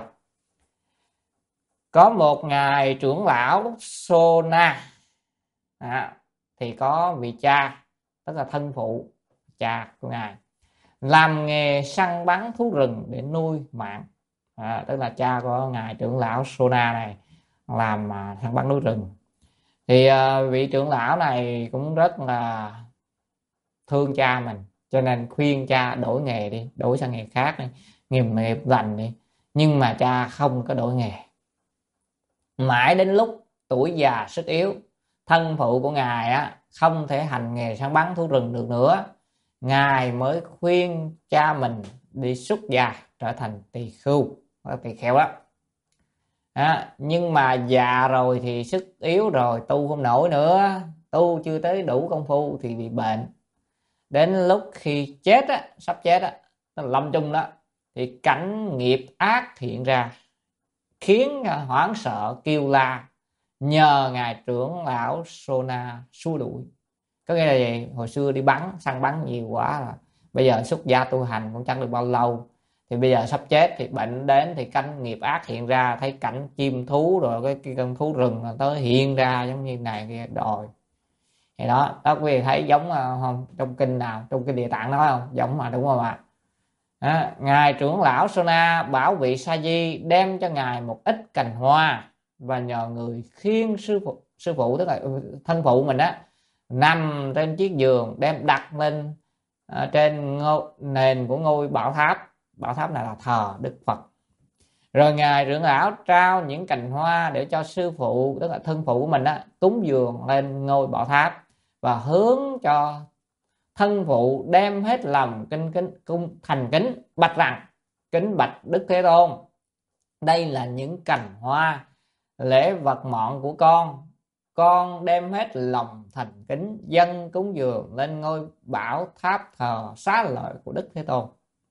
Có một ngài trưởng lão Sona, thì có vị cha, tức là thân phụ cha của ngài, làm nghề săn bắn thú rừng để nuôi mạng. Tức là cha của ngài trưởng lão Sona này làm săn bắn núi rừng. Thì vị trưởng lão này cũng rất là thương cha mình, cho nên khuyên cha đổi nghề đi, đổi sang nghề khác đi, nghiệp lành đi. Nhưng mà cha không có đổi nghề. Mãi đến lúc tuổi già sức yếu, thân phụ của ngài không thể hành nghề săn bắn thú rừng được nữa, ngài mới khuyên cha mình đi xuất gia trở thành tỳ khưu, tỳ kheo đó. Nhưng mà già rồi thì sức yếu rồi, tu không nổi nữa, tu chưa tới đủ công phu thì bị bệnh. Đến lúc khi chết sắp chết lâm chung đó, thì cảnh nghiệp ác hiện ra, khiến hoảng sợ kêu la, nhờ ngài trưởng lão Sona xua đuổi. Có nghĩa là gì? Hồi xưa đi săn bắn nhiều quá, là bây giờ xuất gia tu hành cũng chẳng được bao lâu, thì bây giờ sắp chết thì bệnh đến, thì cảnh nghiệp ác hiện ra, thấy cảnh chim thú rồi cái con thú rừng tới hiện ra giống như này kia đòi. Thì đó quý vị thấy giống không? Trong kinh nào, trong kinh Địa Tạng nói không? Giống mà, đúng không ạ? Ngài trưởng lão Sona bảo vị Sa Di đem cho ngài một ít cành hoa, và nhờ người khiêng sư phụ tức là thân phụ mình nằm trên chiếc giường, đem đặt lên trên nền của ngôi bảo tháp. Bảo tháp này là thờ Đức Phật. Rồi ngài trưởng lão trao những cành hoa để cho sư phụ tức là thân phụ của mình cúng dường lên ngôi bảo tháp, và hướng cho thân phụ đem hết lòng thành kính bạch rằng: kính bạch Đức Thế Tôn, đây là những cành hoa lễ vật mọn của con đem hết lòng thành kính dâng cúng dường lên ngôi bảo tháp thờ xá lợi của Đức Thế Tôn.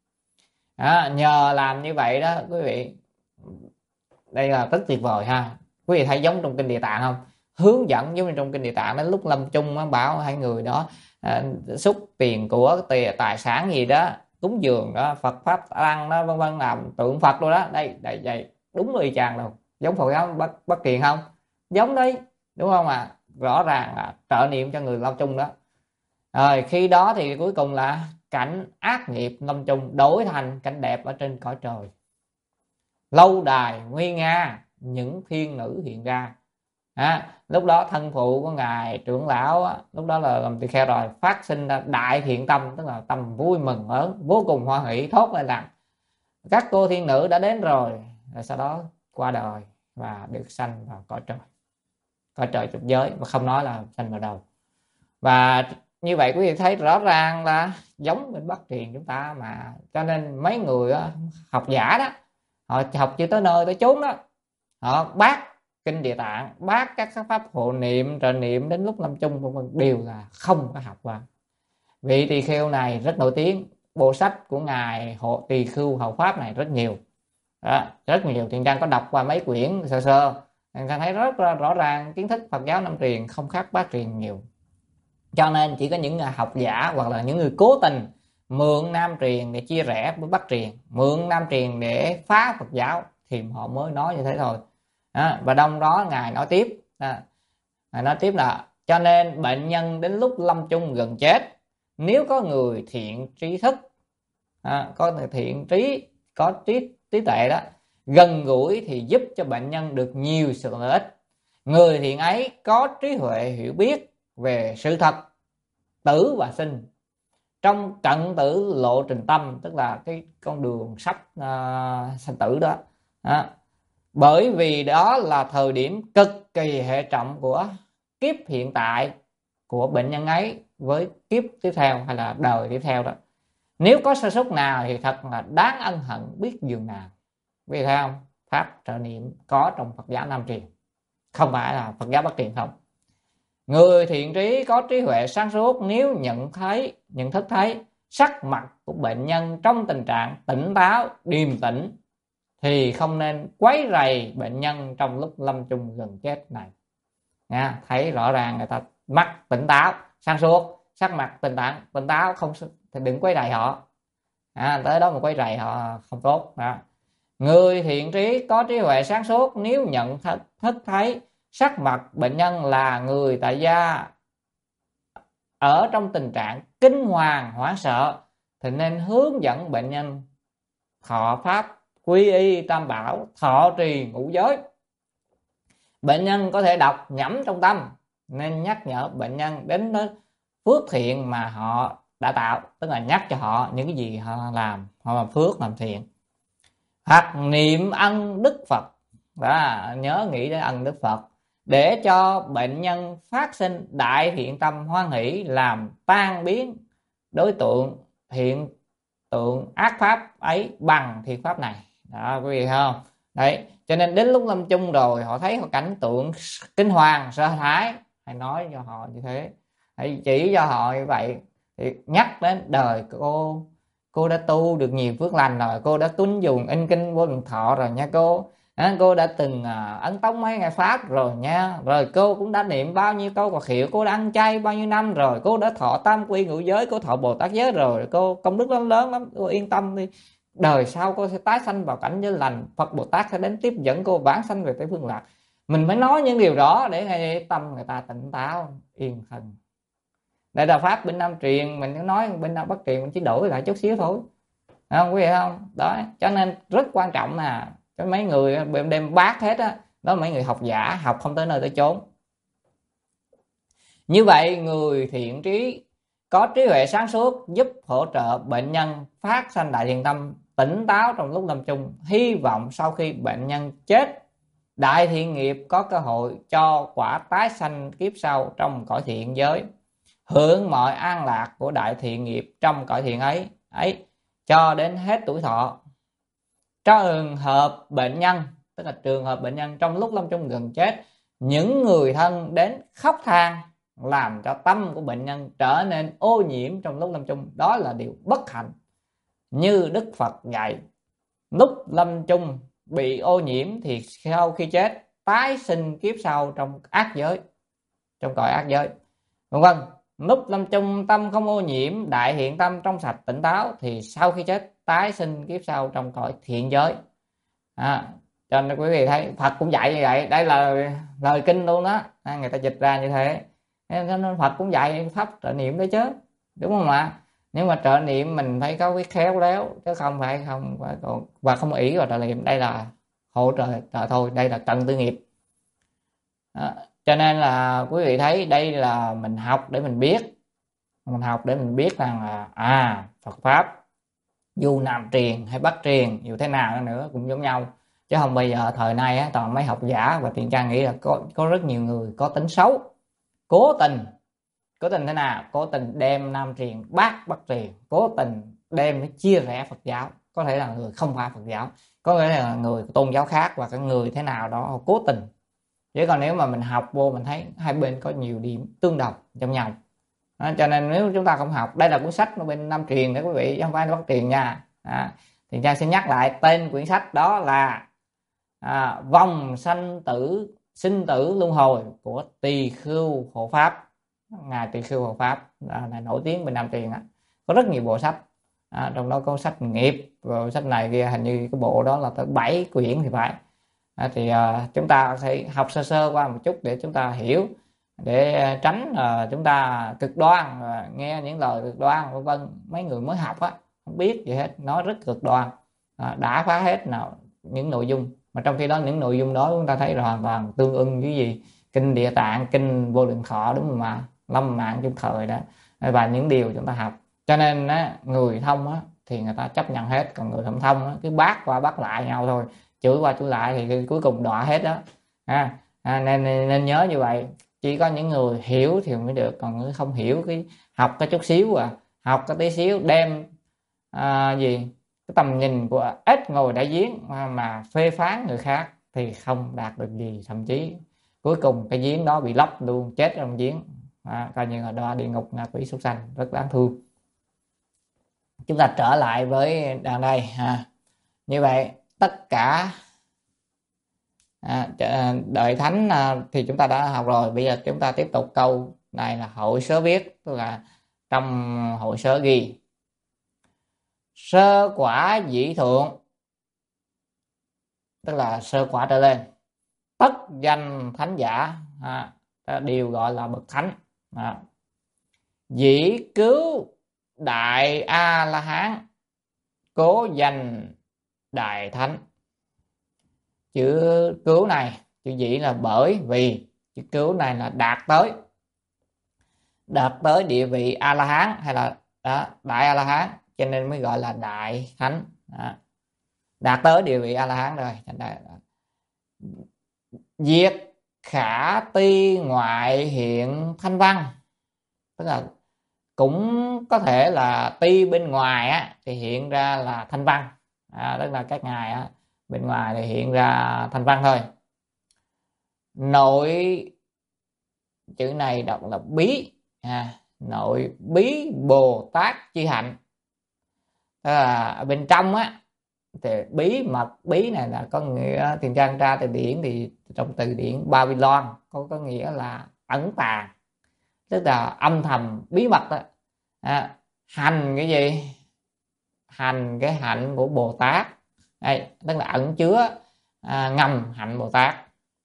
Nhờ làm như vậy đó quý vị, đây là rất tuyệt vời ha. Quý vị thấy giống trong kinh Địa Tạng không? Hướng dẫn giống như trong kinh Địa Tạng, đến lúc lâm chung bảo hai người đó xúc tiền của tài sản gì đó cúng dường đó, Phật pháp tăng đó, vân vân, làm tượng Phật rồi đó. Đây đúng y chang đâu. Giống Phật giáo Bắc Kiền không? Giống đấy, đúng không ạ? Rõ ràng là trợ niệm cho người lao chung đó. Rồi khi đó thì cuối cùng là cảnh ác nghiệp lâm chung đổi thành cảnh đẹp ở trên cõi trời. Lâu đài nguy nga, những thiên nữ hiện ra. Lúc đó thân phụ của ngài trưởng lão lúc đó là làm tỳ kheo rồi, phát sinh ra đại thiện tâm, tức là tâm vui mừng lớn, vô cùng hoan hỷ, thốt lên rằng: các cô thiên nữ đã đến rồi. Rồi sau đó qua đời và được sanh vào cõi trời trục giới, và không nói là sanh vào đâu. Và như vậy quý vị thấy rõ ràng là giống bên Bắc truyền chúng ta mà. Cho nên mấy người học giả đó, họ học chưa tới nơi tới chốn đó, họ bác kinh Địa Tạng, bác các pháp hộ niệm trợ niệm đến lúc lâm chung đều là không có học qua. Vị tỳ kheo này rất nổi tiếng, bộ sách của ngài hộ tỳ khưu hầu pháp này rất nhiều đó, rất nhiều. Thiện Trang có đọc qua mấy quyển sơ ta thấy rất rõ ràng kiến thức Phật giáo Nam truyền không khác Bắc truyền nhiều. Cho nên chỉ có những học giả hoặc là những người cố tình mượn Nam truyền để chia rẽ với Bắc truyền, mượn Nam truyền để phá Phật giáo thì họ mới nói như thế thôi. Và trong đó ngài nói tiếp, là cho nên bệnh nhân đến lúc lâm chung gần chết, nếu có người thiện trí thức, có thiện trí, có trí tuệ đó, gần gũi thì giúp cho bệnh nhân được nhiều sự lợi ích. Người thiện ấy có trí huệ hiểu biết về sự thật tử và sinh trong cận tử lộ trình tâm, tức là cái con đường sắp sanh tử đó. Bởi vì đó là thời điểm cực kỳ hệ trọng của kiếp hiện tại của bệnh nhân ấy với kiếp tiếp theo hay là đời tiếp theo đó. Nếu có sơ suất nào thì thật là đáng ân hận biết dường nào. Vì thấy không? Pháp trợ niệm có trong Phật giáo Nam truyền, không phải là Phật giáo Bắc truyền không. Người thiện trí có trí huệ sáng suốt nếu nhận thức thấy sắc mặt của bệnh nhân trong tình trạng tỉnh táo, điềm tĩnh thì không nên quấy rầy bệnh nhân trong lúc lâm chung gần chết này. Nha, thấy rõ ràng người ta mắt tỉnh táo, sáng suốt, sắc mặt tỉnh táo không thì đừng quấy rầy họ. Tới đó mà quấy rầy họ không tốt. Người thiện trí có trí huệ sáng suốt nếu nhận thức thấy sắc mặt bệnh nhân là người tại gia ở trong tình trạng kinh hoàng hoảng sợ thì nên hướng dẫn bệnh nhân thọ pháp quy y tam bảo, thọ trì ngũ giới. Bệnh nhân có thể đọc nhẩm trong tâm nên nhắc nhở bệnh nhân đến phước thiện mà họ đã tạo, tức là nhắc cho họ những cái gì họ làm, họ làm phước làm thiện. Hoặc niệm ân đức Phật, đó, nhớ nghĩ đến ân đức Phật để cho bệnh nhân phát sinh đại thiện tâm hoan hỷ, làm tan biến đối tượng hiện tượng ác pháp ấy bằng thiện pháp này. Đó, quý vị thấy không? Đấy, cho nên đến lúc lâm chung rồi họ thấy họ cảnh tượng kinh hoàng sợ hãi, hãy nói cho họ như thế, hãy chỉ cho họ như vậy, thì nhắc đến đời cô đã tu được nhiều phước lành rồi, cô đã tuân dùng in kinh vô lượng thọ rồi nha cô đã từng ấn tống mấy ngày pháp rồi nha, rồi cô cũng đã niệm bao nhiêu câu Phật hiệu, cô đã ăn chay bao nhiêu năm rồi, cô đã thọ tam quy ngũ giới, cô thọ Bồ Tát giới rồi, cô công đức lớn lắm, cô yên tâm đi, đời sau cô sẽ tái sanh vào cảnh giới lành, Phật Bồ Tát sẽ đến tiếp dẫn cô vãng sanh về Tây Phương Lạc. Mình phải nói những điều đó để tâm người ta tỉnh táo yên thân. Đây là pháp bên Nam truyền, mình nói bên Nam Bắc truyền mình chỉ đổi lại chút xíu thôi, không quý vị không? Đó, cho nên rất quan trọng là cái mấy người đem bác hết á, đó mấy người học giả, học không tới nơi tới chốn. Như vậy người thiện trí có trí huệ sáng suốt giúp hỗ trợ bệnh nhân phát sanh đại thiện tâm, tỉnh táo trong lúc lâm chung, hy vọng sau khi bệnh nhân chết, đại thiện nghiệp có cơ hội cho quả tái sanh kiếp sau trong cõi thiện giới, hưởng mọi an lạc của đại thiện nghiệp trong cõi thiện ấy cho đến hết tuổi thọ. Trường hợp bệnh nhân, tức là trường hợp bệnh nhân trong lúc lâm chung gần chết, những người thân đến khóc than làm cho tâm của bệnh nhân trở nên ô nhiễm trong lúc lâm chung, đó là điều bất hạnh. Như Đức Phật dạy, lúc lâm chung bị ô nhiễm thì sau khi chết tái sinh kiếp sau trong ác giới, trong cõi ác giới, vân vân. Lúc lâm chung tâm không ô nhiễm, đại hiện tâm trong sạch tỉnh táo thì sau khi chết tái sinh kiếp sau trong cõi thiện giới. Cho nên quý vị thấy Phật cũng dạy như vậy, đây là lời kinh luôn đó, người ta dịch ra như thế. Nên Phật cũng dạy pháp trợ niệm đấy chứ, đúng không ạ? Nhưng mà trợ niệm mình phải có cái khéo léo, chứ không phải và không ỷ vào trợ niệm. Đây là hỗ trợ thôi, đây là cận tư nghiệp. Cho nên là quý vị thấy đây là mình học để mình biết, rằng là Phật pháp dù Nam truyền hay Bắc truyền dù thế nào nữa cũng giống nhau, chứ không bây giờ thời nay toàn mấy học giả và tiền trang nghĩ là có rất nhiều người có tính xấu, cố tình thế nào, cố tình đem Nam truyền Bắc truyền, cố tình đem để chia rẽ Phật giáo. Có thể là người không phải Phật giáo, có thể là người tôn giáo khác, hoặc là người thế nào đó cố tình. Chứ còn nếu mà mình học vô mình thấy hai bên có nhiều điểm tương đồng trong nhau. Cho nên nếu chúng ta không học, đây là cuốn sách bên Nam truyền đấy quý vị, chứ không phải Bắc truyền nha. Thì cha sẽ nhắc lại tên quyển sách đó là Vòng sinh tử luân hồi của Tỳ Khưu Hộ Pháp. Ngài Tỳ Khưu Hộ Pháp là nổi tiếng bên Nam truyền. Có rất nhiều bộ sách, trong đó có sách nghiệp, rồi sách này kia, hình như cái bộ đó là tới 7 quyển thì phải. Thì chúng ta sẽ học sơ sơ qua một chút để chúng ta hiểu, để tránh chúng ta cực đoan, nghe những lời cực đoan vân vân. Mấy người mới học không biết gì hết, nói rất cực đoan, đã phá hết những nội dung, mà trong khi đó những nội dung đó chúng ta thấy hoàn toàn tương ưng với gì kinh Địa Tạng, kinh Vô Lượng Thọ, đúng không ạ? Lâm mạng trong thời đó, và những điều chúng ta học. Cho nên người thông thì người ta chấp nhận hết, còn người không thông cứ bác qua bác lại nhau thôi, chửi qua chửi lại thì cuối cùng đọa hết đó. Nên nhớ như vậy. chỉ có những người hiểu thì mới được, còn người không hiểu cái học cái chút xíu học cái tí xíu đem cái tầm nhìn của ếch ngồi đại giếng mà phê phán người khác thì không đạt được gì, thậm chí cuối cùng cái giếng đó bị lấp luôn, chết trong giếng, coi như là đọa địa ngục, ngạ quỷ súc sanh, rất đáng thương. Chúng ta trở lại với đằng đây như vậy tất cả đợi thánh thì chúng ta đã học rồi. Bây giờ chúng ta tiếp tục câu này là hội sớ viết, tức là trong hội sớ ghi sơ quả dĩ thượng, tức là sơ quả trở lên, tất danh thánh giả đều gọi là bậc thánh. Dĩ cứu đại A La Hán, cố danh đại thánh. Chữ cứu này, chữ dĩ là bởi vì, chữ cứu này là đạt tới địa vị A La Hán hay là đại A La Hán, cho nên mới gọi là đại thánh. Đạt tới địa vị A La Hán rồi. Diệt khả ti ngoại hiện thanh văn, tức là cũng có thể là ti bên ngoài thì hiện ra là thanh văn, tức là các ngài bên ngoài thì hiện ra thanh văn thôi. Nội, chữ này đọc là bí, nội bí Bồ Tát chi hạnh, tức là ở bên trong thì bí mật, bí này là có nghĩa, tiền trang tra từ điển thì trong từ điển Babylon có nghĩa là ẩn tàng, tức là âm thầm bí mật đó. Hành cái gì? Hành cái hạnh của Bồ Tát đây, tức là ẩn chứa ngầm hạnh Bồ Tát.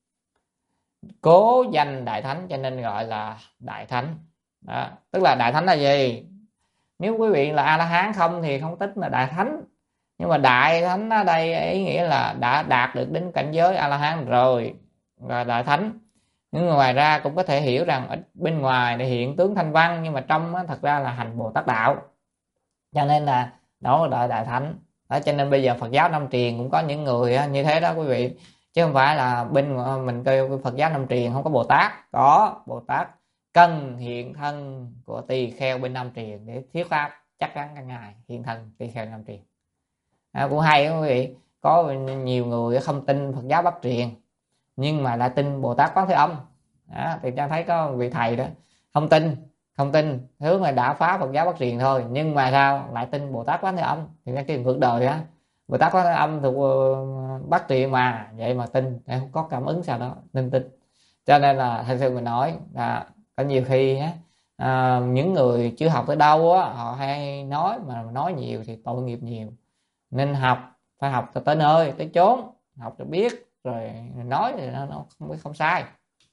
Cố danh đại thánh, cho nên gọi là đại thánh. Tức là đại thánh là gì? Nếu quý vị là A La Hán không thì không tính là đại thánh, nhưng mà đại thánh ở đây ý nghĩa là đã đạt được đến cảnh giới A La Hán rồi là đại thánh. Nhưng ngoài ra cũng có thể hiểu rằng ở bên ngoài để hiện tướng thanh văn, nhưng mà trong thật ra là hành Bồ Tát đạo, cho nên là đó là đại thánh. Cho nên bây giờ Phật giáo Nam Truyền cũng có những người như thế đó quý vị, chứ không phải là bên mình kêu Phật giáo Nam Truyền không có Bồ Tát. Có Bồ Tát cần hiện thân của tỳ kheo bên Nam Truyền để thuyết pháp, chắc chắn các ngài hiện thân tỳ kheo Nam Truyền. Cũng hay đó quý vị. Có nhiều người không tin Phật giáo Bắc Truyền nhưng mà lại tin Bồ Tát Quán Thế Âm. Thì Trang thấy có vị thầy đó không tin hướng là đã phá Phật giáo Bắc Truyền thôi, nhưng mà sao lại tin Bồ Tát Quán Thế Âm. Thì cái vượt đời Bồ Tát Quán Thế Âm thuộc Bắc Truyền mà, vậy mà tin, không có cảm ứng sao đó nên tin. Cho nên là thật sự mình nói là có nhiều khi những người chưa học tới đâu họ hay nói, mà nói nhiều thì tội nghiệp nhiều. Nên phải học tới nơi tới chốn, học cho biết rồi nói thì nó không sai.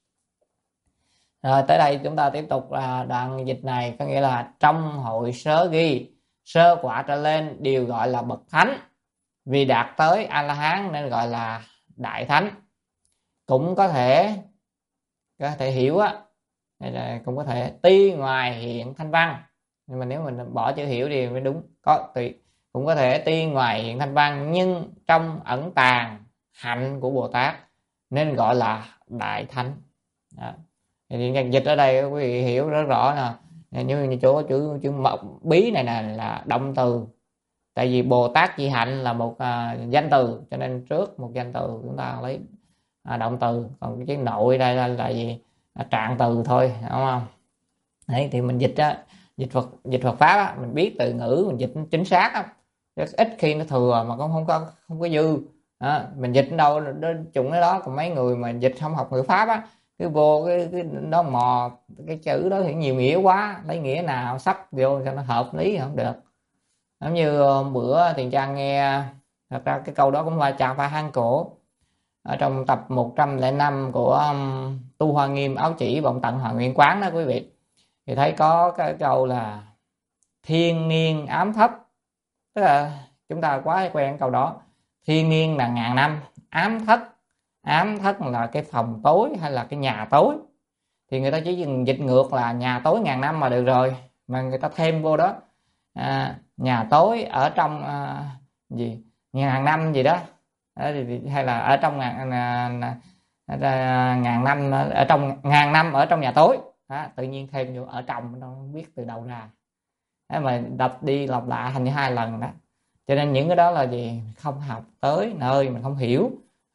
Rồi tới đây chúng ta tiếp tục đoạn dịch này, có nghĩa là trong hội sớ ghi sơ quả trở lên đều gọi là bậc thánh, vì đạt tới A La Hán nên gọi là đại thánh. Cũng có thể hiểu cũng có thể ti ngoài hiện thanh văn, nhưng mà nếu mình bỏ chữ hiểu thì mới đúng. Cũng có thể ti ngoài hiện thanh văn nhưng trong ẩn tàng hạnh của Bồ Tát nên gọi là đại thánh. Thì dịch ở đây quý vị hiểu rất rõ nè, như chỗ chữ bí này nè là động từ, tại vì Bồ Tát chi hạnh là một danh từ, cho nên trước một danh từ chúng ta lấy động từ, còn cái chữ nội đây là gì? Trạng từ thôi, đúng không? Đấy, thì mình dịch Phật pháp mình biết từ ngữ, mình dịch chính xác ít khi nó thừa mà cũng không có dư. Mình dịch đâu trùng cái đó. Còn mấy người mà dịch không học ngữ pháp cứ vô cái nó mò cái chữ đó thì nhiều nghĩa quá, lấy nghĩa nào sắp vô cho nó hợp lý không được. Giống như bữa Tiền Trang nghe, thật ra cái câu đó cũng phải hang cổ ở trong tập 105 của Tu Hoa Nghiêm Áo Chỉ Vọng Tận Hòa Nguyện Quán đó quý vị, thì thấy có cái câu là thiên niên ám thất, tức là chúng ta quá quen câu đó. Thiên niên là ngàn năm, ám thất là cái phòng tối hay là cái nhà tối, thì người ta chỉ dịch ngược là nhà tối ngàn năm mà được rồi, mà người ta thêm vô đó nhà tối ở trong ngàn năm gì đó, hay là ở trong ngàn năm ở trong, ngàn năm ở trong nhà tối. Tự nhiên thêm vô ở trong, nó không biết từ đâu ra. Mà đọc đi đọc lại thành 2 lần đó. Cho nên những cái đó là gì? Không học tới nơi mình không hiểu.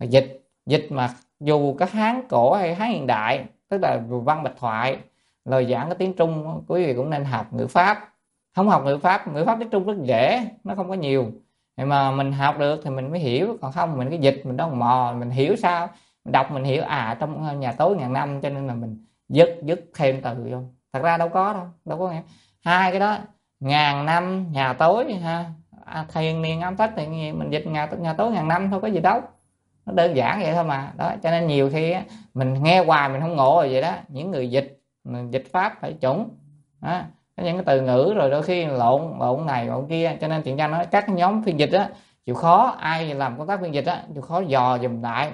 Dịch mà dù có Hán cổ hay Hán hiện đại, tức là văn bạch thoại, lời giảng cái tiếng Trung, quý vị cũng nên học ngữ pháp. Không học ngữ pháp tiếng Trung rất dễ, nó không có nhiều. Nhưng mà mình học được thì mình mới hiểu, còn không mình cái dịch mình đâu mò mình hiểu sao? Mình đọc mình hiểu trong nhà tối ngàn năm, cho nên là mình dứt thêm từ vô. Thật ra đâu có nghe. Hai cái đó, ngàn năm nhà tối ha, thiền niên ám tích thì mình dịch nhà tối ngàn năm thôi, có gì đâu, nó đơn giản vậy thôi mà. Đó, cho nên nhiều khi mình nghe hoài mình không ngộ rồi vậy đó. Những người dịch pháp phải chuẩn đó. Có những cái từ ngữ rồi đôi khi lộn này lộn kia, cho nên Thiện Trang nói các nhóm phiên dịch á chịu khó, ai làm công tác phiên dịch á chịu khó dò dùm lại,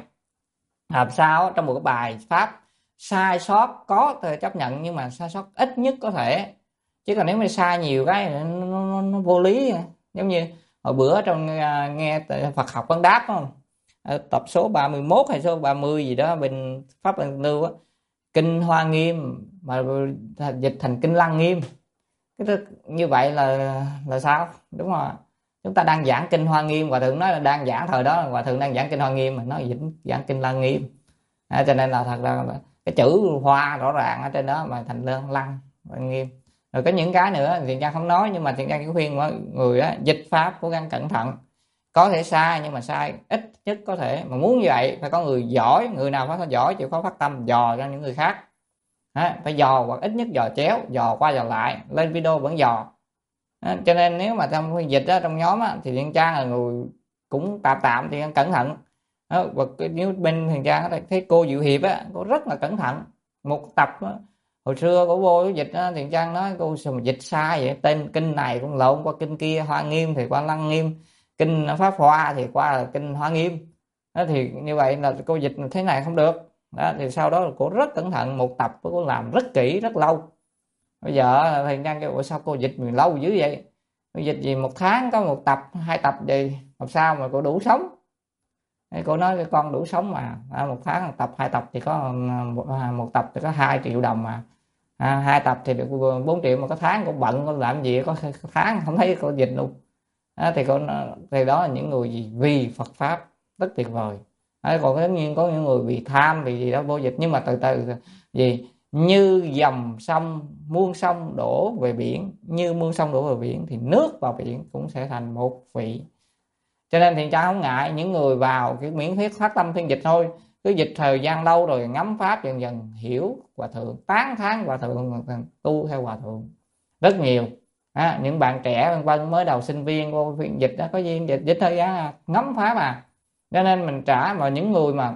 làm sao trong một cái bài pháp sai sót có thể chấp nhận, nhưng mà sai sót ít nhất có thể. Chứ còn nếu mà sai nhiều cái nó vô lý. Giống như hồi bữa trong nghe Phật học vấn đáp không, tập số 31 hay số 30 gì đó bên Pháp Luân Lưu á, kinh Hoa Nghiêm mà dịch thành kinh Lăng Nghiêm. Cái như vậy là sao? Đúng rồi, chúng ta đang giảng kinh Hoa Nghiêm, Hòa Thượng nói là đang giảng, thời đó Hòa Thượng đang giảng kinh Hoa Nghiêm mà nói giảng kinh Lăng Nghiêm. Cho nên là thật ra là cái chữ Hoa rõ ràng ở trên đó mà thành Lăng Nghiêm. Rồi có những cái nữa Thiện Trang không nói, nhưng mà Thiện Trang chỉ khuyên mọi người á, dịch pháp cố gắng cẩn thận. Có thể sai nhưng mà sai ít nhất có thể. Mà muốn như vậy phải có người giỏi, người nào phải giỏi chịu khó phát tâm dò cho những người khác. Phải dò, hoặc ít nhất dò chéo, dò qua dò lại, lên video vẫn dò. Cho nên nếu mà trong phiên dịch đó, trong nhóm á, thì Thiện Trang là người cũng tạm thì cẩn thận. Và nếu bên Thiện Trang thấy cô Diệu Hiệp á, cô rất là cẩn thận. Một tập á, hồi xưa cô vô dịch á, Thiện Trang nói cô sao mà dịch sai vậy, tên kinh này cũng lộn qua kinh kia, Hoa Nghiêm thì qua Lăng Nghiêm, kinh Pháp Hoa thì qua kinh Hoa Nghiêm. Đó, thì như vậy là cô dịch thế này không được. Đó, thì sau đó là cô rất cẩn thận, một tập cô làm rất kỹ rất lâu. Bây giờ Thiện Trang kêu sao cô dịch mình lâu dữ vậy, cô dịch gì 1 tháng có 1 tập 2 tập gì làm sao mà cô đủ sống. Cô nói cái con đủ sống mà, 1 tháng 1 tập 2 tập thì có 1 tập thì có 2 triệu đồng mà, 2 tập thì được 4 triệu, mà có tháng cô bận cô làm gì có tháng không thấy cô dịch luôn. Thì đó là những người gì vì Phật pháp rất tuyệt vời. Còn tất nhiên có những người vì tham vì gì đó vô dịch, nhưng mà từ từ gì như dòng sông, muôn sông đổ về biển, như muôn sông đổ về biển thì nước vào biển cũng sẽ thành một vị. Cho nên Thiện Trang không ngại những người vào cái miễn phí phát tâm phiên dịch thôi, cứ dịch thời gian lâu rồi ngắm pháp dần dần hiểu Hòa Thượng, tán thán Hòa Thượng, tu theo Hòa Thượng rất nhiều. Những bạn trẻ vân vân mới đầu sinh viên vô phiên dịch đó, có duyên dịch thời gian ngắm pháp mà. Cho nên mình trả mà những người mà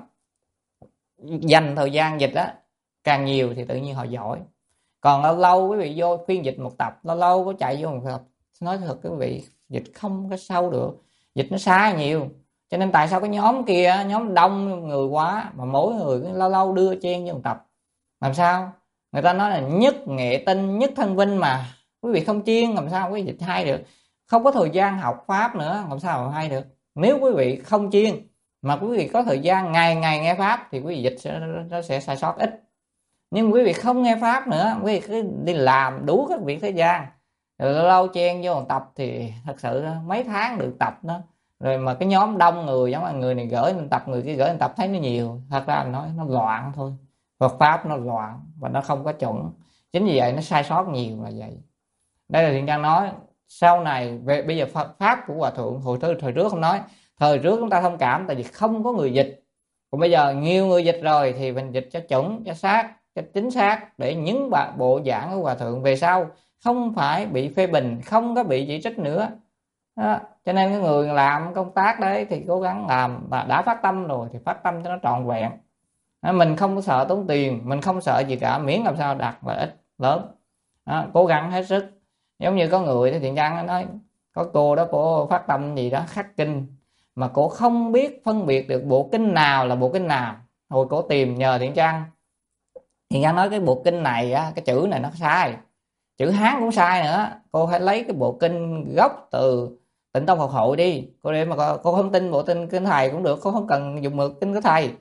dành thời gian dịch đó càng nhiều thì tự nhiên họ giỏi. Còn lâu lâu quý vị vô phiên dịch 1 tập, lâu lâu có chạy vô 1 tập, nói thật quý vị dịch không có sâu được, dịch nó sai nhiều. Cho nên tại sao cái nhóm kia nhóm đông người quá mà mỗi người lâu lâu đưa chen vô 1 tập, làm sao? Người ta nói là nhất nghệ tinh nhất thân vinh mà, quý vị không chiên làm sao quý vị dịch hay được. Không có thời gian học pháp nữa làm sao mà hay được. Nếu quý vị không chiên mà quý vị có thời gian ngày nghe pháp thì quý vị dịch nó sẽ sai sót ít. Nhưng quý vị không nghe pháp nữa, quý vị cứ đi làm đủ các việc thế gian, rồi lâu chen vô 1 tập thì thật sự mấy tháng được tập đó. Rồi mà cái nhóm đông người, giống là người này gửi mình tập, người kia gửi mình tập, thấy nó nhiều. Thật ra nói nó loạn thôi, Phật pháp nó loạn và nó không có chuẩn. Chính vì vậy nó sai sót nhiều là vậy. Đây là Thiện Trang nói. Sau này về bây giờ pháp của Hòa Thượng thời trước không nói, thời trước chúng ta thông cảm tại vì không có người dịch. Còn bây giờ nhiều người dịch rồi thì mình dịch cho chuẩn, cho xác, cho chính xác, để những bộ giảng của Hòa Thượng về sau không phải bị phê bình, không có bị chỉ trích nữa. Đó. Cho nên cái người làm công tác đấy thì cố gắng làm, và đã phát tâm rồi thì phát tâm cho nó trọn vẹn. Mình không có sợ tốn tiền, mình không sợ gì cả, miễn làm sao đạt lợi ích lớn. Đó, cố gắng hết sức. Giống như có người thì Thiện Trang nói, có cô đó cô phát tâm gì đó khắc kinh mà cô không biết phân biệt được bộ kinh nào là bộ kinh nào. Hồi cô tìm nhờ Thiện Trang nói cái bộ kinh này á, cái chữ này nó sai, chữ Hán cũng sai nữa, cô hãy lấy cái bộ kinh gốc từ Tịnh Tông Học Hội đi, cô để mà cô không tin bộ kinh thầy cũng được, cô không cần dùng mực kinh của thầy.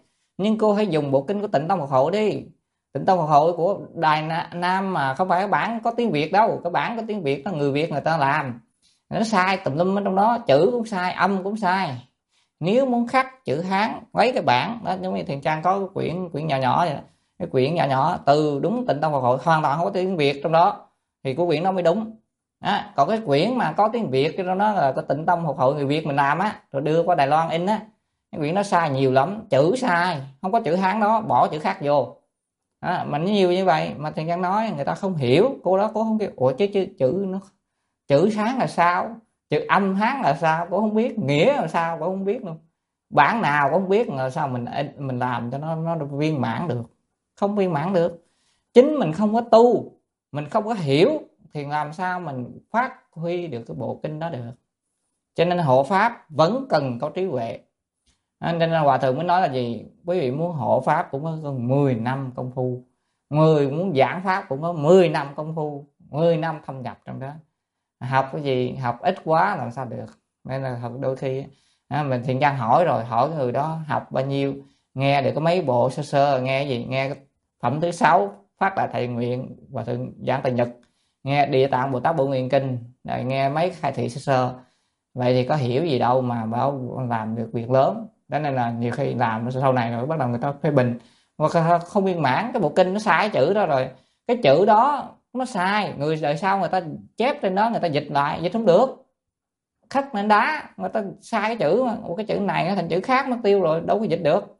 nhưng cô hãy dùng bộ kinh của Tịnh Tông Học Hội đi. Tịnh Tông Học Hội của Đài Nam mà không phải cái bản có tiếng Việt đâu, cái bản có tiếng Việt đó người Việt người ta làm, nó sai tùm lum ở trong đó, chữ cũng sai, âm cũng sai. Nếu muốn khắc chữ Hán lấy cái bản đó, giống như Thiền Trang có cái quyển nhỏ nhỏ vậy đó. Cái quyển nhỏ nhỏ từ đúng Tịnh Tông Học Hội hoàn toàn không có tiếng Việt trong đó thì của quyển nó mới đúng. Còn cái quyển mà có tiếng Việt trong đó là cái Tịnh Tông Học Hội người Việt mình làm á, rồi đưa qua Đài Loan in á, cái quyển nó sai nhiều lắm, chữ sai, không có chữ Hán đó, bỏ chữ khác vô. Mà nhiều như vậy mà Thiền Trang nói người ta không hiểu, cô đó cô không kêu ủa chứ chữ nó chữ Hán là sao, chữ âm Hán là sao, cô không biết, nghĩa là sao cô không biết luôn, bản nào cũng không biết, là sao mình làm cho nó viên mãn được, không viên mãn được. Chính mình không có tu, mình không có hiểu thì làm sao mình phát huy được cái bộ kinh đó được. Cho nên hộ pháp vẫn cần có trí huệ. Nên là Hòa Thượng mới nói là gì, quý vị muốn hộ pháp cũng có 10 năm công phu, người muốn giảng pháp cũng có 10 năm công phu, 10 năm thâm nhập trong đó. Học cái gì học ít quá làm sao được. Nên là đôi khi mình Thiện Trang hỏi rồi, hỏi người đó học bao nhiêu, nghe được có mấy bộ sơ sơ, nghe cái gì, nghe phẩm thứ 6 phát đại thầy nguyện Hòa Thượng giảng tại Nhật, nghe Địa Tạng Bồ Tát Bộ Nguyện Kinh, rồi nghe mấy khai thị sơ sơ, vậy thì có hiểu gì đâu mà bảo làm được việc lớn. Đó nên là nhiều khi làm sau này rồi bắt đầu người ta phê bình hoặc không viên mãn, cái bộ kinh nó sai cái chữ đó rồi, cái chữ đó nó sai, người đời sau người ta chép trên đó người ta dịch lại, dịch không được, khắc lên đá, người ta sai cái chữ mà. Ủa, cái chữ này nó thành chữ khác nó tiêu rồi, đâu có dịch được.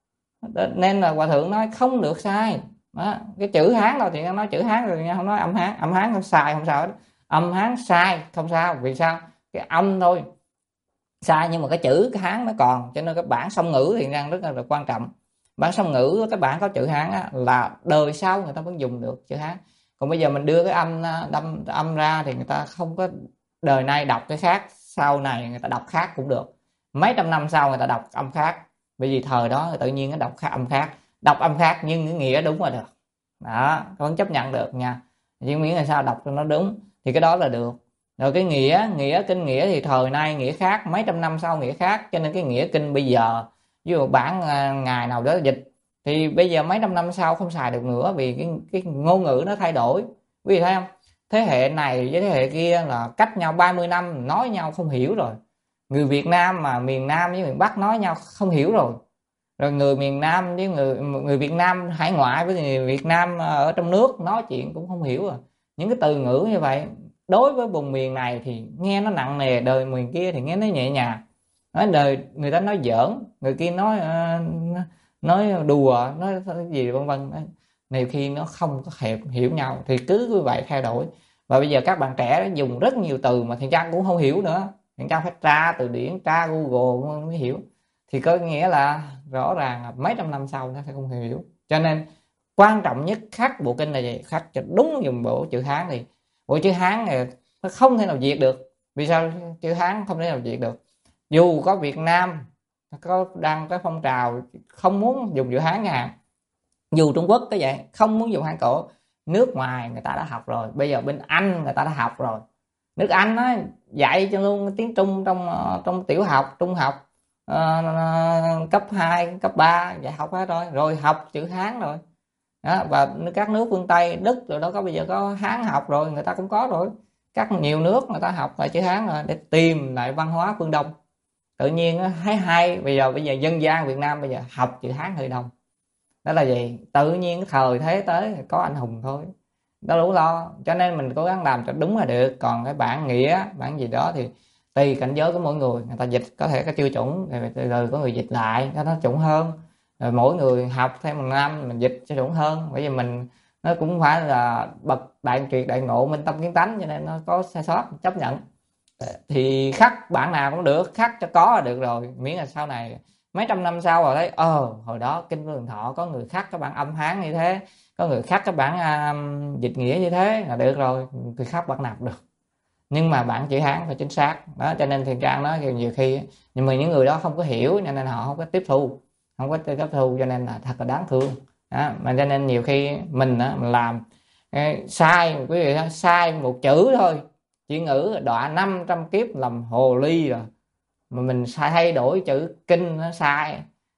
Nên là Hòa Thượng nói không được sai đó. Cái chữ Hán đâu thì nói chữ Hán rồi nha, không nói âm Hán không sai, không sao hết, âm Hán sai không sao, vì sao, cái âm thôi sai nhưng mà cái chữ cái Hán nó còn. Cho nên cái bản song ngữ thì đang rất là quan trọng. Bản song ngữ các bạn có chữ Hán á, là đời sau người ta vẫn dùng được chữ Hán. Còn bây giờ mình đưa cái âm ra thì người ta không có, đời nay đọc cái khác, sau này người ta đọc khác cũng được, mấy trăm năm sau người ta đọc âm khác, bởi vì thời đó tự nhiên nó đọc âm khác nhưng cái nghĩa đúng là được đó, vẫn chấp nhận được nha, nhưng miễn là sao đọc cho nó đúng thì cái đó là được. Rồi cái nghĩa kinh nghĩa thì thời nay nghĩa khác, mấy trăm năm sau nghĩa khác. Cho nên cái nghĩa kinh bây giờ ví dụ bản ngày nào đó dịch thì bây giờ mấy trăm năm sau không xài được nữa, vì cái ngôn ngữ nó thay đổi. Quý vị thấy không, thế hệ này với thế hệ kia là cách nhau 30 năm, nói nhau không hiểu rồi. Người Việt Nam mà miền Nam với miền Bắc nói nhau không hiểu rồi, rồi người miền Nam với người Việt Nam hải ngoại với người Việt Nam ở trong nước nói chuyện cũng không hiểu rồi. Những cái từ ngữ như vậy đối với vùng miền này thì nghe nó nặng nề, đời miền kia thì nghe nó nhẹ nhàng. Nói đời người ta nói giỡn, người kia nói đùa, nói gì vân vân, nhiều khi nó không có hiểu nhau thì cứ như vậy thay đổi. Và bây giờ các bạn trẻ dùng rất nhiều từ mà Thiện Trang cũng không hiểu nữa, Thiện Trang phải tra từ điển, tra Google mới hiểu, thì có nghĩa là rõ ràng là mấy trăm năm sau nó sẽ không hiểu. Cho nên quan trọng nhất khắc bộ kinh là gì, khắc cho đúng dùng bộ chữ Hán, thì bộ chữ Hán này nó không thể nào diệt được. Vì sao chữ Hán không thể nào diệt được? Dù có Việt Nam có đang cái phong trào không muốn dùng chữ Hán nha, dù Trung Quốc cái vậy không muốn dùng Hán cổ, nước ngoài người ta đã học rồi, bây giờ bên Anh người ta đã học rồi, nước Anh á dạy cho luôn tiếng Trung trong tiểu học, trung học, cấp 2, cấp 3 dạy học hết rồi, rồi học chữ Hán rồi đó. Và các nước phương Tây, Đức rồi đó, có bây giờ có Hán học rồi, người ta cũng có rồi, các nhiều nước người ta học lại chữ Hán rồi để tìm lại văn hóa phương Đông. Tự nhiên thấy hay, bây giờ dân gian Việt Nam bây giờ học chữ Hán hơi đông. Đó là gì, tự nhiên cái thời thế tới có anh hùng thôi, đó đủ lo. Cho nên mình cố gắng làm cho đúng là được. Còn cái bản nghĩa, bản gì đó thì tùy cảnh giới của mỗi người, người ta dịch có thể có chưa chuẩn rồi có người dịch lại cho nó chuẩn hơn, rồi mỗi người học thêm một năm mình dịch cho chuẩn hơn. Bởi vì mình nó cũng phải là bậc đại triệt đại ngộ, minh tâm kiến tánh, cho nên nó có sai sót chấp nhận. Thì khắc bản nào cũng được, khắc cho có là được rồi, miễn là sau này mấy trăm năm sau rồi thấy hồi đó kinh Vương Thọ có người khắc cái bản âm Hán như thế, có người khắc cái bản dịch nghĩa như thế là được rồi, người khắc bản nào cũng được, nhưng mà bản chữ Hán phải chính xác đó. Cho nên Thiền Trang nói nhiều khi nhưng mà những người đó không có hiểu, cho nên họ không có tiếp thu, cho nên là thật là đáng thương đó. Mà cho nên nhiều khi mình làm sai, quý vị thấy, sai một chữ thôi, chữ ngữ đọa 500 kiếp làm hồ ly rồi, mà mình thay đổi chữ kinh nó sai,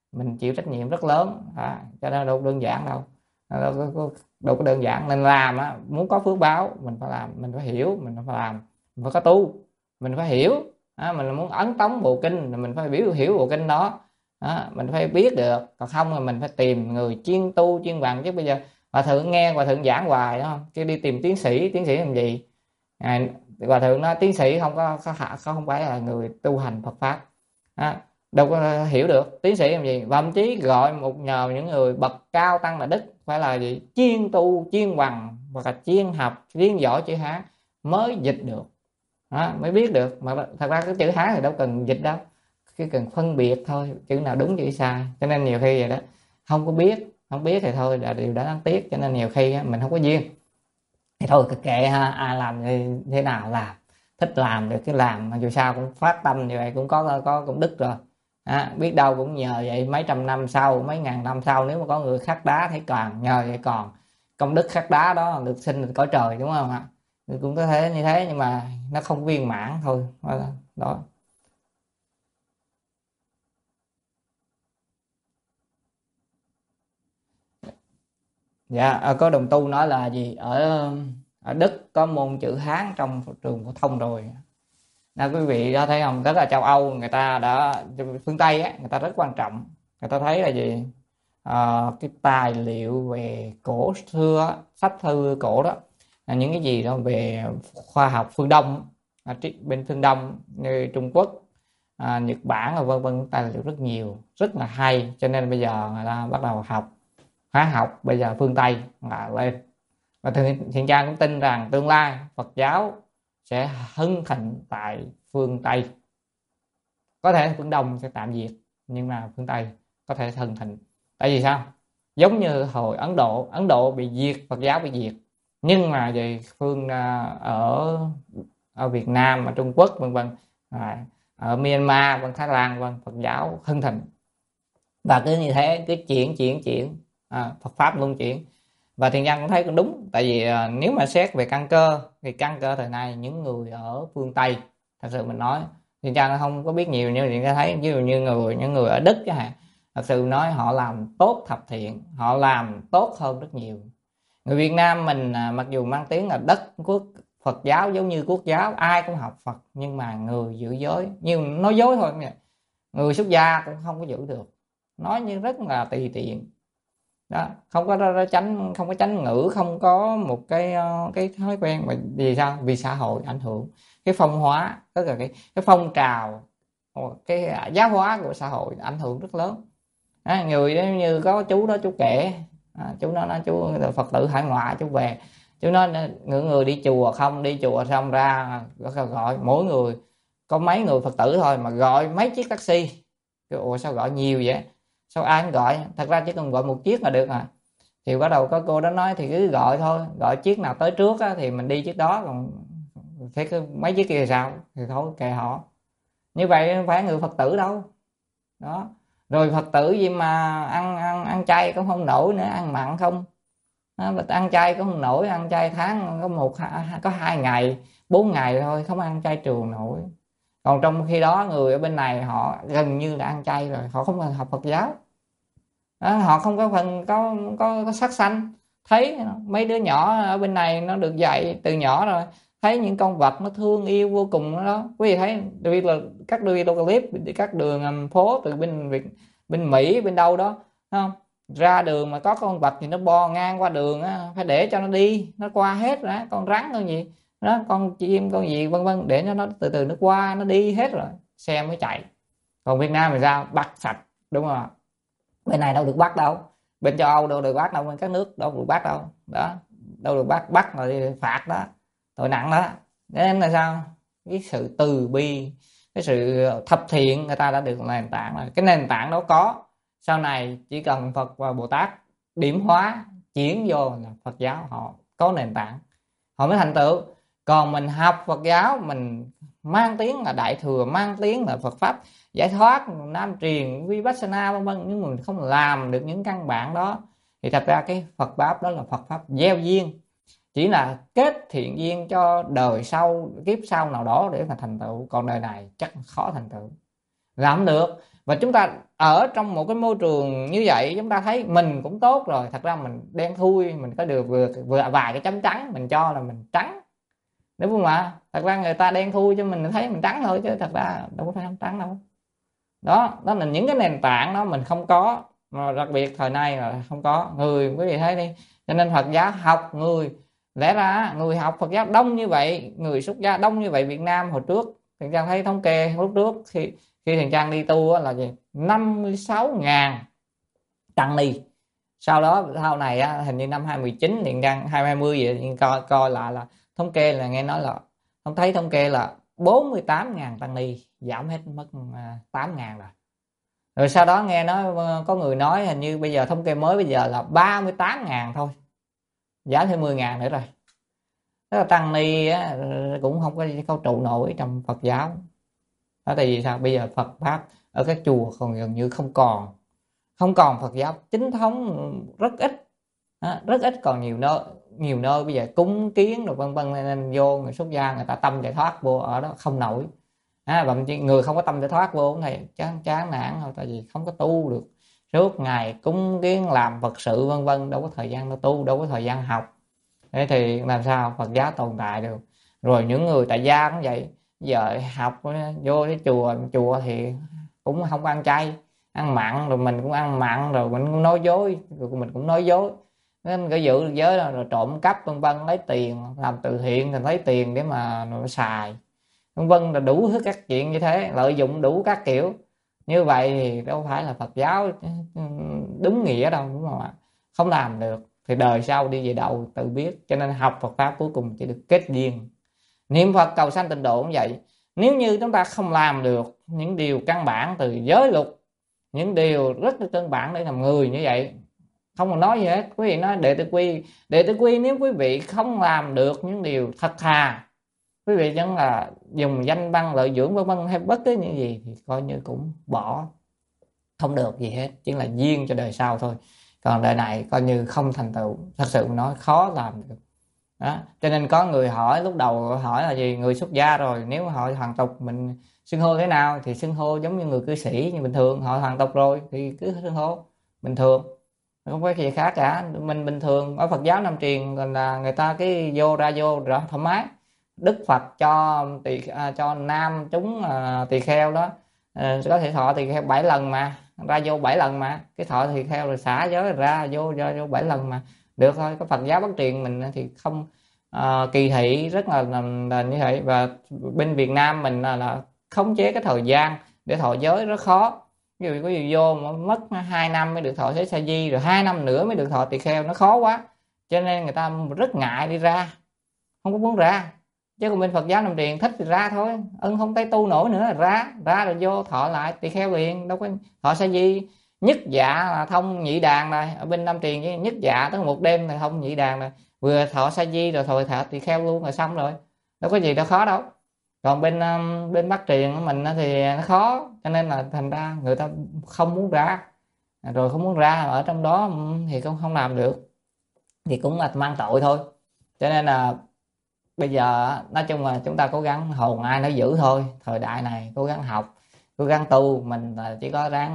mình chịu trách nhiệm rất lớn, cho nên đâu đơn giản đâu, đâu có đơn giản. Nên làm á, muốn có phước báo mình phải làm, mình phải hiểu, mình phải làm, mình phải có tu, mình phải hiểu. Mình muốn ấn tống bộ kinh thì mình phải hiểu bộ kinh đó. Mình phải biết được, còn không là mình phải tìm người chuyên tu chuyên bằng. Chứ bây giờ hòa thượng nghe hòa thượng giảng hoài đó, cái đi tìm tiến sĩ làm gì? Hòa thượng nói tiến sĩ không phải là người tu hành Phật pháp, đâu có hiểu được tiến sĩ làm gì. Và thậm chí gọi nhờ những người bậc cao tăng là đức phải là gì, chuyên tu chuyên bằng hoặc là chuyên học chuyên giỏi chữ Hán mới dịch được, mới biết được. Mà thật ra cái chữ Hán thì đâu cần dịch đâu, cái cần phân biệt thôi, chữ nào đúng chữ sai. Cho nên nhiều khi vậy đó, không biết thì thôi là điều đã đáng tiếc. Cho nên nhiều khi mình không có duyên thì thôi cứ kệ ai làm thế nào làm, thích làm được cứ làm, mà dù sao cũng phát tâm như vậy cũng có công đức rồi. Biết đâu cũng nhờ vậy mấy trăm năm sau, mấy ngàn năm sau, nếu mà có người khắc đá thấy còn nhờ vậy, còn công đức khắc đá đó được sinh được cõi trời, đúng không ạ? Cũng có thể như thế, nhưng mà nó không viên mãn thôi đó. Dạ, có đồng tu nói là gì, ở Đức có môn chữ Hán trong trường phổ thông rồi. Quý vị đã thấy không, rất là châu Âu người ta đã, phương Tây á, người ta rất quan trọng. Người ta thấy là gì, cái tài liệu về cổ xưa, sách thư cổ đó, những cái gì đó về khoa học phương Đông, bên phương Đông như Trung Quốc, Nhật Bản và vân vân, tài liệu rất nhiều, rất là hay. Cho nên bây giờ người ta bắt đầu học hóa học, bây giờ phương Tây lên. Và Thiện Trang cũng tin rằng tương lai Phật giáo sẽ hưng thịnh tại phương Tây. Có thể phương Đông sẽ tạm diệt, nhưng mà phương Tây có thể hưng thịnh. Tại vì sao? Giống như hồi Ấn Độ bị diệt, Phật giáo bị diệt, nhưng mà về ở Việt Nam, ở Trung Quốc vân vân, ở Myanmar, Thái Lan vân, Phật giáo hưng thịnh. Và cứ như thế cứ chuyển Phật pháp luân chuyển. Và Thiện Nhân cũng thấy cũng đúng. Tại vì nếu mà xét về căn cơ thì căn cơ thời nay những người ở phương Tây, thật sự mình nói, Thiện Nhân không có biết nhiều, nhưng Thiện Nhân thấy ví dụ như những người ở Đức chẳng hạn, thật sự nói họ làm tốt thập thiện, họ làm tốt hơn rất nhiều. Người Việt Nam mình mặc dù mang tiếng là đất quốc Phật giáo, giống như quốc giáo, ai cũng học Phật, nhưng mà người giữ giới nhưng nói dối thôi. Người xuất gia cũng không có giữ được, nói như rất là tùy tiện đó, không có tránh ngữ, không có một cái thói quen. Mà vì sao? Vì xã hội ảnh hưởng, cái phong hóa, tức là cái phong trào, cái giáo hóa của xã hội ảnh hưởng rất lớn. Người đó, như có chú đó, chú kể, chú nói chú Phật tử hải ngoại, chú về, chú nói người đi chùa, không đi chùa xong ra gọi mỗi người có mấy người Phật tử thôi mà gọi mấy chiếc taxi. Ủa sao gọi nhiều vậy, sao ai cũng gọi? Thật ra chỉ cần gọi một chiếc là được Thì bắt đầu có cô đó nói thì cứ gọi thôi, gọi chiếc nào tới trước thì mình đi chiếc đó, còn thế mấy chiếc kia thì sao, thì thôi kệ họ. Như vậy không phải người Phật tử đâu đó. Rồi Phật tử gì mà ăn chay cũng không nổi nữa, ăn mặn không, ăn chay cũng không nổi, ăn chay tháng có 2 ngày 4 ngày thôi, không ăn chay trường nổi. Còn trong khi đó người ở bên này họ gần như là ăn chay rồi, họ không cần học Phật giáo họ không có phần có sắc sanh. Thấy mấy đứa nhỏ ở bên này nó được dạy từ nhỏ rồi, thấy những con vật nó thương yêu vô cùng đó. Quý vị thấy các video clip các đường phố từ bên Mỹ, bên đâu đó, thấy không? Ra đường mà có con vật thì nó bò ngang qua đường phải để cho nó đi, nó qua hết rồi. Con rắn, con gì đó, con chim, con gì vân vân, để cho nó từ từ nó qua, nó đi hết rồi xe mới chạy. Còn Việt Nam thì sao? Bắt sạch, đúng không ạ? Bên này đâu được bắt đâu, bên châu Âu đâu được bắt đâu, bên các nước đâu được bắt đâu đó, đâu được bắt rồi phạt đó, tội nặng đó. Nên là sao? Cái sự từ bi, cái sự thập thiện người ta đã được nền tảng rồi. Cái nền tảng đó có, sau này chỉ cần Phật và Bồ Tát điểm hóa chuyển vô là Phật giáo họ có nền tảng, họ mới thành tựu. Còn mình học Phật giáo, mình mang tiếng là đại thừa, mang tiếng là Phật pháp giải thoát, nam truyền, vipassana vân vân, nhưng mình không làm được những căn bản đó thì thật ra cái Phật pháp đó là Phật pháp gieo duyên, chỉ là kết thiện duyên cho đời sau, kiếp sau nào đó để mà thành tựu. Còn đời này chắc khó thành tựu, làm không được. Và chúng ta ở trong một cái môi trường như vậy, chúng ta thấy mình cũng tốt rồi, thật ra mình đen thui, mình có được vừa vài cái chấm trắng, mình cho là mình trắng, đúng không ạ? Thật ra người ta đen thui cho mình thấy mình trắng thôi, chứ thật ra đâu có phải không trắng đâu. Đó là những cái nền tảng đó mình không có, mà đặc biệt thời nay là không có. Người quý vị thấy đi, cho nên Phật giáo học người, lẽ ra người học Phật giáo đông như vậy, người xuất gia đông như vậy. Việt Nam hồi trước Thiện Trang thấy thống kê lúc trước khi Thiện Trang đi tu là gì, 56.000 tăng ni. Sau đó sau này hình như năm 2019 Thiện Trang 2020 vậy, coi lại là thống kê là nghe nói là không thấy thống kê là 48.000 tăng ni, giảm hết mất 8.000 rồi. Rồi sau đó nghe nói có người nói hình như bây giờ thống kê mới bây giờ là 38.000 thôi, giảm thêm 10.000 nữa rồi. Đó là tăng ni cũng không có trụ nổi trong Phật giáo. Đó tại vì sao? Bây giờ Phật pháp ở các chùa còn gần như không còn Phật giáo chính thống, rất ít, rất ít. Còn nhiều nơi bây giờ cúng kiến rồi vân vân, nên vô người xuất gia người ta tâm giải thoát vô ở đó không nổi. Và người không có tâm giải thoát vô này chán nản thôi, tại vì không có tu được, suốt ngày cúng kiến làm Phật sự vân vân, đâu có thời gian đâu tu, đâu có thời gian học. Thế thì làm sao Phật giáo tồn tại được? Rồi những người tại gia cũng vậy, giờ học vô cái chùa thì cũng không ăn chay, ăn mặn, rồi mình cũng ăn mặn, rồi mình cũng nói dối, rồi mình cũng nói dối, nên cái dự giới rồi trộm cắp vân vân, lấy tiền làm từ thiện thì lấy tiền để mà xài vân vân, là đủ thứ các chuyện như thế, lợi dụng đủ các kiểu. Như vậy thì đâu phải là Phật giáo đúng nghĩa đâu, đúng không ạ? Không làm được thì đời sau đi về đâu tự biết. Cho nên học Phật pháp cuối cùng chỉ được kết duyên. Niệm Phật cầu sanh tịnh độ cũng vậy. Nếu như chúng ta không làm được những điều căn bản từ giới luật, những điều rất là căn bản để làm người như vậy, không còn nói gì hết. Quý vị nói đệ tử quy nếu quý vị không làm được những điều thật thà, quý vị chẳng là dùng danh văn lợi dưỡng vân vân hay bất cứ những gì, thì coi như cũng bỏ, không được gì hết, chỉ là duyên cho đời sau thôi. Còn đời này coi như không thành tựu, thật sự nói khó làm được. Đó. Cho nên có người hỏi, lúc đầu hỏi là gì, người xuất gia rồi nếu họ hoàn tục mình xưng hô thế nào? Thì xưng hô giống như người cư sĩ như bình thường, họ hoàn tục rồi thì cứ xưng hô bình thường, không có gì khác cả. Mình bình thường ở Phật giáo Nam truyền là người ta cái vô ra vô rồi thoải mái. Đức Phật cho nam chúng tỳ kheo đó có thể thọ tỳ kheo 7 lần mà, ra vô 7 lần mà, cái thọ tỳ kheo rồi xả giới ra vô 7 lần mà, được thôi. Có Phật giáo Bắc truyền mình thì không kỳ thị rất là như vậy. Và bên Việt Nam mình là khống chế cái thời gian để thọ giới rất khó. Ví dụ có gì vô mà mất 2 năm mới được thọ giới sa di, rồi 2 năm nữa mới được thọ tỳ kheo, nó khó quá, cho nên người ta rất ngại đi ra, không có muốn ra. Chứ còn bên Phật giáo Nam truyền thích thì ra thôi, ưng không thấy tu nổi nữa là ra rồi vô thọ lại tỳ kheo liền, đâu có thọ sa di. Nhất dạ là thông nhị đàn này, ở bên Nam truyền với nhất dạ tới một đêm là thông nhị đàn này, vừa thọ sa di rồi thọ tỳ kheo luôn là xong rồi, đâu có gì đâu khó đâu. Còn bên Bắc truyền của mình thì nó khó, cho nên là thành ra người ta không muốn ra, rồi không muốn ra ở trong đó thì cũng không làm được, thì cũng là mang tội thôi. Cho nên là bây giờ nói chung là chúng ta cố gắng hồn ai nó giữ thôi. Thời đại này cố gắng học, cố gắng tu, mình là chỉ có ráng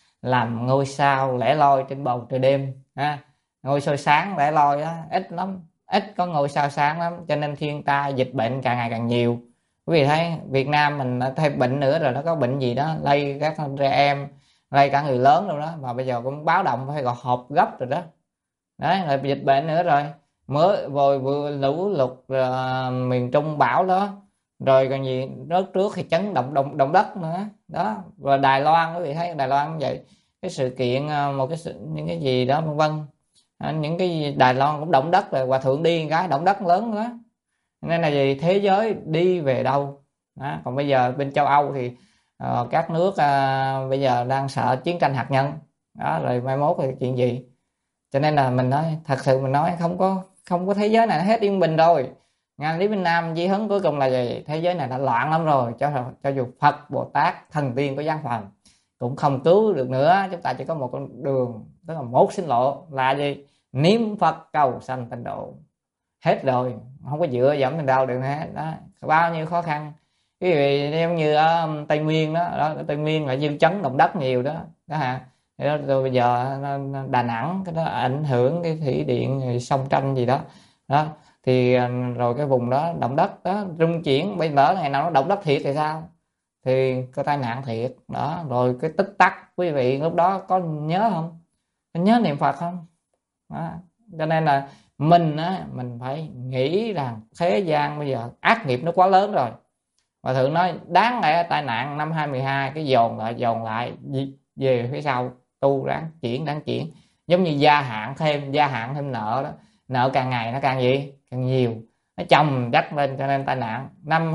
làm ngôi sao lẻ loi trên bầu trời đêm ha. Ngôi sao sáng lẻ loi á ít lắm, ít có ngôi sao sáng lắm, cho nên thiên tai dịch bệnh càng ngày càng nhiều. Quý vị thấy Việt Nam mình thêm bệnh nữa rồi, nó có bệnh gì đó lây các trẻ em, lây cả người lớn rồi đó, mà bây giờ cũng báo động phải gọi họp gấp rồi đó. Đấy là dịch bệnh nữa rồi, mới vừa lũ lụt miền Trung bão đó, rồi còn gì đất trước thì chấn động đất nữa đó. Và Đài Loan, quý vị thấy Đài Loan cũng vậy, cái sự kiện những cái gì đó vân vân, những cái Đài Loan cũng động đất rồi, hòa thượng đi cái động đất lớn nữa. Nên là gì, thế giới đi về đâu đó. Còn bây giờ bên châu Âu thì các nước bây giờ đang sợ chiến tranh hạt nhân đó, rồi mai mốt thì chuyện gì. Cho nên là mình nói thật sự, mình nói không có thế giới này nó hết yên bình rồi. Ngài Lý Vinh Nam di hấn cuối cùng là gì, thế giới này đã loạn lắm rồi, cho dù Phật Bồ Tát thần tiên có giáng phần cũng không cứu được nữa. Chúng ta chỉ có một con đường, tức là một sinh lộ là gì, niệm Phật cầu sanh tịnh độ, hết rồi, không có dựa dẫm mình đâu được hết đó. Bao nhiêu khó khăn Quý vị giống như ở Tây Nguyên đó, Tây Nguyên là dư chấn động đất nhiều đó đó hả. Rồi bây giờ Đà Nẵng cái đó ảnh hưởng cái thủy điện rồi sông Tranh gì đó đó, thì rồi cái vùng đó động đất đó rung chuyển, bây giờ ngày nào nó động đất thiệt thì sao, thì có tai nạn thiệt đó. Rồi cái tích tắc quý vị lúc đó có nhớ không, có nhớ niệm Phật không đó. Cho nên là mình á, mình phải nghĩ rằng thế gian bây giờ ác nghiệp nó quá lớn rồi. Hòa thượng nói đáng lẽ tai nạn năm 2012 cái dồn lại về phía sau tu đáng chuyển, giống như gia hạn thêm nợ đó, nợ càng ngày nó càng gì càng nhiều, nó chồng chất lên, cho nên tai nạn năm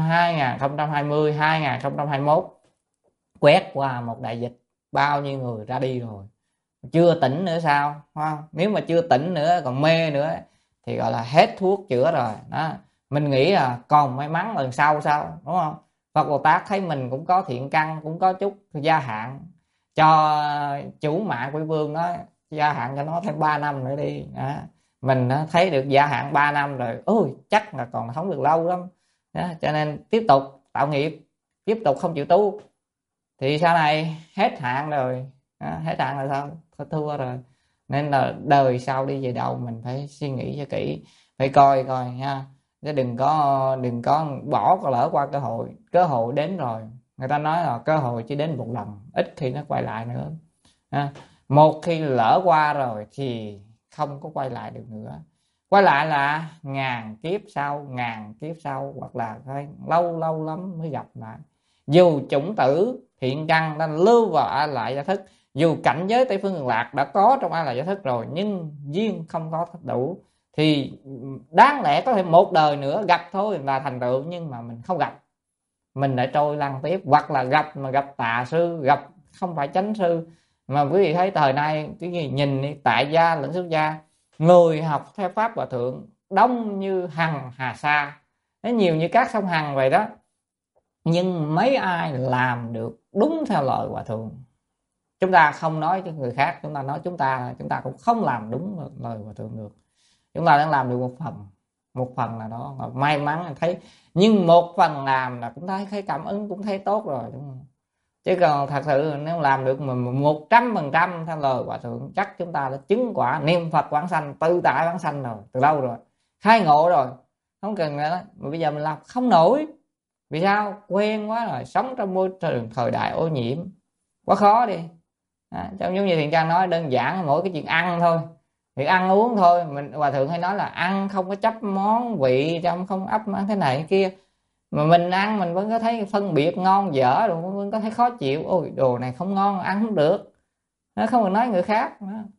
2020 2021 quét qua một đại dịch, bao nhiêu người ra đi rồi, chưa tỉnh nữa sao không? Nếu mà chưa tỉnh nữa còn mê nữa thì gọi là hết thuốc chữa rồi đó. Mình nghĩ là còn may mắn lần sau sao, đúng không? Phật Bồ Tát thấy mình cũng có thiện căn, cũng có chút gia hạn, cho chủ mạng quỷ vương đó gia hạn cho nó thêm 3 năm nữa đi đó. Mình thấy được gia hạn 3 năm rồi, ôi chắc là còn sống được lâu lắm đó. Cho nên tiếp tục tạo nghiệp, tiếp tục không chịu tu thì sau này hết hạn rồi đó, hết hạn rồi sao, thôi thua rồi. Nên là đời sau đi về đâu mình phải suy nghĩ cho kỹ, phải coi coi ha, chứ đừng có bỏ lỡ qua cơ hội đến rồi. Người ta nói là cơ hội chỉ đến một lần, ít khi nó quay lại nữa ha. Một khi lỡ qua rồi thì không có quay lại được nữa, quay lại là ngàn kiếp sau hoặc là phải lâu lâu lắm mới gặp lại. Dù chủng tử thiện căn đang lưu vào A Lại Gia Thức, dù cảnh giới Tây Phương Cực Lạc đã có trong A Lại Gia Thức rồi, nhưng duyên không có đủ thì đáng lẽ có thể một đời nữa gặp thôi là thành tựu, nhưng mà mình không gặp, mình lại trôi lăn tiếp, hoặc là gặp mà gặp tà sư, gặp không phải chánh sư. Mà quý vị thấy thời nay cái gì nhìn đi, tại gia lẫn xuất gia, người học theo pháp Hòa Thượng đông như hằng hà sa, nó nhiều như các sông Hằng vậy đó, nhưng mấy ai làm được đúng theo lời Hòa Thượng. Chúng ta không nói cho người khác, chúng ta nói chúng ta cũng không làm đúng lời Hòa Thượng được. Chúng ta đang làm được một phần là đó, may mắn thấy, nhưng một phần làm là cũng thấy cảm ứng, cũng thấy tốt rồi, đúng không? Chứ còn thật sự nếu làm được 100% theo lời Hòa Thượng, chắc chúng ta đã chứng quả niệm Phật vãng sanh, tự tại vãng sanh rồi, từ lâu rồi, khai ngộ rồi, không cần nữa. Mà bây giờ mình làm không nổi, vì sao? Quen quá rồi, sống trong môi trường thời đại ô nhiễm quá khó đi. Giống như Thiện Trang nói đơn giản mỗi cái chuyện ăn thôi, thì ăn uống thôi, mình Hòa Thượng hay nói là ăn không có chấp món vị, trong không ấp thế này thế kia, mà mình ăn mình vẫn có thấy phân biệt ngon dở rồi, vẫn có thấy khó chịu, ôi đồ này không ngon, ăn không được, nó không được nói người khác,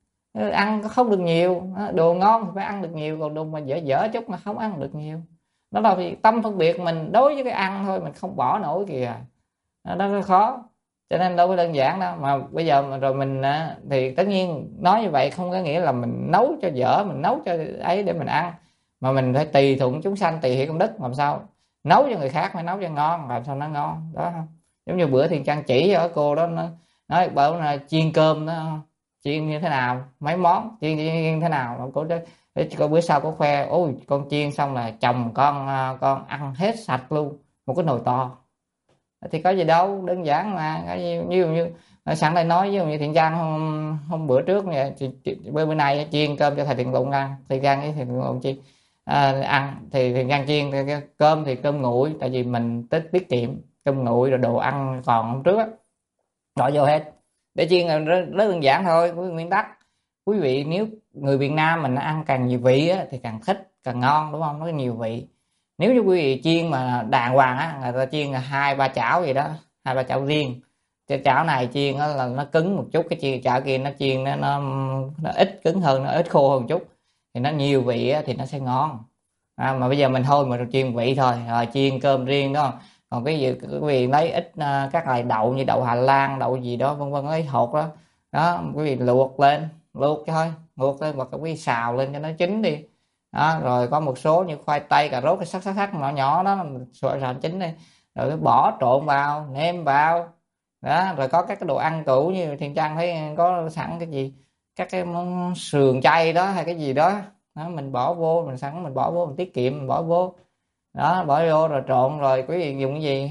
ăn không được nhiều, đồ ngon thì phải ăn được nhiều, còn đồ mà dở dở chút mà không ăn được nhiều, đó là vì tâm phân biệt mình đối với cái ăn thôi, mình không bỏ nổi kìa, đó là khó. Cho nên đâu có đơn giản đâu. Mà bây giờ mà rồi mình thì tất nhiên nói như vậy không có nghĩa là mình nấu cho dở, mình nấu cho ấy để mình ăn, mà mình phải tùy thuận chúng sanh, tùy hỷ công đức, làm sao nấu cho người khác phải nấu cho ngon, làm sao nó ngon đó không. Giống như bữa Thiện Trang chỉ cho cô đó, nó nói bảo là chiên cơm đó, chiên như thế nào, mấy món chiên thế nào, cô đó có bữa sau có khoe, ôi con chiên xong là chồng con ăn hết sạch luôn, một cái nồi to. Thì có gì đâu, đơn giản mà, cái gì như sẵn đây nói với như Thiện Trang hôm bữa trước này, bữa nay chiên cơm cho thầy Thiện Lụng ăn, Thiện Trang với thầy Thiện Lụng chiên ăn, thì Thiện Trang chiên cơm thì cơm nguội, tại vì mình tiết kiệm cơm nguội, rồi đồ ăn còn hôm trước á bỏ vô hết để chiên, là rất đơn giản thôi. Với nguyên tắc quý vị, nếu người Việt Nam mình ăn càng nhiều vị á, thì càng thích càng ngon, đúng không, nó nhiều vị. Nếu như quý vị chiên mà đàng hoàng á, người ta chiên là 2-3 chảo gì đó, 2-3 chảo riêng, cái chảo này chiên là nó cứng một chút, cái chảo kia nó chiên nó ít cứng hơn, nó ít khô hơn chút, thì nó nhiều vị á, thì nó sẽ ngon. Mà bây giờ mình thôi mà chiên vị thôi, rồi chiên cơm riêng đó. Còn cái gì quý vị lấy ít các loại đậu như đậu Hà Lan, đậu gì đó vân vân, lấy hột đó đó, quý vị luộc lên, luộc thôi, luộc lên, hoặc quý vị xào lên cho nó chín đi đó. Rồi có một số như khoai tây, cà rốt, cái sắc nhỏ nhỏ đó, xào chín đi, rồi bỏ trộn vào, nêm vào đó. Rồi có các cái đồ ăn cũ như Thiện Trang thấy có sẵn cái gì, các cái món sườn chay đó hay cái gì đó, mình bỏ vô, mình sẵn mình bỏ vô, mình tiết kiệm mình bỏ vô đó, bỏ vô rồi trộn, rồi quý vị dùng cái gì,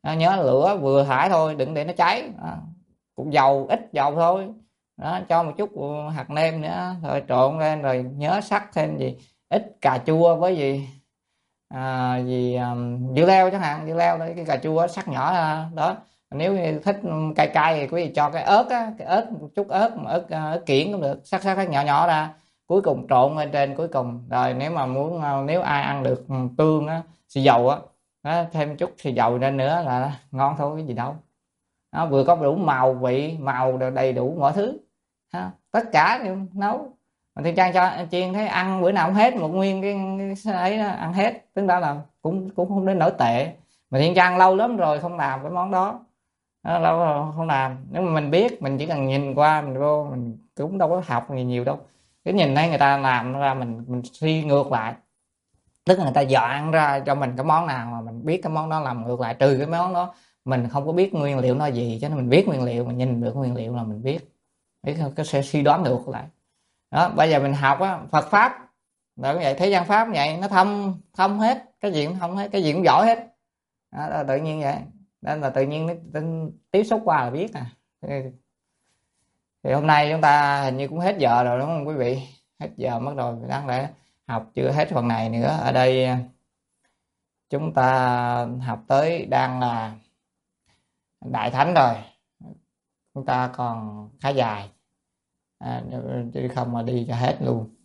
nhớ lửa vừa thải thôi, đừng để nó cháy. Cũng dầu, ít dầu thôi. Đó, cho một chút hạt nêm nữa rồi trộn lên, rồi nhớ sắc thêm gì ít cà chua với gì dưa leo chẳng hạn, dưa leo đấy, cái cà chua sắc nhỏ ra đó. Nếu như thích cay cay thì quý vị cho cái ớt á, cái ớt một chút ớt mà ớt kiển cũng được, sắc sắc nhỏ nhỏ ra, cuối cùng trộn lên trên cuối cùng. Rồi nếu mà muốn nếu ai ăn được tương á, xì dầu á, thêm chút xì dầu lên nữa là ngon thôi, cái gì đâu. Nó vừa có đủ màu vị, màu đầy đủ mọi thứ. Tất cả đều nấu. Mà Thiên Trang cho chiên thấy ăn bữa nào không hết, một nguyên cái ấy đó, ăn hết, tức là cũng cũng không đến nổi tệ. Mà Thiên Trang lâu lắm rồi không làm cái món đó. Lâu rồi không làm. Nếu mà mình biết, mình chỉ cần nhìn qua mình vô, mình cũng đâu có học gì nhiều đâu. Cái nhìn thấy người ta làm ra mình suy ngược lại. Tức là người ta dọn ra cho mình cái món nào mà mình biết cái món đó làm ngược lại, trừ cái món đó mình không có biết nguyên liệu nó gì, cho nên mình biết nguyên liệu, mình nhìn được nguyên liệu là mình biết cái sẽ suy đoán ngược lại. Đó, bây giờ mình học á, Phật pháp là cũng vậy, thế gian pháp vậy, nó thông hết, cái gì cũng thông hết, cái gì cũng giỏi hết. Đó, là tự nhiên vậy. Nên là tự nhiên nó tiếp xúc qua là biết thì hôm nay chúng ta hình như cũng hết giờ rồi đúng không quý vị? Hết giờ mất rồi, đáng lẽ học chưa hết phần này nữa. Ở đây chúng ta học tới đang là đại thánh rồi, chúng ta còn khá dài, chứ không mà đi cho hết luôn.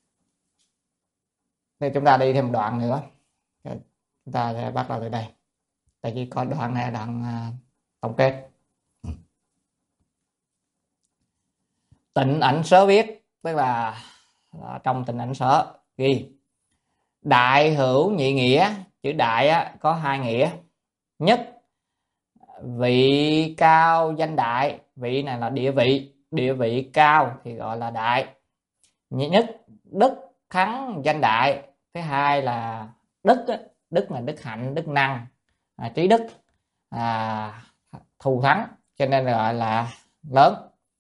Thì chúng ta đi thêm một đoạn nữa, chúng ta sẽ bắt đầu từ đây, tại vì có đoạn này là đoạn tổng kết. Tịnh ảnh sớ viết, tức là trong tịnh ảnh sớ ghi đại hữu nhị nghĩa. Chữ đại á, có hai nghĩa. Nhất, vị cao danh đại. Vị này là địa vị, địa vị cao thì gọi là đại. Nhất, đức thắng danh đại. Thứ hai là đức, đức là đức hạnh, đức năng, trí đức, thù thắng, cho nên gọi là lớn.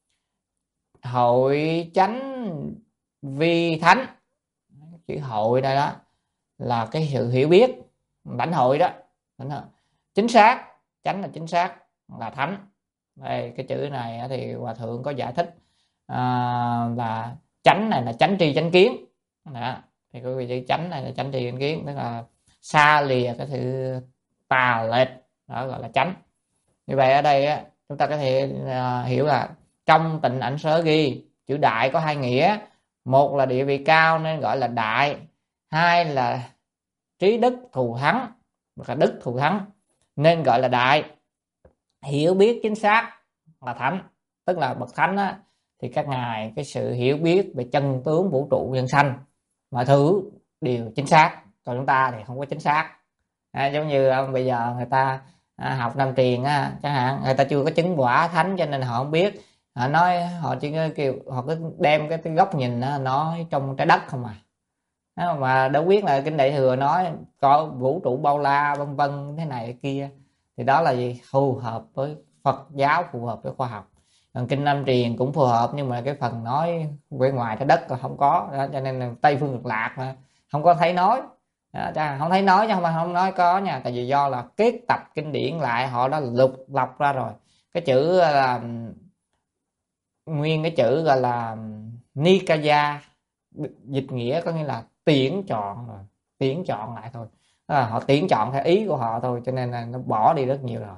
Hội chánh vi thánh, chữ hội đây đó là cái sự hiểu biết, lãnh hội đó, chính xác, chánh là chính xác, là thánh. Đây, cái chữ này thì hòa thượng có giải thích là chánh này là chánh tri chánh kiến đó. Thì cái vị chữ chánh này là chánh tri chánh kiến, tức là xa lìa cái sự tà lệch, đó gọi là chánh. Như vậy ở đây chúng ta có thể hiểu là trong tịnh ảnh sớ ghi chữ đại có hai nghĩa. Một là địa vị cao nên gọi là đại, hai là trí đức thù thắng, hoặc là đức thù thắng nên gọi là đại. Hiểu biết chính xác là thánh, tức là bậc thánh á, thì các ngài cái sự hiểu biết về chân tướng vũ trụ nhân sanh mọi thứ đều chính xác, còn chúng ta thì không có chính xác. Giống như bây giờ người ta học Nam Truyền chẳng hạn, người ta chưa có chứng quả thánh cho nên họ không biết, họ nói, họ chỉ kêu, họ cứ đem cái góc nhìn nói trong trái đất không mà đâu biết là kinh Đại Thừa nói có vũ trụ bao la vân vân thế này kia, thì đó là gì? Phù hợp với Phật giáo, phù hợp với khoa học. Còn kinh Nam Truyền cũng phù hợp, nhưng mà cái phần nói bên ngoài trái đất là không có đó, cho nên là Tây Phương Cực Lạc mà không có thấy nói đó, không thấy nói chứ không nói có nha, tại vì do là kết tập kinh điển lại, họ đã lọc ra rồi. Cái chữ là nguyên cái chữ gọi là Nikaya, dịch nghĩa có nghĩa là tuyển chọn rồi, tuyển chọn lại thôi, họ tuyển chọn theo ý của họ thôi, cho nên là nó bỏ đi rất nhiều rồi.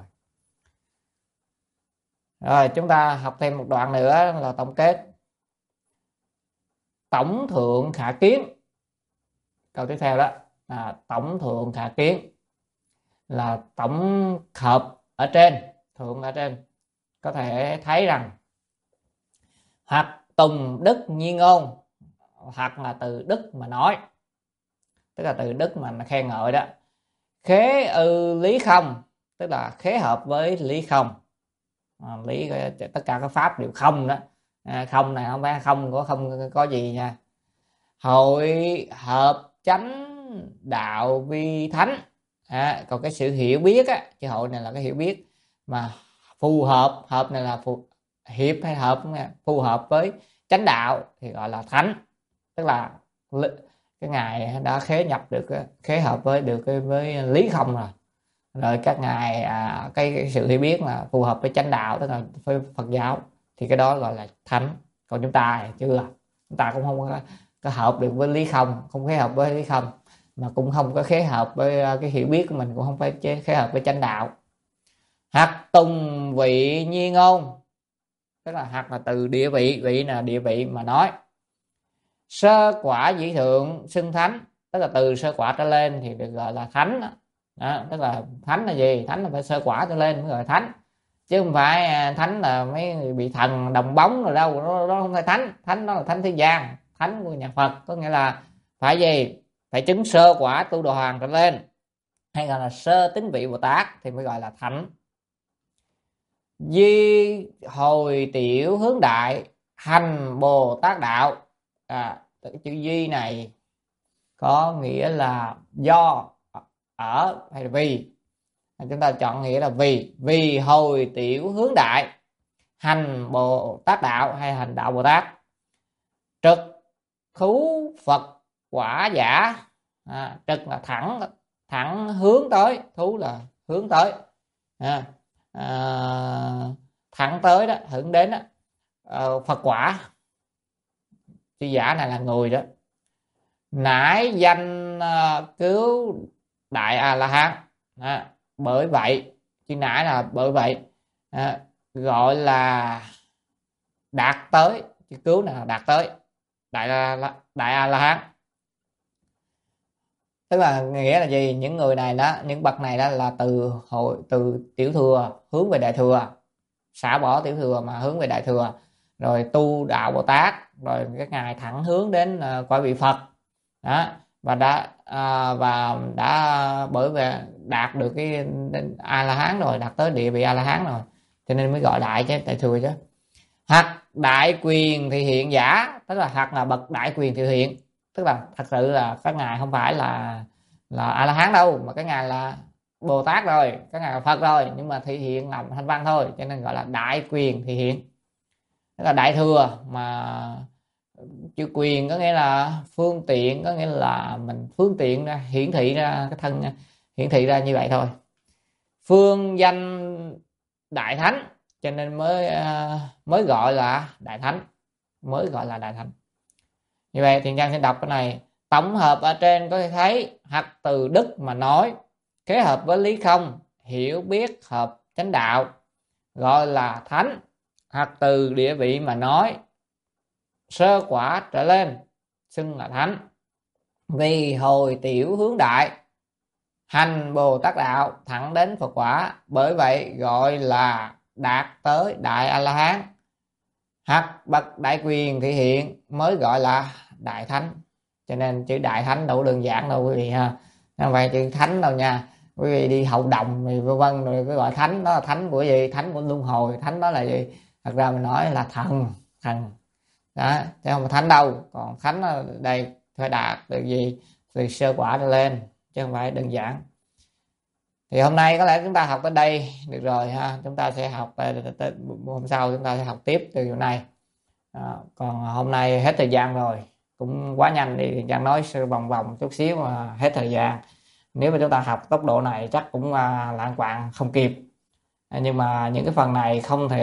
Rồi chúng ta học thêm một đoạn nữa là tổng kết. Tổng thượng khả kiến, câu tiếp theo đó là tổng thượng khả kiến, là tổng hợp ở trên, thượng ở trên, có thể thấy rằng hoặc tùng đức nhi ngôn, hoặc là từ đức mà nói, tức là từ đức mà khen ngợi đó. Khế ư lý không, tức là khế hợp với lý không, lý tất cả các pháp đều không đó. Không này không phải không có gì nha. Hội hợp chánh đạo vi thánh, còn cái sự hiểu biết á, cái hội này là cái hiểu biết mà phù hợp, hợp này là hiệp hay hợp, phù hợp với chánh đạo thì gọi là thánh, tức là cái ngài đã khế nhập được, khế hợp với được với lý không rồi. rồi các ngài cái sự hiểu biết là phù hợp với chánh đạo, tức là với Phật giáo, thì cái đó gọi là thánh. Còn chúng ta chưa, chúng ta cũng không có hợp được với lý không, không khế hợp với lý không, mà cũng không có khế hợp với cái hiểu biết của mình, cũng không phải khế hợp với chánh đạo. Hạt tùng vị nhi ngôn, tức là hạt là từ địa vị, vị là địa vị mà nói. Sơ quả dĩ thượng xưng thánh, tức là từ sơ quả trở lên thì được gọi là thánh đó. Tức là thánh là gì? Thánh là phải sơ quả trở lên mới gọi là thánh, chứ không phải thánh là mấy người bị thần đồng bóng rồi đâu, đó không phải thánh. Thánh đó là thánh thế gian, thánh của nhà Phật có nghĩa là phải gì? Phải chứng sơ quả tu đồ hoàng trở lên, hay gọi là sơ tín vị Bồ Tát thì mới gọi là thánh. Di hồi tiểu hướng đại, hành Bồ Tát đạo. Chữ di này có nghĩa là do, ở hay là vì. Chúng ta chọn nghĩa là vì hồi tiểu hướng đại, hành Bồ Tát đạo hay hành đạo Bồ Tát. Trực thú Phật quả giả. Trực là thẳng hướng tới, thú là hướng tới, thẳng tới đó, hướng đến đó. Phật quả, chữ giả này là người đó. Nãi danh cứu đại A La Hán. Bởi vậy, chữ nãi là bởi vậy, gọi là đạt tới, chữ cứu là đạt tới đại A La Hán. Tức là nghĩa là gì? Những người này đó, những bậc này đó là từ tiểu thừa hướng về đại thừa, xả bỏ tiểu thừa mà hướng về đại thừa, rồi tu đạo Bồ Tát, rồi các ngài thẳng hướng đến cõi vị Phật đó, và đã bởi vì đạt được cái A La Hán rồi, đạt tới địa vị A La Hán rồi, cho nên mới gọi đại chứ, đại thừa chứ. Hoặc đại quyền thì hiện giả, tức là hoặc là bậc đại quyền thì hiện, tức là thật sự là các ngài không phải là A La Hán đâu, mà các ngài là Bồ Tát rồi, các ngài là Phật rồi, nhưng mà thị hiện làm thanh văn thôi, cho nên gọi là đại quyền thị hiện. Tức là đại thừa mà chữ quyền có nghĩa là phương tiện, có nghĩa là mình phương tiện ra, hiển thị ra cái thân, hiển thị ra như vậy thôi. Phương danh đại thánh, cho nên mới gọi là đại thánh, mới gọi là đại thánh. Như vậy Thiền Trang sẽ đọc cái này. Tổng hợp ở trên có thể thấy, hoặc từ đức mà nói, kết hợp với lý không, hiểu biết hợp chánh đạo, gọi là thánh. Hoặc từ địa vị mà nói, sơ quả trở lên, xưng là thánh. Vì hồi tiểu hướng đại, hành Bồ Tát đạo, thẳng đến Phật quả, bởi vậy gọi là đạt tới đại A La Hán. Hoặc bậc đại quyền thị hiện mới gọi là đại thánh. Cho nên chữ đại thánh đâu đơn giản đâu quý vị ha, không phải chữ thánh đâu nha. Quý vị đi hậu đồng rồi vân vân rồi cái gọi thánh đó là thánh của gì? Thánh của luân hồi. Thánh đó là gì? Thật ra mình nói là thần đó, chứ không phải thánh đâu. Còn thánh ở đây phải đạt được gì? Từ sơ quả trở lên, chứ không phải đơn giản. Thì hôm nay có lẽ chúng ta học tới đây được rồi ha. Chúng ta sẽ học hôm sau chúng ta sẽ học tiếp từ chỗ này. Còn hôm nay hết thời gian rồi, cũng quá nhanh đi, Trang nói vòng vòng chút xíu mà hết thời gian. Nếu mà chúng ta học tốc độ này chắc cũng lạng quạng không kịp. Nhưng mà những cái phần này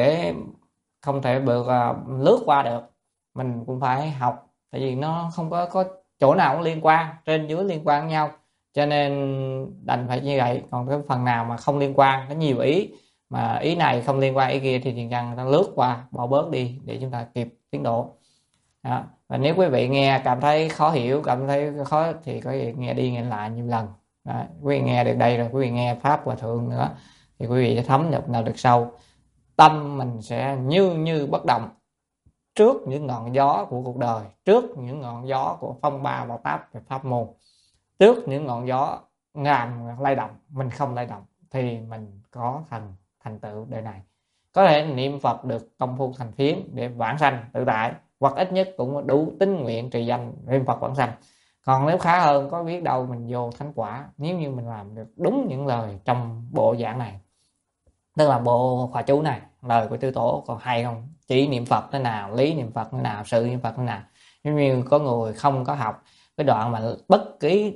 không thể được lướt qua được, mình cũng phải học, tại vì nó không có chỗ nào cũng liên quan, trên dưới liên quan với nhau, cho nên đành phải như vậy. Còn cái phần nào mà không liên quan, có nhiều ý mà ý này không liên quan ý kia thì Thiền Trang ta lướt qua, bỏ bớt đi để chúng ta kịp tiến độ đó. Và nếu quý vị nghe cảm thấy khó hiểu, cảm thấy khó thì có gì nghe đi nghe lại nhiều lần đó. Quý vị nghe được đây rồi, quý vị nghe pháp Hòa Thượng nữa thì quý vị sẽ thấm nhập nào được sâu. Tâm mình sẽ như bất động trước những ngọn gió của cuộc đời, trước những ngọn gió của phong ba bão táp về pháp môn, trước những ngọn gió ngàn lay động, mình không lay động thì mình có thành tựu đời này. Có thể niệm Phật được công phu thành phiến để vãng sanh tự tại, hoặc ít nhất cũng đủ tín nguyện trì danh niệm Phật vãng sanh. Còn nếu khá hơn, có biết đâu mình vô thánh quả, nếu như mình làm được đúng những lời trong bộ giảng này, tức là bộ khóa chú này, lời của Tứ Tổ còn hay không, chỉ niệm Phật thế nào, lý niệm Phật thế nào, sự niệm Phật thế nào. Nếu như có người không có học cái đoạn mà bất kỳ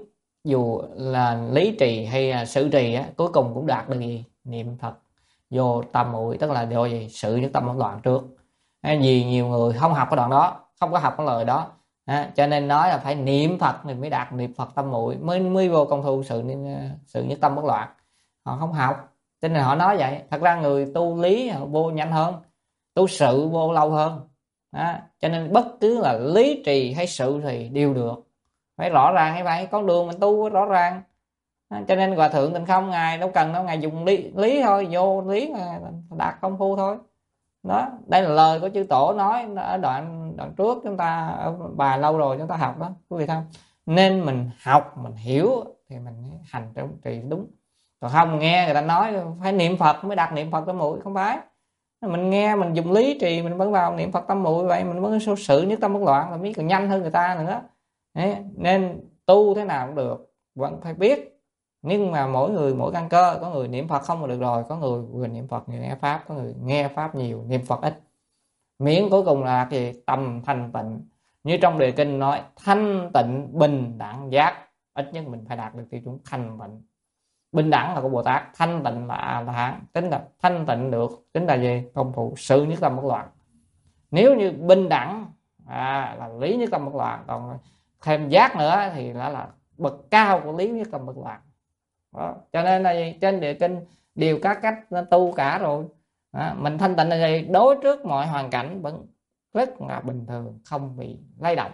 dù là lý trì hay là sự trì á, cuối cùng cũng đạt được gì? Niệm Phật vô tâm muội, tức là do gì? Sự nhất tâm bất loạn trước. Vì nhiều người không học cái đoạn đó, không có học cái lời đó, cho nên nói là phải niệm Phật thì mới đạt niệm Phật tâm muội, mới vô công phu sự nhất tâm bất loạn. Họ không học cho nên họ nói vậy. Thật ra người tu lý họ vô nhanh hơn, tu sự vô lâu hơn. Cho nên bất cứ là lý trì hay sự thì đều được, phải rõ ràng như vậy. Con đường mình tu rõ ràng. Cho nên Hòa Thượng Tịnh Không ngài đâu cần đâu, ngài dùng lý thôi, vô lý là đạt công phu thôi. Đó, đây là lời của chư tổ nói ở đoạn trước, chúng ta ở bài lâu rồi chúng ta học đó quý vị thấy không? Nên mình học, mình hiểu thì mình hành trong trì đúng. Còn không nghe người ta nói phải niệm Phật mới đạt niệm Phật tâm muội, không phải. Mình nghe mình dùng lý trì, mình vẫn vào niệm Phật tâm muội, vậy mình mới số sự nhất tâm bất loạn, là biết còn nhanh hơn người ta nữa. Đấy, nên tu thế nào cũng được, vẫn phải biết. Nhưng mà mỗi người mỗi căn cơ, có người niệm Phật không là được rồi, có người vừa niệm Phật vừa nghe Pháp, có người nghe Pháp nhiều niệm Phật ít. Miễn cuối cùng là gì? Tâm thanh tịnh. Như trong đề kinh nói thanh tịnh bình đẳng giác, ít nhất mình phải đạt được tiêu chuẩn thanh tịnh. Bình đẳng là của Bồ Tát, thanh tịnh là A-la-hán. Tính là thanh tịnh được, tính là gì? Công phu sự nhất tâm bất loạn. Nếu như bình đẳng là lý nhất tâm bất loạn, còn thêm giác nữa thì là bậc cao của lý nhất tâm bất loạn. Đó. Cho nên là gì? Trên địa kinh đều các cách tu cả rồi. Mình thanh tịnh là gì? Đối trước mọi hoàn cảnh vẫn rất là bình thường, không bị lay động.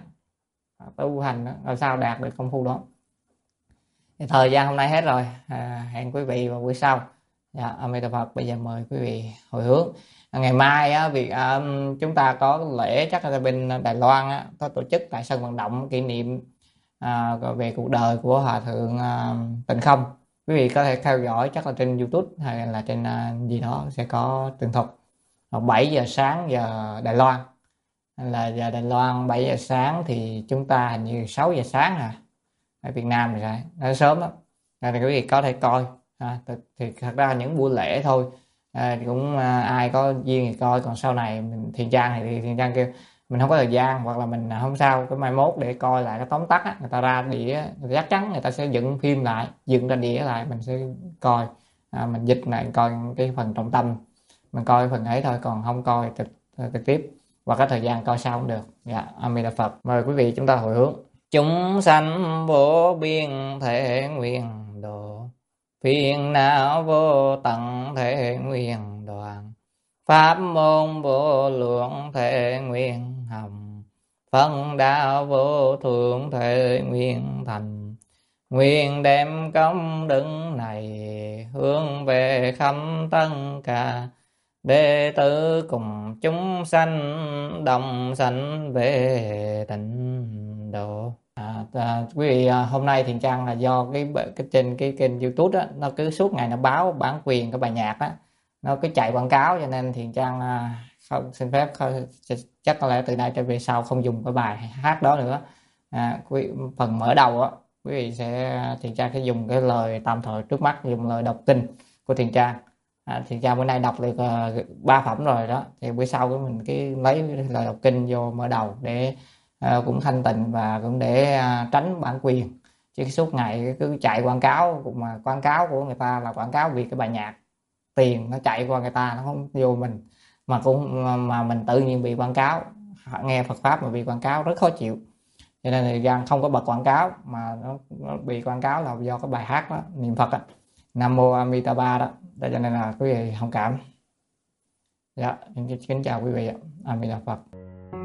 Tu hành làm sao đạt được công phu đó. Thì thời gian hôm nay hết rồi, hẹn quý vị vào buổi sau. A Di Đà Phật. Bây giờ mời quý vị hồi hướng. Ngày mai chúng ta có lễ, chắc là bên Đài Loan có tổ chức tại sân vận động kỷ niệm về cuộc đời của Hòa Thượng Tịnh Không. Quý vị có thể theo dõi chắc là trên YouTube hay là trên gì đó sẽ có tường thuật. 7 giờ sáng giờ Đài Loan, là giờ Đài Loan 7 giờ sáng thì chúng ta hình như 6 giờ sáng ở Việt Nam thì nó sớm lắm. Thì quý vị có thể coi. Thì thật ra những buổi lễ thôi, cũng ai có duyên thì coi, còn sau này mình Thiền Trang thì Thiền Trang kêu mình không có thời gian, hoặc là mình không sao cái mai mốt để coi lại cái tóm tắt người ta ra đĩa, chắc chắn người ta sẽ dựng phim lại, dựng ra đĩa lại, mình sẽ coi, mình dịch lại coi cái phần trọng tâm, mình coi phần ấy thôi, còn không coi trực tiếp, và có thời gian coi sau cũng được. A Di Đà Phật. Mời quý vị chúng ta hồi hướng. Chúng sanh vô biên thể nguyện độ, phiền não vô tận thể nguyện đoạn, pháp môn vô lượng thể nguyện hồng, phân đạo vô thượng thể nguyện thành. Nguyện đem công đức này hướng về khắp tất cả đệ tử cùng chúng sanh đồng sanh về tịnh độ. Quý vị, hôm nay Thiền Trang là do cái trên cái kênh YouTube đó, nó cứ suốt ngày nó báo bản quyền cái bài nhạc á, nó cứ chạy quảng cáo, cho nên Thiền Trang không xin phép, chắc có lẽ từ nay trở về sau không dùng cái bài hát đó nữa. Phần mở đầu á, quý vị Thiền Trang sẽ dùng cái lời tạm thời trước mắt, dùng lời đọc kinh của Thiền Trang. Thiền Trang bữa nay đọc được 3 phẩm rồi đó, thì bữa sau của mình cái lấy lời đọc kinh vô mở đầu để cũng thanh tịnh, và cũng để tránh bản quyền. Chứ suốt ngày cứ chạy quảng cáo, cũng mà quảng cáo của người ta là quảng cáo vì cái bài nhạc, tiền nó chạy qua người ta, nó không vô mình, mà mình tự nhiên bị quảng cáo, nghe Phật pháp mà bị quảng cáo rất khó chịu. Cho nên thời gian không có bật quảng cáo, mà nó bị quảng cáo là do cái bài hát đó, niệm Phật đó, Nam Mô A Di Đà Ba đó. Cho nên là quý vị thông cảm. Kính chào quý vị. A Di Đà Phật.